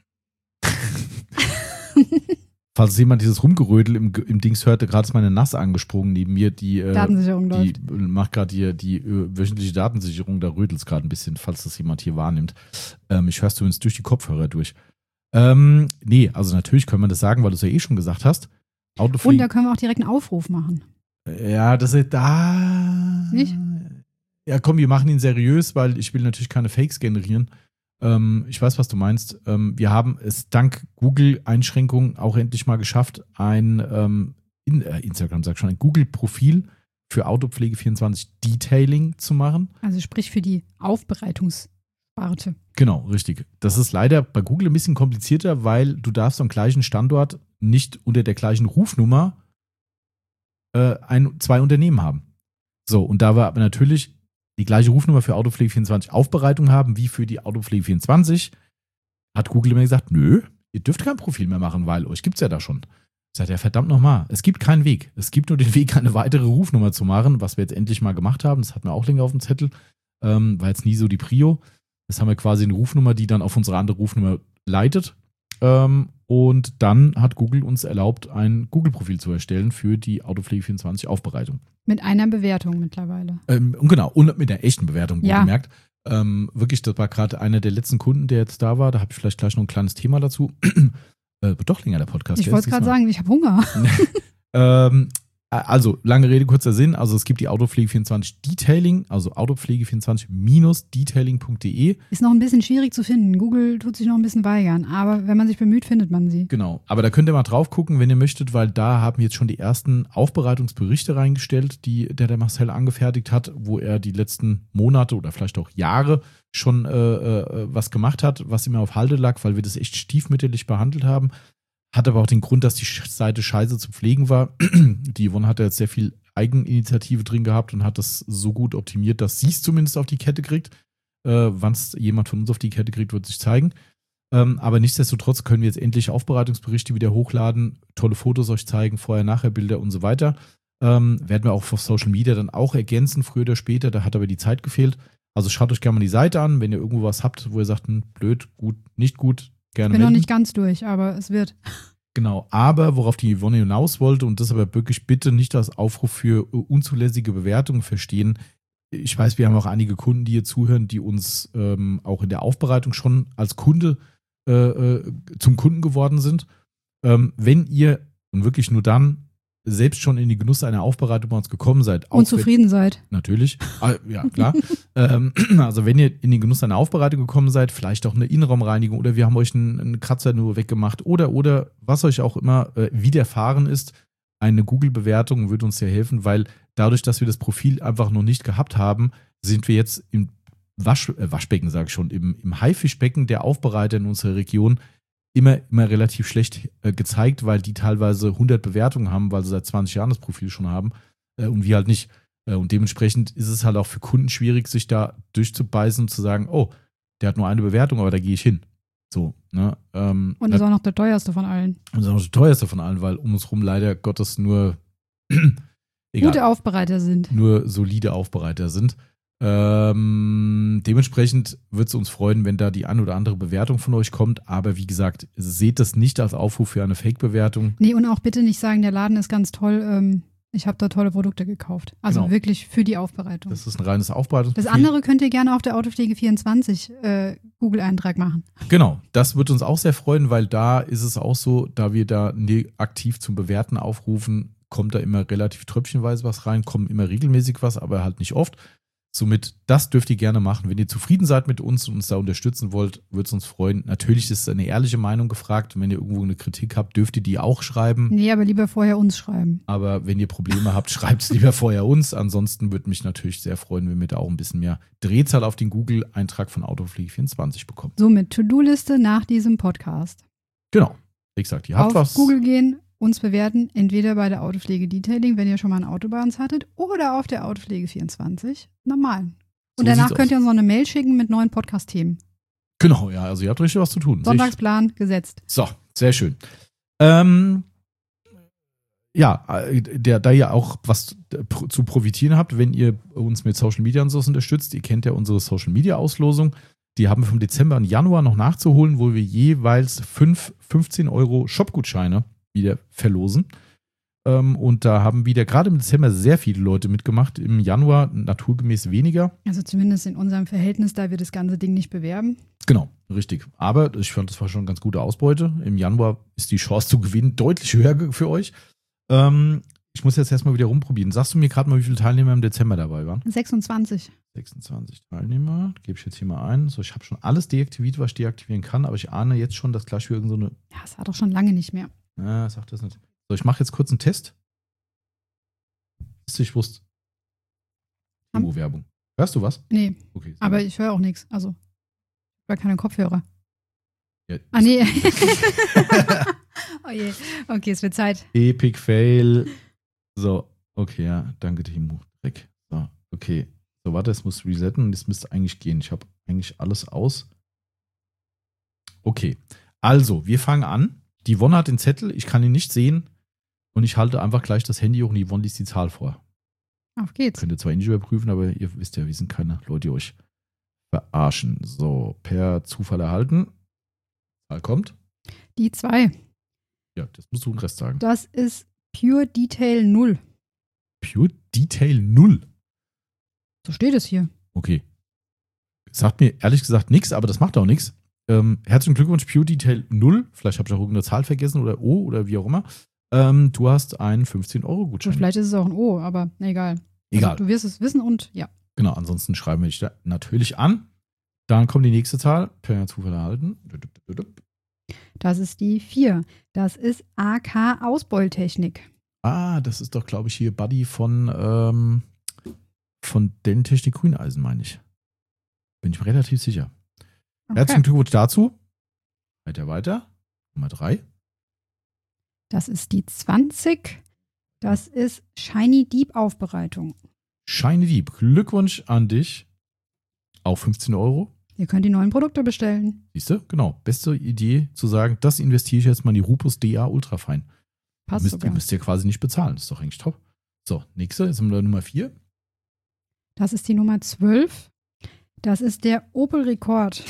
Falls jemand dieses Rumgerödel im, im Dings hörte, gerade ist meine Nass angesprungen neben mir, die, äh, Datensicherung die läuft. macht gerade die, die äh, wöchentliche Datensicherung, da rödelt es gerade ein bisschen, falls das jemand hier wahrnimmt. Ähm, ich höre es zumindest durch die Kopfhörer durch. Ähm, nee, also natürlich können wir das sagen, weil du es ja eh schon gesagt hast. Autopflege. Und da können wir auch direkt einen Aufruf machen. Ja, das ist da. Nicht? Ja, komm, wir machen ihn seriös, weil ich will natürlich keine Fakes generieren. Ähm, ich weiß, was du meinst. Ähm, wir haben es dank Google-Einschränkungen auch endlich mal geschafft, ein ähm, in, äh, Instagram, sag schon, ein Google-Profil für Autopflege vierundzwanzig Detailing zu machen. Also sprich für die Aufbereitungssparte. Genau, richtig. Das ist leider bei Google ein bisschen komplizierter, weil du darfst am gleichen Standort nicht unter der gleichen Rufnummer äh, ein, zwei Unternehmen haben. So, und da wir aber natürlich die gleiche Rufnummer für Autopflege vierundzwanzig Aufbereitung haben wie für die Autopflege vierundzwanzig, hat Google mir gesagt, nö, ihr dürft kein Profil mehr machen, weil euch gibt's ja da schon. Ich sagte, ja verdammt nochmal, es gibt keinen Weg. Es gibt nur den Weg, eine weitere Rufnummer zu machen, was wir jetzt endlich mal gemacht haben. Das hatten wir auch länger auf dem Zettel, ähm, war jetzt nie so die Prio. Jetzt haben wir quasi eine Rufnummer, die dann auf unsere andere Rufnummer leitet. Ähm, und dann hat Google uns erlaubt, ein Google-Profil zu erstellen für die Autopflege vierundzwanzig Aufbereitung. Mit einer Bewertung mittlerweile. Ähm, und genau, und mit der echten Bewertung, Ja. gemerkt. Ähm, wirklich, das war gerade einer der letzten Kunden, der jetzt da war. Da habe ich vielleicht gleich noch ein kleines Thema dazu. äh, wird doch länger der Podcast. Ich gell? wollte gerade Diesmal. sagen, ich habe Hunger. ähm, Also, lange Rede, kurzer Sinn. Also, es gibt die Autopflege vierundzwanzig Detailing, also autopflege vierundzwanzig detailing punkt de. Ist noch ein bisschen schwierig zu finden. Google tut sich noch ein bisschen weigern. Aber wenn man sich bemüht, findet man sie. Genau. Aber da könnt ihr mal drauf gucken, wenn ihr möchtet, weil da haben jetzt schon die ersten Aufbereitungsberichte reingestellt, die der, der Marcel angefertigt hat, wo er die letzten Monate oder vielleicht auch Jahre schon äh, äh, was gemacht hat, was immer auf Halde lag, weil wir das echt stiefmütterlich behandelt haben. Hat aber auch den Grund, dass die Seite scheiße zu pflegen war. Die Yvonne hat ja jetzt sehr viel Eigeninitiative drin gehabt und hat das so gut optimiert, dass sie es zumindest auf die Kette kriegt. Äh, Wann es jemand von uns auf die Kette kriegt, wird sich zeigen. Ähm, aber nichtsdestotrotz können wir jetzt endlich Aufbereitungsberichte wieder hochladen, tolle Fotos euch zeigen, Vorher-Nachher-Bilder und so weiter. Ähm, werden wir auch auf Social Media dann auch ergänzen, früher oder später. Da hat aber die Zeit gefehlt. Also schaut euch gerne mal die Seite an, wenn ihr irgendwo was habt, wo ihr sagt, hm, blöd, gut, nicht gut. Gerne ich bin melden. noch nicht ganz durch, aber es wird. Genau, aber worauf die Yvonne hinaus wollte, und das aber wirklich bitte nicht als Aufruf für unzulässige Bewertungen verstehen. Ich weiß, wir haben auch einige Kunden, die hier zuhören, die uns ähm, auch in der Aufbereitung schon als Kunde äh, zum Kunden geworden sind. Ähm, wenn ihr, und wirklich nur dann, selbst schon in die Genuss einer Aufbereitung bei uns gekommen seid. Und zufrieden seid. Natürlich, ah, ja klar. ähm, also wenn ihr in den Genuss einer Aufbereitung gekommen seid, vielleicht auch eine Innenraumreinigung oder wir haben euch einen, einen Kratzer nur weggemacht oder oder was euch auch immer äh, widerfahren ist, eine Google-Bewertung würde uns sehr helfen, weil dadurch, dass wir das Profil einfach noch nicht gehabt haben, sind wir jetzt im Wasch, äh, Waschbecken, sage ich schon, im, im Haifischbecken der Aufbereiter in unserer Region immer, immer relativ schlecht äh, gezeigt, weil die teilweise hundert Bewertungen haben, weil sie seit zwanzig Jahren das Profil schon haben äh, und wir halt nicht. Äh, und dementsprechend ist es halt auch für Kunden schwierig, sich da durchzubeißen und zu sagen, oh, der hat nur eine Bewertung, aber da gehe ich hin. So, ne? Ähm, und ist auch noch der teuerste von allen. Und ist auch noch der teuerste von allen, weil um uns rum leider Gottes nur egal, gute Aufbereiter sind. Nur solide Aufbereiter sind. Ähm, dementsprechend wird es uns freuen, wenn da die ein oder andere Bewertung von euch kommt. Aber wie gesagt, seht das nicht als Aufruf für eine Fake-Bewertung. Nee, und auch bitte nicht sagen, der Laden ist ganz toll. Ähm, ich habe da tolle Produkte gekauft. Also Genau. Wirklich für die Aufbereitung. Das ist ein reines Aufbereitungsprofil. Das andere könnt ihr gerne auf der Autopflege vierundzwanzig äh, Google-Eintrag machen. Genau, das wird uns auch sehr freuen, weil da ist es auch so, da wir da ne- aktiv zum Bewerten aufrufen, kommt da immer relativ tröpfchenweise was rein, kommen immer regelmäßig was, aber halt nicht oft. Somit, das dürft ihr gerne machen. Wenn ihr zufrieden seid mit uns und uns da unterstützen wollt, würde es uns freuen. Natürlich ist eine ehrliche Meinung gefragt. Und wenn ihr irgendwo eine Kritik habt, dürft ihr die auch schreiben. Nee, aber lieber vorher uns schreiben. Aber wenn ihr Probleme habt, schreibt es lieber vorher uns. Ansonsten würde mich natürlich sehr freuen, wenn wir da auch ein bisschen mehr Drehzahl auf den Google-Eintrag von Autopflege vierundzwanzig bekommen. Somit To-Do-Liste nach diesem Podcast. Genau. Wie gesagt, ihr habt auf was. Google gehen, uns bewerten, entweder bei der Autopflege Detailing, wenn ihr schon mal ein Auto bei uns hattet, oder auf der Autopflege vierundzwanzig, normal. Und So danach sieht's könnt aus. ihr uns noch eine Mail schicken mit neuen Podcast-Themen. Genau, ja, also ihr habt richtig was zu tun. Sonntagsplan gesetzt. So, sehr schön. Ähm, ja, äh, der, da ihr auch was zu profitieren habt, wenn ihr uns mit Social Media und so unterstützt, ihr kennt ja unsere Social Media Auslosung, die haben wir vom Dezember und Januar noch nachzuholen, wo wir jeweils fünf fünfzehn Euro Shopgutscheine wieder verlosen. Ähm, und da haben wieder gerade im Dezember sehr viele Leute mitgemacht, im Januar naturgemäß weniger. Also zumindest in unserem Verhältnis, da wir das ganze Ding nicht bewerben. Genau, richtig. Aber ich fand, das war schon eine ganz gute Ausbeute. Im Januar ist die Chance zu gewinnen deutlich höher für euch. Ähm, ich muss jetzt erstmal wieder rumprobieren. Sagst du mir gerade mal, wie viele Teilnehmer im Dezember dabei waren? sechsundzwanzig. sechsundzwanzig Teilnehmer. Gebe ich jetzt hier mal ein. So, ich habe schon alles deaktiviert, was ich deaktivieren kann, aber ich ahne jetzt schon, dass gleich wieder irgend so eine. Ja, das war doch schon lange nicht mehr. Ah, sag das nicht. So, ich mache jetzt kurz einen Test. Ist ich wusste. Am- Werbung. Hörst du was? Nee, Okay. sehr aber gut. ich höre auch nichts. Also, ich höre keine Kopfhörer. Ja, Ah, nee. Oh je. Okay, es wird Zeit. Epic Fail. So, okay, ja, danke Timo. Dreck. So, okay. So, warte, es muss resetten und es müsste eigentlich gehen. Ich habe eigentlich alles aus. Okay, also, wir fangen an. Die Yvonne hat den Zettel, ich kann ihn nicht sehen und ich halte einfach gleich das Handy hoch und die Yvonne liest die Zahl vor. Auf geht's. Könnt ihr zwar nicht überprüfen, aber ihr wisst ja, wir sind keine Leute, die euch verarschen. So, per Zufall erhalten. Zahl kommt. Die zwei. Ja, das musst du den Rest sagen. Das ist Pure Detail null. Pure Detail null. So steht es hier. Okay. Sagt mir ehrlich gesagt nichts, aber das macht auch nichts. Ähm, herzlichen Glückwunsch, Pure Detail null. Vielleicht habe ich auch irgendeine Zahl vergessen oder O oder wie auch immer. Ähm, du hast einen Und fünfzehn-Euro-Gutschein. vielleicht ist es auch ein O, aber na, egal. Egal. Also, du wirst es wissen und ja. Genau, ansonsten schreiben wir dich da natürlich an. Dann kommt die nächste Zahl, per Zufall erhalten. Das ist die vier. Das ist A K Ausbeultechnik. Ah, das ist doch, glaube ich, hier Buddy von, ähm, von Dellentechnik Grüneisen, meine ich. Bin ich mir relativ sicher. Okay. Herzlichen Glückwunsch dazu. Weiter, weiter. Nummer drei. Das ist die zwanzig. Das ist Shiny Deep Aufbereitung. Shiny Deep. Glückwunsch an dich. Auch fünfzehn Euro. Ihr könnt die neuen Produkte bestellen. Siehst du? Genau. Beste Idee zu sagen, das investiere ich jetzt mal in die Rupus D A Ultrafein. Passt Müsst, sogar. müsst ihr quasi nicht bezahlen. Das ist doch eigentlich top. So, nächste. Jetzt haben wir Nummer vier. Das ist die Nummer zwölf. Das ist der Opel Rekord.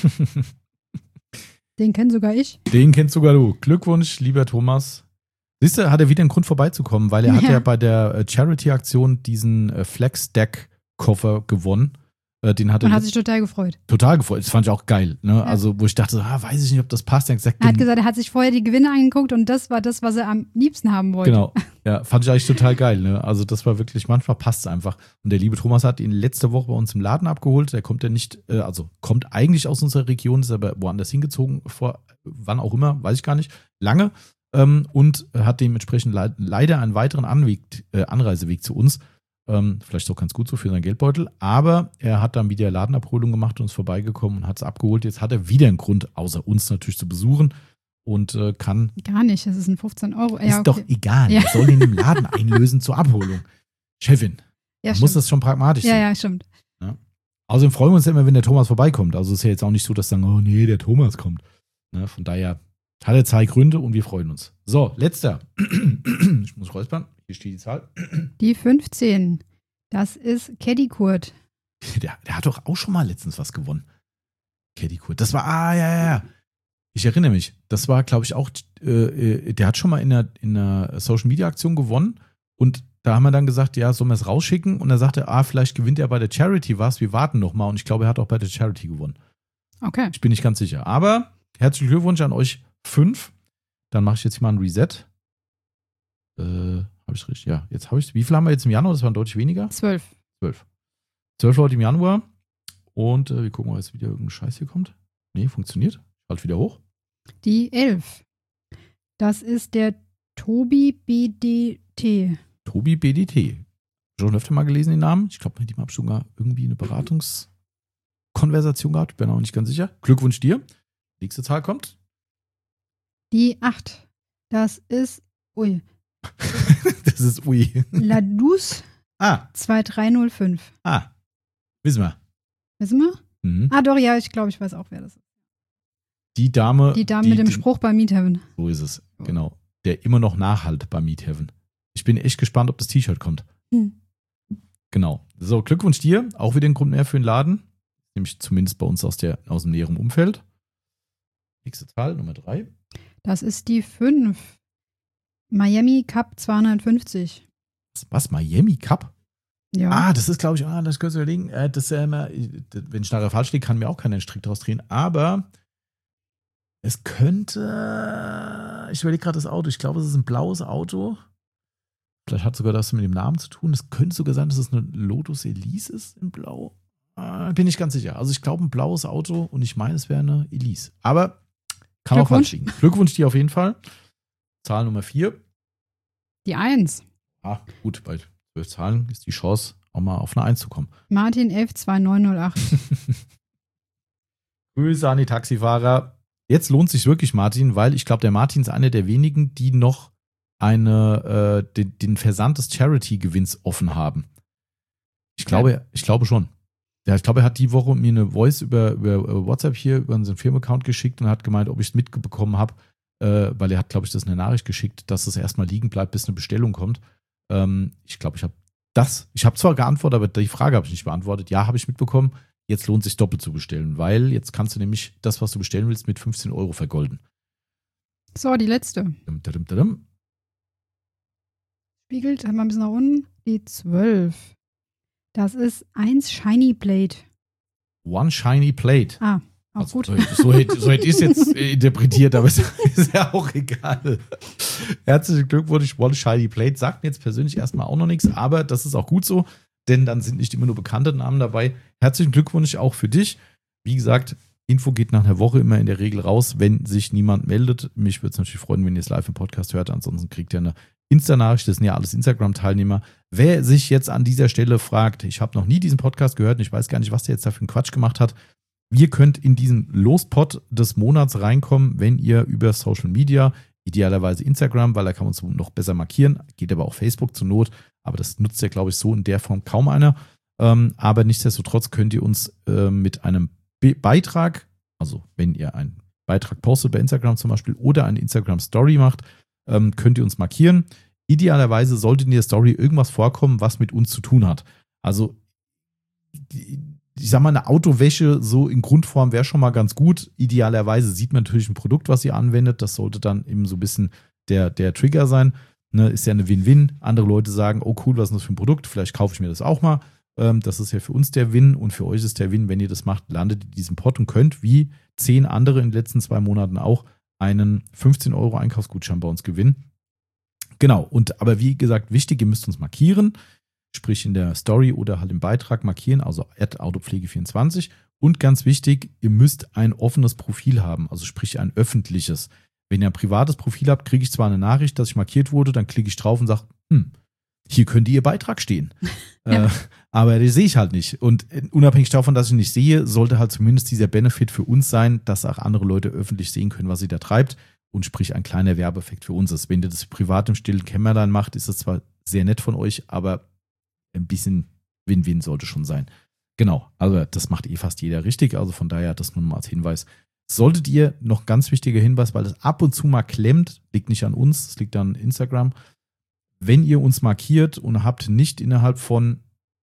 Den kenn sogar ich. Den kennst sogar du. Glückwunsch, lieber Thomas. Siehst du, hat er wieder einen Grund vorbeizukommen, weil er hat Ja. ja bei der äh, Charity-Aktion diesen äh, Flex-Stack-Koffer gewonnen. Äh, den hat er Und hat sich total gefreut. total gefreut. Das fand ich auch geil. Ne? Also, wo ich dachte, ah, weiß ich nicht, ob das passt. Er hat gesagt, Er hat gen- gesagt, er hat sich vorher die Gewinne angeguckt und das war das, was er am liebsten haben wollte. genau. Ja, fand ich eigentlich total geil. Ne? Also, das war wirklich, manchmal passt es einfach. Und der liebe Thomas hat ihn letzte Woche bei uns im Laden abgeholt. Der kommt ja nicht, äh, also kommt eigentlich aus unserer Region, ist aber woanders hingezogen, vor wann auch immer, weiß ich gar nicht, lange. Ähm, und hat dementsprechend leid, leider einen weiteren Anweg, äh, Anreiseweg zu uns. Ähm, vielleicht auch ganz gut so für seinen Geldbeutel. Aber er hat dann wieder Ladenabholung gemacht und ist vorbeigekommen und hat es abgeholt. Jetzt hat er wieder einen Grund, außer uns natürlich zu besuchen. Und äh, kann. Gar nicht, das ist ein fünfzehn Euro. Ja, Ist okay. doch egal. Ja. Er soll ihn im Laden einlösen zur Abholung. Chefin, Ja, muss stimmt. das schon pragmatisch Ja, sein. ja, stimmt. Außerdem freuen wir uns ja immer, wenn der Thomas vorbeikommt. Also ist ja jetzt auch nicht so, dass sagen, oh nee, der Thomas kommt. Ne, von daher hat er zwei Gründe und wir freuen uns. So, letzter. Ich muss räuspern. Hier steht die Zahl. Die fünfzehn. Das ist Caddy Kurt. Der, der hat doch auch schon mal letztens was gewonnen. Caddy Kurt. Das war, ah, ja, ja, ja. Ich erinnere mich. Das war, glaube ich, auch, äh, der hat schon mal in einer, in einer Social-Media-Aktion gewonnen. Und da haben wir dann gesagt, ja, sollen wir es rausschicken? Und er sagte, ah, vielleicht gewinnt er bei der Charity was. Wir warten noch mal. Und ich glaube, er hat auch bei der Charity gewonnen. Okay. Ich bin nicht ganz sicher. Aber herzlichen Glückwunsch an euch fünf. Dann mache ich jetzt mal ein Reset. Äh, habe ich richtig? Ja, jetzt habe ich. Wie viel haben wir jetzt im Januar? Das waren deutlich weniger. Zwölf. Zwölf. Zwölf Leute im Januar. Und äh, wir gucken, ob jetzt wieder irgendein Scheiß hier kommt. Nee, funktioniert. Halt wieder hoch. Die elf. Das ist der Tobi B D T. Tobi B D T. Schon öfter mal gelesen den Namen. Ich glaube, mit ihm habe ich sogar irgendwie eine Beratungskonversation gehabt. Bin auch nicht ganz sicher. Glückwunsch dir. Nächste Zahl kommt. Die acht. Das ist, ui, Das ist ui. Ladus Ah, zwei drei null fünf. ah. Wissen wir. Wissen wir? Mhm. Ah, doch, ja, ich glaube, ich weiß auch, wer das ist. Die Dame. Die Dame mit dem die- Spruch bei Meet Heaven. So ist es, genau. Der immer noch nachhalt bei Meet Heaven. Ich bin echt gespannt, ob das T-Shirt kommt. Hm. Genau. So, Glückwunsch dir. Auch wieder ein Grund mehr für den Laden. Nämlich zumindest bei uns aus, der, aus dem näheren Umfeld. Nächste Zahl, Nummer drei. Das ist die fünf. Miami Cup zweihundertfünfzig. Was, was? Miami Cup? Ja. Ah, das ist, glaube ich, ah, das kannst du überlegen. Äh, das ist ja immer, wenn ich nachher falsch liege, kann mir auch keiner einen Strick draus drehen. Aber es könnte, ich überlege gerade das Auto. Ich glaube, es ist ein blaues Auto. Vielleicht hat sogar das mit dem Namen zu tun. Es könnte sogar sein, dass es eine Lotus Elise ist in Blau. Äh, bin ich ganz sicher. Also ich glaube, ein blaues Auto und ich meine, es wäre eine Elise. Aber kann auch falsch liegen. Glückwunsch dir auf jeden Fall. Zahl Nummer vier. Die eins. Ah, gut, bei zwölf Zahlen ist die Chance, auch mal auf eine eins zu kommen. Martin F zwei neun null acht. Grüße an die Taxifahrer. Jetzt lohnt sich wirklich, Martin, weil ich glaube, der Martin ist einer der wenigen, die noch eine, äh, den, den Versand des Charity-Gewinns offen haben. Ich glaube, ich glaube schon. Ja, ich glaube, er hat die Woche mir eine Voice über, über WhatsApp hier, über unseren Firmenaccount geschickt und hat gemeint, ob ich es mitbekommen habe, äh, weil er hat, glaube ich, das in eine Nachricht geschickt, dass es erstmal liegen bleibt, bis eine Bestellung kommt. Ähm, ich glaube, ich habe das, ich habe zwar geantwortet, aber die Frage habe ich nicht beantwortet. Ja, habe ich mitbekommen. Jetzt lohnt sich doppelt zu bestellen, weil jetzt kannst du nämlich das, was du bestellen willst, mit fünfzehn Euro vergolden. So, die letzte. Dum, dum, dum, dum. Spiegelt, haben wir ein bisschen nach unten. Die zwölf. Das ist eins Shiny Plate. One Shiny Plate. Ah, Auch also, gut. So, so, hätte, so hätte ich es jetzt interpretiert, aber es ist ja auch egal. Herzlichen Glückwunsch, One Shiny Plate. Sagt mir jetzt persönlich erstmal auch noch nichts, aber das ist auch gut so, denn dann sind nicht immer nur bekannte Namen dabei. Herzlichen Glückwunsch auch für dich. Wie gesagt, Info geht nach einer Woche immer in der Regel raus, wenn sich niemand meldet. Mich würde es natürlich freuen, wenn ihr es live im Podcast hört. Ansonsten kriegt ihr eine Insta-Nachricht. Das sind ja alles Instagram-Teilnehmer. Wer sich jetzt an dieser Stelle fragt, ich habe noch nie diesen Podcast gehört und ich weiß gar nicht, was der jetzt da für einen Quatsch gemacht hat. Ihr könnt in diesen Lospot des Monats reinkommen, wenn ihr über Social Media, idealerweise Instagram, weil da kann man uns noch besser markieren, geht aber auch Facebook zur Not, aber das nutzt ja, glaube ich, so in der Form kaum einer. Ähm, aber nichtsdestotrotz könnt ihr uns äh, mit einem Be- Beitrag, also wenn ihr einen Beitrag postet bei Instagram zum Beispiel oder eine Instagram-Story macht, ähm, könnt ihr uns markieren. Idealerweise sollte in der Story irgendwas vorkommen, was mit uns zu tun hat. Also ich sag mal, eine Autowäsche so in Grundform wäre schon mal ganz gut. Idealerweise sieht man natürlich ein Produkt, was ihr anwendet. Das sollte dann eben so ein bisschen der, der Trigger sein. Ne, ist ja eine Win-Win. Andere Leute sagen, oh cool, was ist das für ein Produkt? Vielleicht kaufe ich mir das auch mal. Ähm, das ist ja für uns der Win und für euch ist der Win, wenn ihr das macht, landet in diesem Pot und könnt, wie zehn andere in den letzten zwei Monaten auch, einen fünfzehn Euro Einkaufsgutschein bei uns gewinnen. Genau, und aber wie gesagt, wichtig, ihr müsst uns markieren, sprich in der Story oder halt im Beitrag markieren, also at autopflege vierundzwanzig. Und ganz wichtig, ihr müsst ein offenes Profil haben, also sprich ein öffentliches. Wenn ihr ein privates Profil habt, kriege ich zwar eine Nachricht, dass ich markiert wurde, dann klicke ich drauf und sage, hm, hier könnte Ihr Beitrag stehen. Ja. Äh, aber den sehe ich halt nicht. Und unabhängig davon, dass ich ihn nicht sehe, sollte halt zumindest dieser Benefit für uns sein, dass auch andere Leute öffentlich sehen können, was sie da treibt. Und sprich ein kleiner Werbeeffekt für uns ist. Wenn ihr das privat im stillen Kämmerlein macht, ist das zwar sehr nett von euch, aber ein bisschen Win-Win sollte schon sein. Genau, also das macht eh fast jeder richtig. Also von daher das nur mal als Hinweis. Solltet ihr, noch ganz wichtiger Hinweis, weil das ab und zu mal klemmt, liegt nicht an uns, es liegt an Instagram. Wenn ihr uns markiert und habt nicht innerhalb von,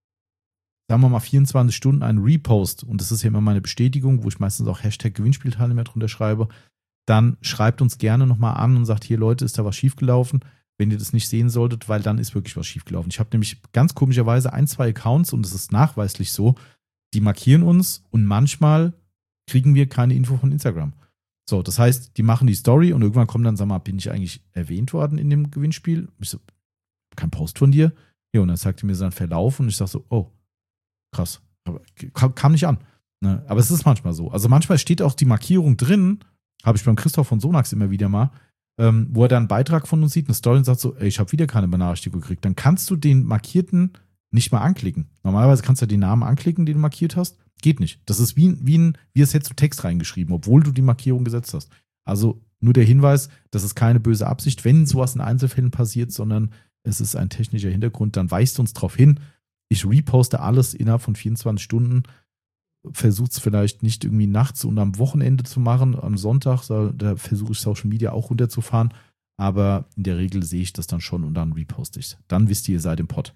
sagen wir mal, vierundzwanzig Stunden einen Repost, und das ist ja immer meine Bestätigung, wo ich meistens auch Hashtag Gewinnspielteilnehmer drunter schreibe, dann schreibt uns gerne nochmal an und sagt, hier Leute, ist da was schiefgelaufen, wenn ihr das nicht sehen solltet, weil dann ist wirklich was schiefgelaufen. Ich habe nämlich ganz komischerweise ein, zwei Accounts, und das ist nachweislich so, die markieren uns und manchmal kriegen wir keine Info von Instagram. So, das heißt, die machen die Story und irgendwann kommt dann, sag mal, bin ich eigentlich erwähnt worden in dem Gewinnspiel? Ich so, kein Post von dir? Ja, und dann sagt die mir seinen Verlauf und ich sag so, oh, krass, aber kam, kam nicht an. Ne? Aber es ist manchmal so. Also manchmal steht auch die Markierung drin, habe ich beim Christoph von Sonax immer wieder mal, ähm, wo er dann einen Beitrag von uns sieht, eine Story und sagt so, ey, ich habe wieder keine Benachrichtigung gekriegt. Dann kannst du den Markierten nicht mal anklicken. Normalerweise kannst du den Namen anklicken, den du markiert hast. Geht nicht. Das ist wie, wie, ein, wie es hättest du Text reingeschrieben, obwohl du die Markierung gesetzt hast. Also nur der Hinweis, das ist keine böse Absicht, wenn sowas in Einzelfällen passiert, sondern es ist ein technischer Hintergrund, dann weist uns darauf hin. Ich reposte alles innerhalb von vierundzwanzig Stunden, versuche es vielleicht nicht irgendwie nachts und am Wochenende zu machen, am Sonntag, da versuche ich Social Media auch runterzufahren, aber in der Regel sehe ich das dann schon und dann reposte ich es. Dann wisst ihr, ihr seid im Pott.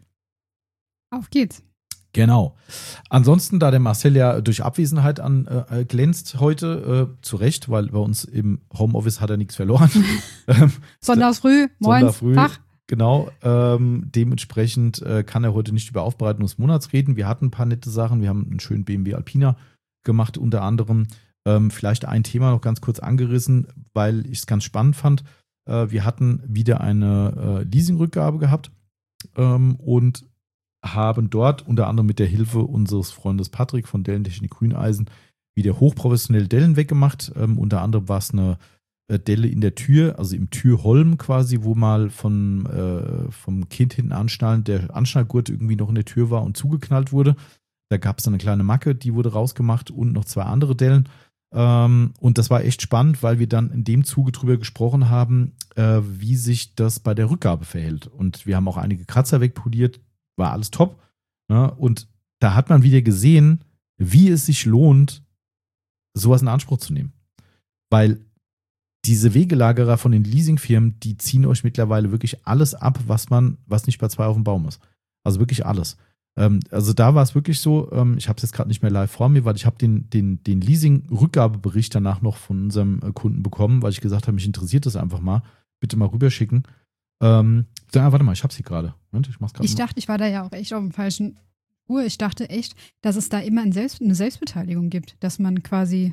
Auf geht's. Genau. Ansonsten, da der Marcel ja durch Abwesenheit an, äh, glänzt heute, äh, zu Recht, weil bei uns im Homeoffice hat er nichts verloren. Sonntags früh, moins, früh, Tag. Genau. Ähm, dementsprechend äh, kann er heute nicht über Aufbereitung des Monats reden. Wir hatten ein paar nette Sachen. Wir haben einen schönen B M W Alpina gemacht, unter anderem. Ähm, vielleicht ein Thema noch ganz kurz angerissen, weil ich es ganz spannend fand. Äh, wir hatten wieder eine äh, Leasingrückgabe gehabt ähm, und haben dort unter anderem mit der Hilfe unseres Freundes Patrick von Dellentechnik Grüneisen wieder hochprofessionell Dellen weggemacht. Ähm, unter anderem war es eine äh, Delle in der Tür, also im Türholm quasi, wo mal von, äh, vom Kind hinten anschnallen, der Anschnallgurt irgendwie noch in der Tür war und zugeknallt wurde. Da gab es dann eine kleine Macke, die wurde rausgemacht und noch zwei andere Dellen. Ähm, und das war echt spannend, weil wir dann in dem Zuge drüber gesprochen haben, äh, wie sich das bei der Rückgabe verhält. Und wir haben auch einige Kratzer wegpoliert, war alles top. Ne? Und da hat man wieder gesehen, wie es sich lohnt, sowas in Anspruch zu nehmen. Weil diese Wegelagerer von den Leasingfirmen, die ziehen euch mittlerweile wirklich alles ab, was man, was nicht bei zwei auf dem Baum ist. Also wirklich alles. Ähm, also da war es wirklich so, ähm, ich habe es jetzt gerade nicht mehr live vor mir, weil ich habe den, den, den Leasing-Rückgabebericht danach noch von unserem äh, Kunden bekommen, weil ich gesagt habe, mich interessiert das einfach mal. Bitte mal rüberschicken. Ähm, dann, warte mal, ich hab's hier gerade. Ich, mach's ich dachte, ich war da ja auch echt auf dem falschen Uhr. Ich dachte echt, dass es da immer ein Selbst, eine Selbstbeteiligung gibt, dass man quasi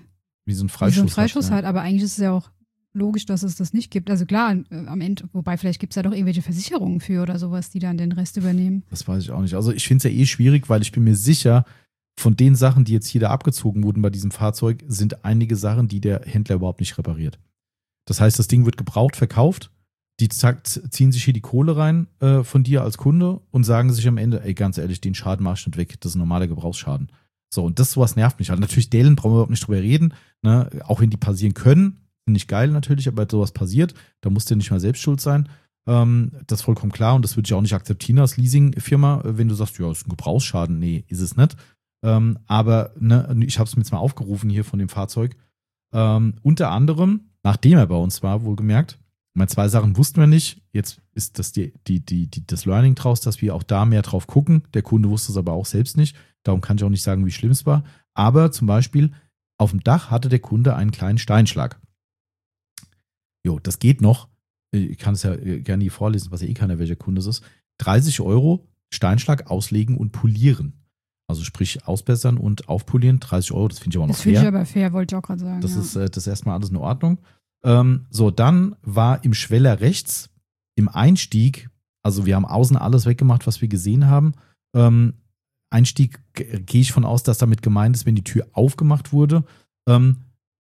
Wie so ein Wie Freischuss. so ein Freischuss hat, ja. halt, aber eigentlich ist es ja auch logisch, dass es das nicht gibt. Also klar, äh, am Ende, wobei vielleicht gibt es ja doch irgendwelche Versicherungen für oder sowas, die dann den Rest übernehmen. Das weiß ich auch nicht. Also ich finde es ja eh schwierig, weil ich bin mir sicher, von den Sachen, die jetzt hier da abgezogen wurden bei diesem Fahrzeug, sind einige Sachen, die der Händler überhaupt nicht repariert. Das heißt, das Ding wird gebraucht, verkauft, die zack, ziehen sich hier die Kohle rein äh, von dir als Kunde und sagen sich am Ende, ey, ganz ehrlich, den Schaden mach ich nicht weg, das ist ein normaler Gebrauchsschaden. So, und das sowas nervt mich halt. Natürlich, Dellen brauchen wir überhaupt nicht drüber reden, ne? Auch wenn die passieren können, sind nicht geil natürlich, aber sowas passiert, da musst du nicht mal selbst schuld sein. Ähm, das ist vollkommen klar und das würde ich auch nicht akzeptieren als Leasingfirma, wenn du sagst, ja, das ist ein Gebrauchsschaden. Nee, ist es nicht. Ähm, aber ne, ich habe es mir jetzt mal aufgerufen hier von dem Fahrzeug. Ähm, unter anderem, nachdem er bei uns war, wohlgemerkt, meine zwei Sachen wussten wir nicht. Jetzt ist das die, die, die, die, das Learning draus, dass wir auch da mehr drauf gucken. Der Kunde wusste es aber auch selbst nicht. Darum kann ich auch nicht sagen, wie schlimm es war. Aber zum Beispiel auf dem Dach hatte der Kunde einen kleinen Steinschlag. Jo, das geht noch. Ich kann es ja gerne hier vorlesen, was ja eh keiner, welcher Kunde es ist. dreißig Euro Steinschlag auslegen und polieren. Also sprich ausbessern und aufpolieren, dreißig Euro, das finde ich aber noch Das fair. finde ich aber fair, wollte ich auch gerade sagen. Das ja. ist äh, das ist erstmal alles in Ordnung. Ähm, so, dann war im Schweller rechts, im Einstieg, also wir haben außen alles weggemacht, was wir gesehen haben. Ähm, Einstieg g- gehe ich von aus, dass damit gemeint ist, wenn die Tür aufgemacht wurde. Ähm,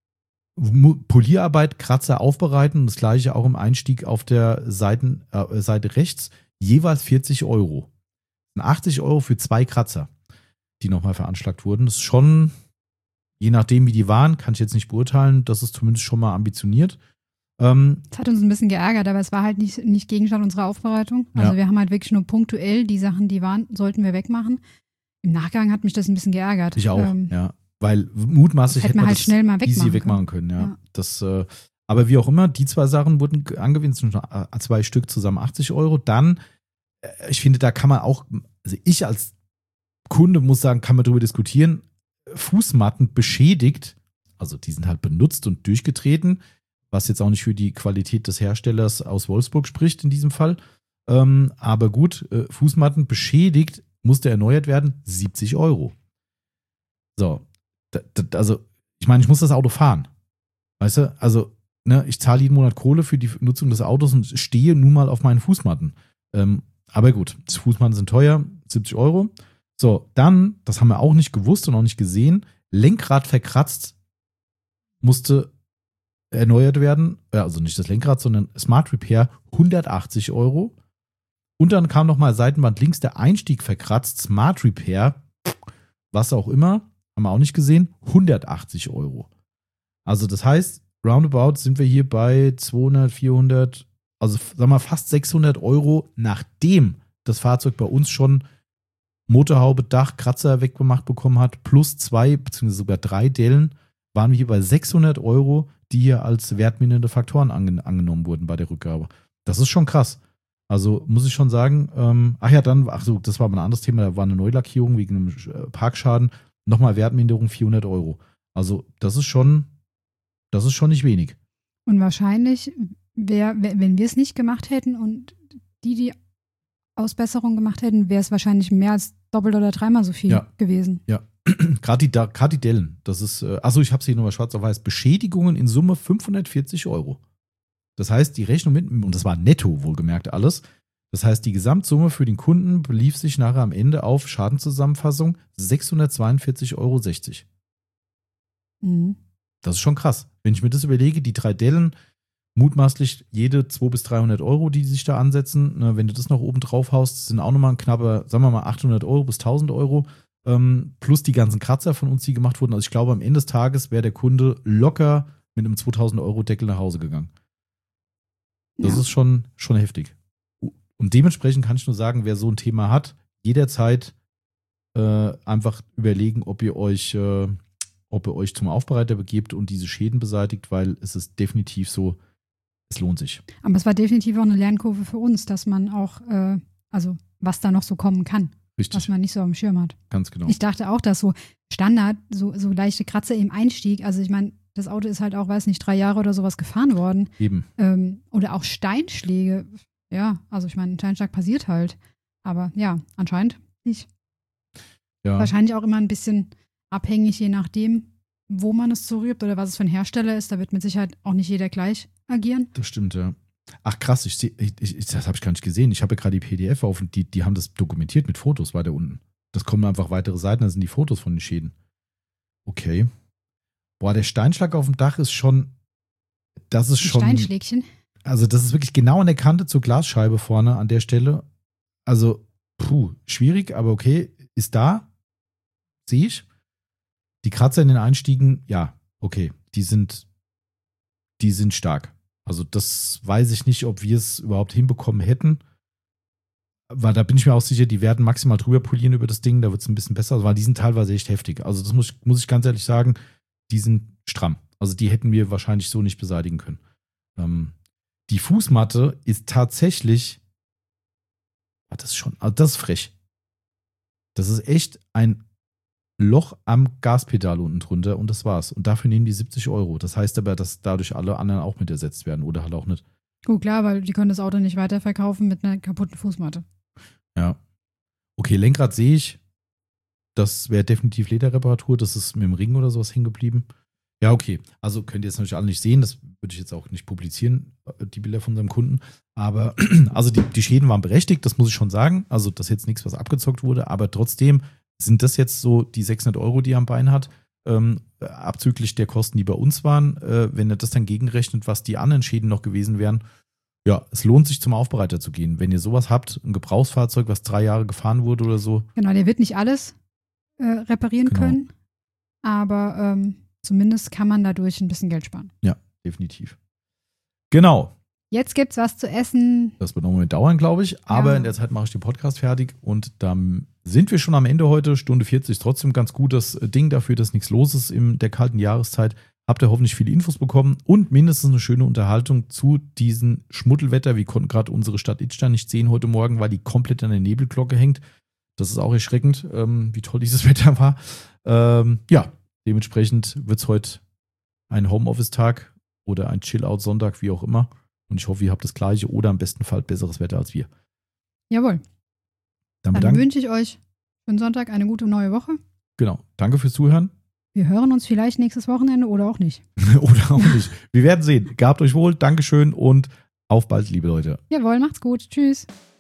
Mu- Polierarbeit, Kratzer aufbereiten, das gleiche auch im Einstieg auf der Seiten, äh, Seite rechts, jeweils vierzig Euro. achtzig Euro für zwei Kratzer, die nochmal veranschlagt wurden. Das ist schon, je nachdem wie die waren, kann ich jetzt nicht beurteilen, das ist zumindest schon mal ambitioniert. Ähm, Das hat uns ein bisschen geärgert, aber es war halt nicht, nicht Gegenstand unserer Aufbereitung. Also Ja. wir haben halt wirklich nur punktuell die Sachen, die waren, sollten wir wegmachen. Im Nachgang hat mich das ein bisschen geärgert. ich auch, Ähm, ja. Weil mutmaßlich das hätte hätte man man halt das schnell mal easy wegmachen wegmachen können, ja. Ja. Das, äh, aber wie auch immer, die zwei Sachen wurden angewendet, sind äh, zwei Stück zusammen achtzig Euro. Dann, äh, ich finde, da kann man auch, also ich als Kunde muss sagen, kann man darüber diskutieren, Fußmatten beschädigt, also die sind halt benutzt und durchgetreten, was jetzt auch nicht für die Qualität des Herstellers aus Wolfsburg spricht in diesem Fall. Ähm, aber gut, äh, Fußmatten beschädigt, musste erneuert werden, siebzig Euro. So, da, da, also ich meine, ich muss das Auto fahren. Weißt du, also ne, ich zahle jeden Monat Kohle für die Nutzung des Autos und stehe nun mal auf meinen Fußmatten. Ähm, aber gut, Fußmatten sind teuer, siebzig Euro. So, dann, das haben wir auch nicht gewusst und auch nicht gesehen, Lenkrad verkratzt, musste erneuert werden. Ja, also nicht das Lenkrad, sondern Smart Repair, hundertachtzig Euro. Und dann kam nochmal Seitenwand links der Einstieg verkratzt, Smart Repair, was auch immer, haben wir auch nicht gesehen, hundertachtzig Euro. Also das heißt, roundabout sind wir hier bei zweihundert, vierhundert, also sagen wir mal fast sechshundert Euro, nachdem das Fahrzeug bei uns schon Motorhaube, Dach, Kratzer weggemacht bekommen hat, plus zwei, beziehungsweise sogar drei Dellen, waren wir hier bei sechshundert Euro, die hier als wertmindernde Faktoren angen- angenommen wurden bei der Rückgabe. Das ist schon krass. Also muss ich schon sagen, ähm, ach ja, dann, ach so, das war mal ein anderes Thema, da war eine Neulackierung wegen einem äh, Parkschaden, nochmal Wertminderung vierhundert Euro. Also das ist schon, das ist schon nicht wenig. Und wahrscheinlich, wär, wenn wir es nicht gemacht hätten und die, die Ausbesserung gemacht hätten, wäre es wahrscheinlich mehr als doppelt oder dreimal so viel Ja. gewesen. Ja, gerade die, da- gerade die Dellen, das ist, äh, achso, ich habe es hier nochmal schwarz auf weiß, Beschädigungen in Summe fünfhundertvierzig Euro. Das heißt, die Rechnung mit, und das war netto wohlgemerkt alles, das heißt, die Gesamtsumme für den Kunden belief sich nachher am Ende auf Schadenzusammenfassung sechshundertzweiundvierzig Euro sechzig. Mhm. Das ist schon krass. Wenn ich mir das überlege, die drei Dellen, mutmaßlich jede zweihundert bis dreihundert Euro, die sich da ansetzen, ne, wenn du das noch oben drauf haust, sind auch nochmal ein knapper, sagen wir mal achthundert Euro bis tausend Euro, ähm, plus die ganzen Kratzer von uns, die gemacht wurden. Also ich glaube, am Ende des Tages wäre der Kunde locker mit einem zweitausend Euro Deckel nach Hause gegangen. Das Ja. ist schon, schon heftig. Und dementsprechend kann ich nur sagen, wer so ein Thema hat, jederzeit äh, einfach überlegen, ob ihr euch, äh, ob ihr euch zum Aufbereiter begebt und diese Schäden beseitigt, weil es ist definitiv so, es lohnt sich. Aber es war definitiv auch eine Lernkurve für uns, dass man auch, äh, also was da noch so kommen kann, was Richtig, man nicht so am Schirm hat. ganz genau. Ich dachte auch, dass so Standard, so, so leichte Kratzer im Einstieg, also ich meine, das Auto ist halt auch, weiß nicht, drei Jahre oder sowas gefahren worden. Eben. Ähm, oder auch Steinschläge. Ja, also ich meine, ein Steinschlag passiert halt. Aber ja, anscheinend nicht. Ja. Wahrscheinlich auch immer ein bisschen abhängig, je nachdem, wo man es zurübt oder was es für ein Hersteller ist. Da wird mit Sicherheit auch nicht jeder gleich agieren. Das stimmt, ja. Ach krass, ich seh, ich, ich, das habe ich gar nicht gesehen. Ich habe ja gerade die P D F auf und die, die haben das dokumentiert mit Fotos weiter unten. Das kommen einfach weitere Seiten, da sind die Fotos von den Schäden. Okay. Boah, der Steinschlag auf dem Dach ist schon, das ist Ein schon. Steinschlägchen. Also das ist wirklich genau an der Kante zur Glasscheibe vorne an der Stelle. Also, puh, schwierig, aber okay, ist da. Sehe ich. Die Kratzer in den Einstiegen, ja, okay, die sind, die sind stark. Also das weiß ich nicht, ob wir es überhaupt hinbekommen hätten. Weil da bin ich mir auch sicher, die werden maximal drüber polieren über das Ding, da wird es ein bisschen besser, weil die sind teilweise echt heftig. Also das muss, muss ich ganz ehrlich sagen, die sind stramm. Also die hätten wir wahrscheinlich so nicht beseitigen können. Ähm, die Fußmatte ist tatsächlich, ah, das ist schon, also das ist frech. Das ist echt ein Loch am Gaspedal unten drunter und das war's. Und dafür nehmen die siebzig Euro. Das heißt aber, dass dadurch alle anderen auch mit ersetzt werden oder halt auch nicht. Gut, klar, weil die können das Auto nicht weiterverkaufen mit einer kaputten Fußmatte. Ja. Okay, Lenkrad sehe ich. Das wäre definitiv Lederreparatur. Das ist mit dem Ring oder sowas hängen geblieben. Ja, okay. Also könnt ihr jetzt natürlich alle nicht sehen. Das würde ich jetzt auch nicht publizieren, die Bilder von unserem Kunden. Aber, also die, die Schäden waren berechtigt, das muss ich schon sagen. Also das ist jetzt nichts, was abgezockt wurde. Aber trotzdem sind das jetzt so die sechshundert Euro, die er am Bein hat, ähm, abzüglich der Kosten, die bei uns waren. Äh, wenn er das dann gegenrechnet, was die anderen Schäden noch gewesen wären, ja, es lohnt sich zum Aufbereiter zu gehen. Wenn ihr sowas habt, ein Gebrauchsfahrzeug, was drei Jahre gefahren wurde oder so. Genau, der wird nicht alles äh, reparieren Genau. können, aber ähm, zumindest kann man dadurch ein bisschen Geld sparen. Ja, definitiv. Genau. Jetzt gibt's was zu essen. Das wird noch einen Moment dauern, glaube ich. Aber Ja. in der Zeit mache ich den Podcast fertig und dann sind wir schon am Ende heute. Stunde vierzig ist trotzdem ganz gut. Das Ding dafür, dass nichts los ist in der kalten Jahreszeit. Habt ihr hoffentlich viele Infos bekommen und mindestens eine schöne Unterhaltung zu diesem Schmuddelwetter. Wir konnten gerade unsere Stadt Idstein nicht sehen heute Morgen, weil die komplett an der Nebelglocke hängt. Das ist auch erschreckend, ähm, wie toll dieses Wetter war. Ähm, ja, dementsprechend wird es heute ein Homeoffice-Tag oder ein Chill-Out-Sonntag, wie auch immer. Und ich hoffe, ihr habt das Gleiche oder im besten Fall besseres Wetter als wir. Jawohl. Dann, Dann bedanke wünsche ich euch für den Sonntag eine gute neue Woche. Genau. Danke fürs Zuhören. Wir hören uns vielleicht nächstes Wochenende oder auch nicht. Oder auch nicht. Wir werden sehen. Gehabt euch wohl. Dankeschön und auf bald, liebe Leute. Jawohl, macht's gut. Tschüss.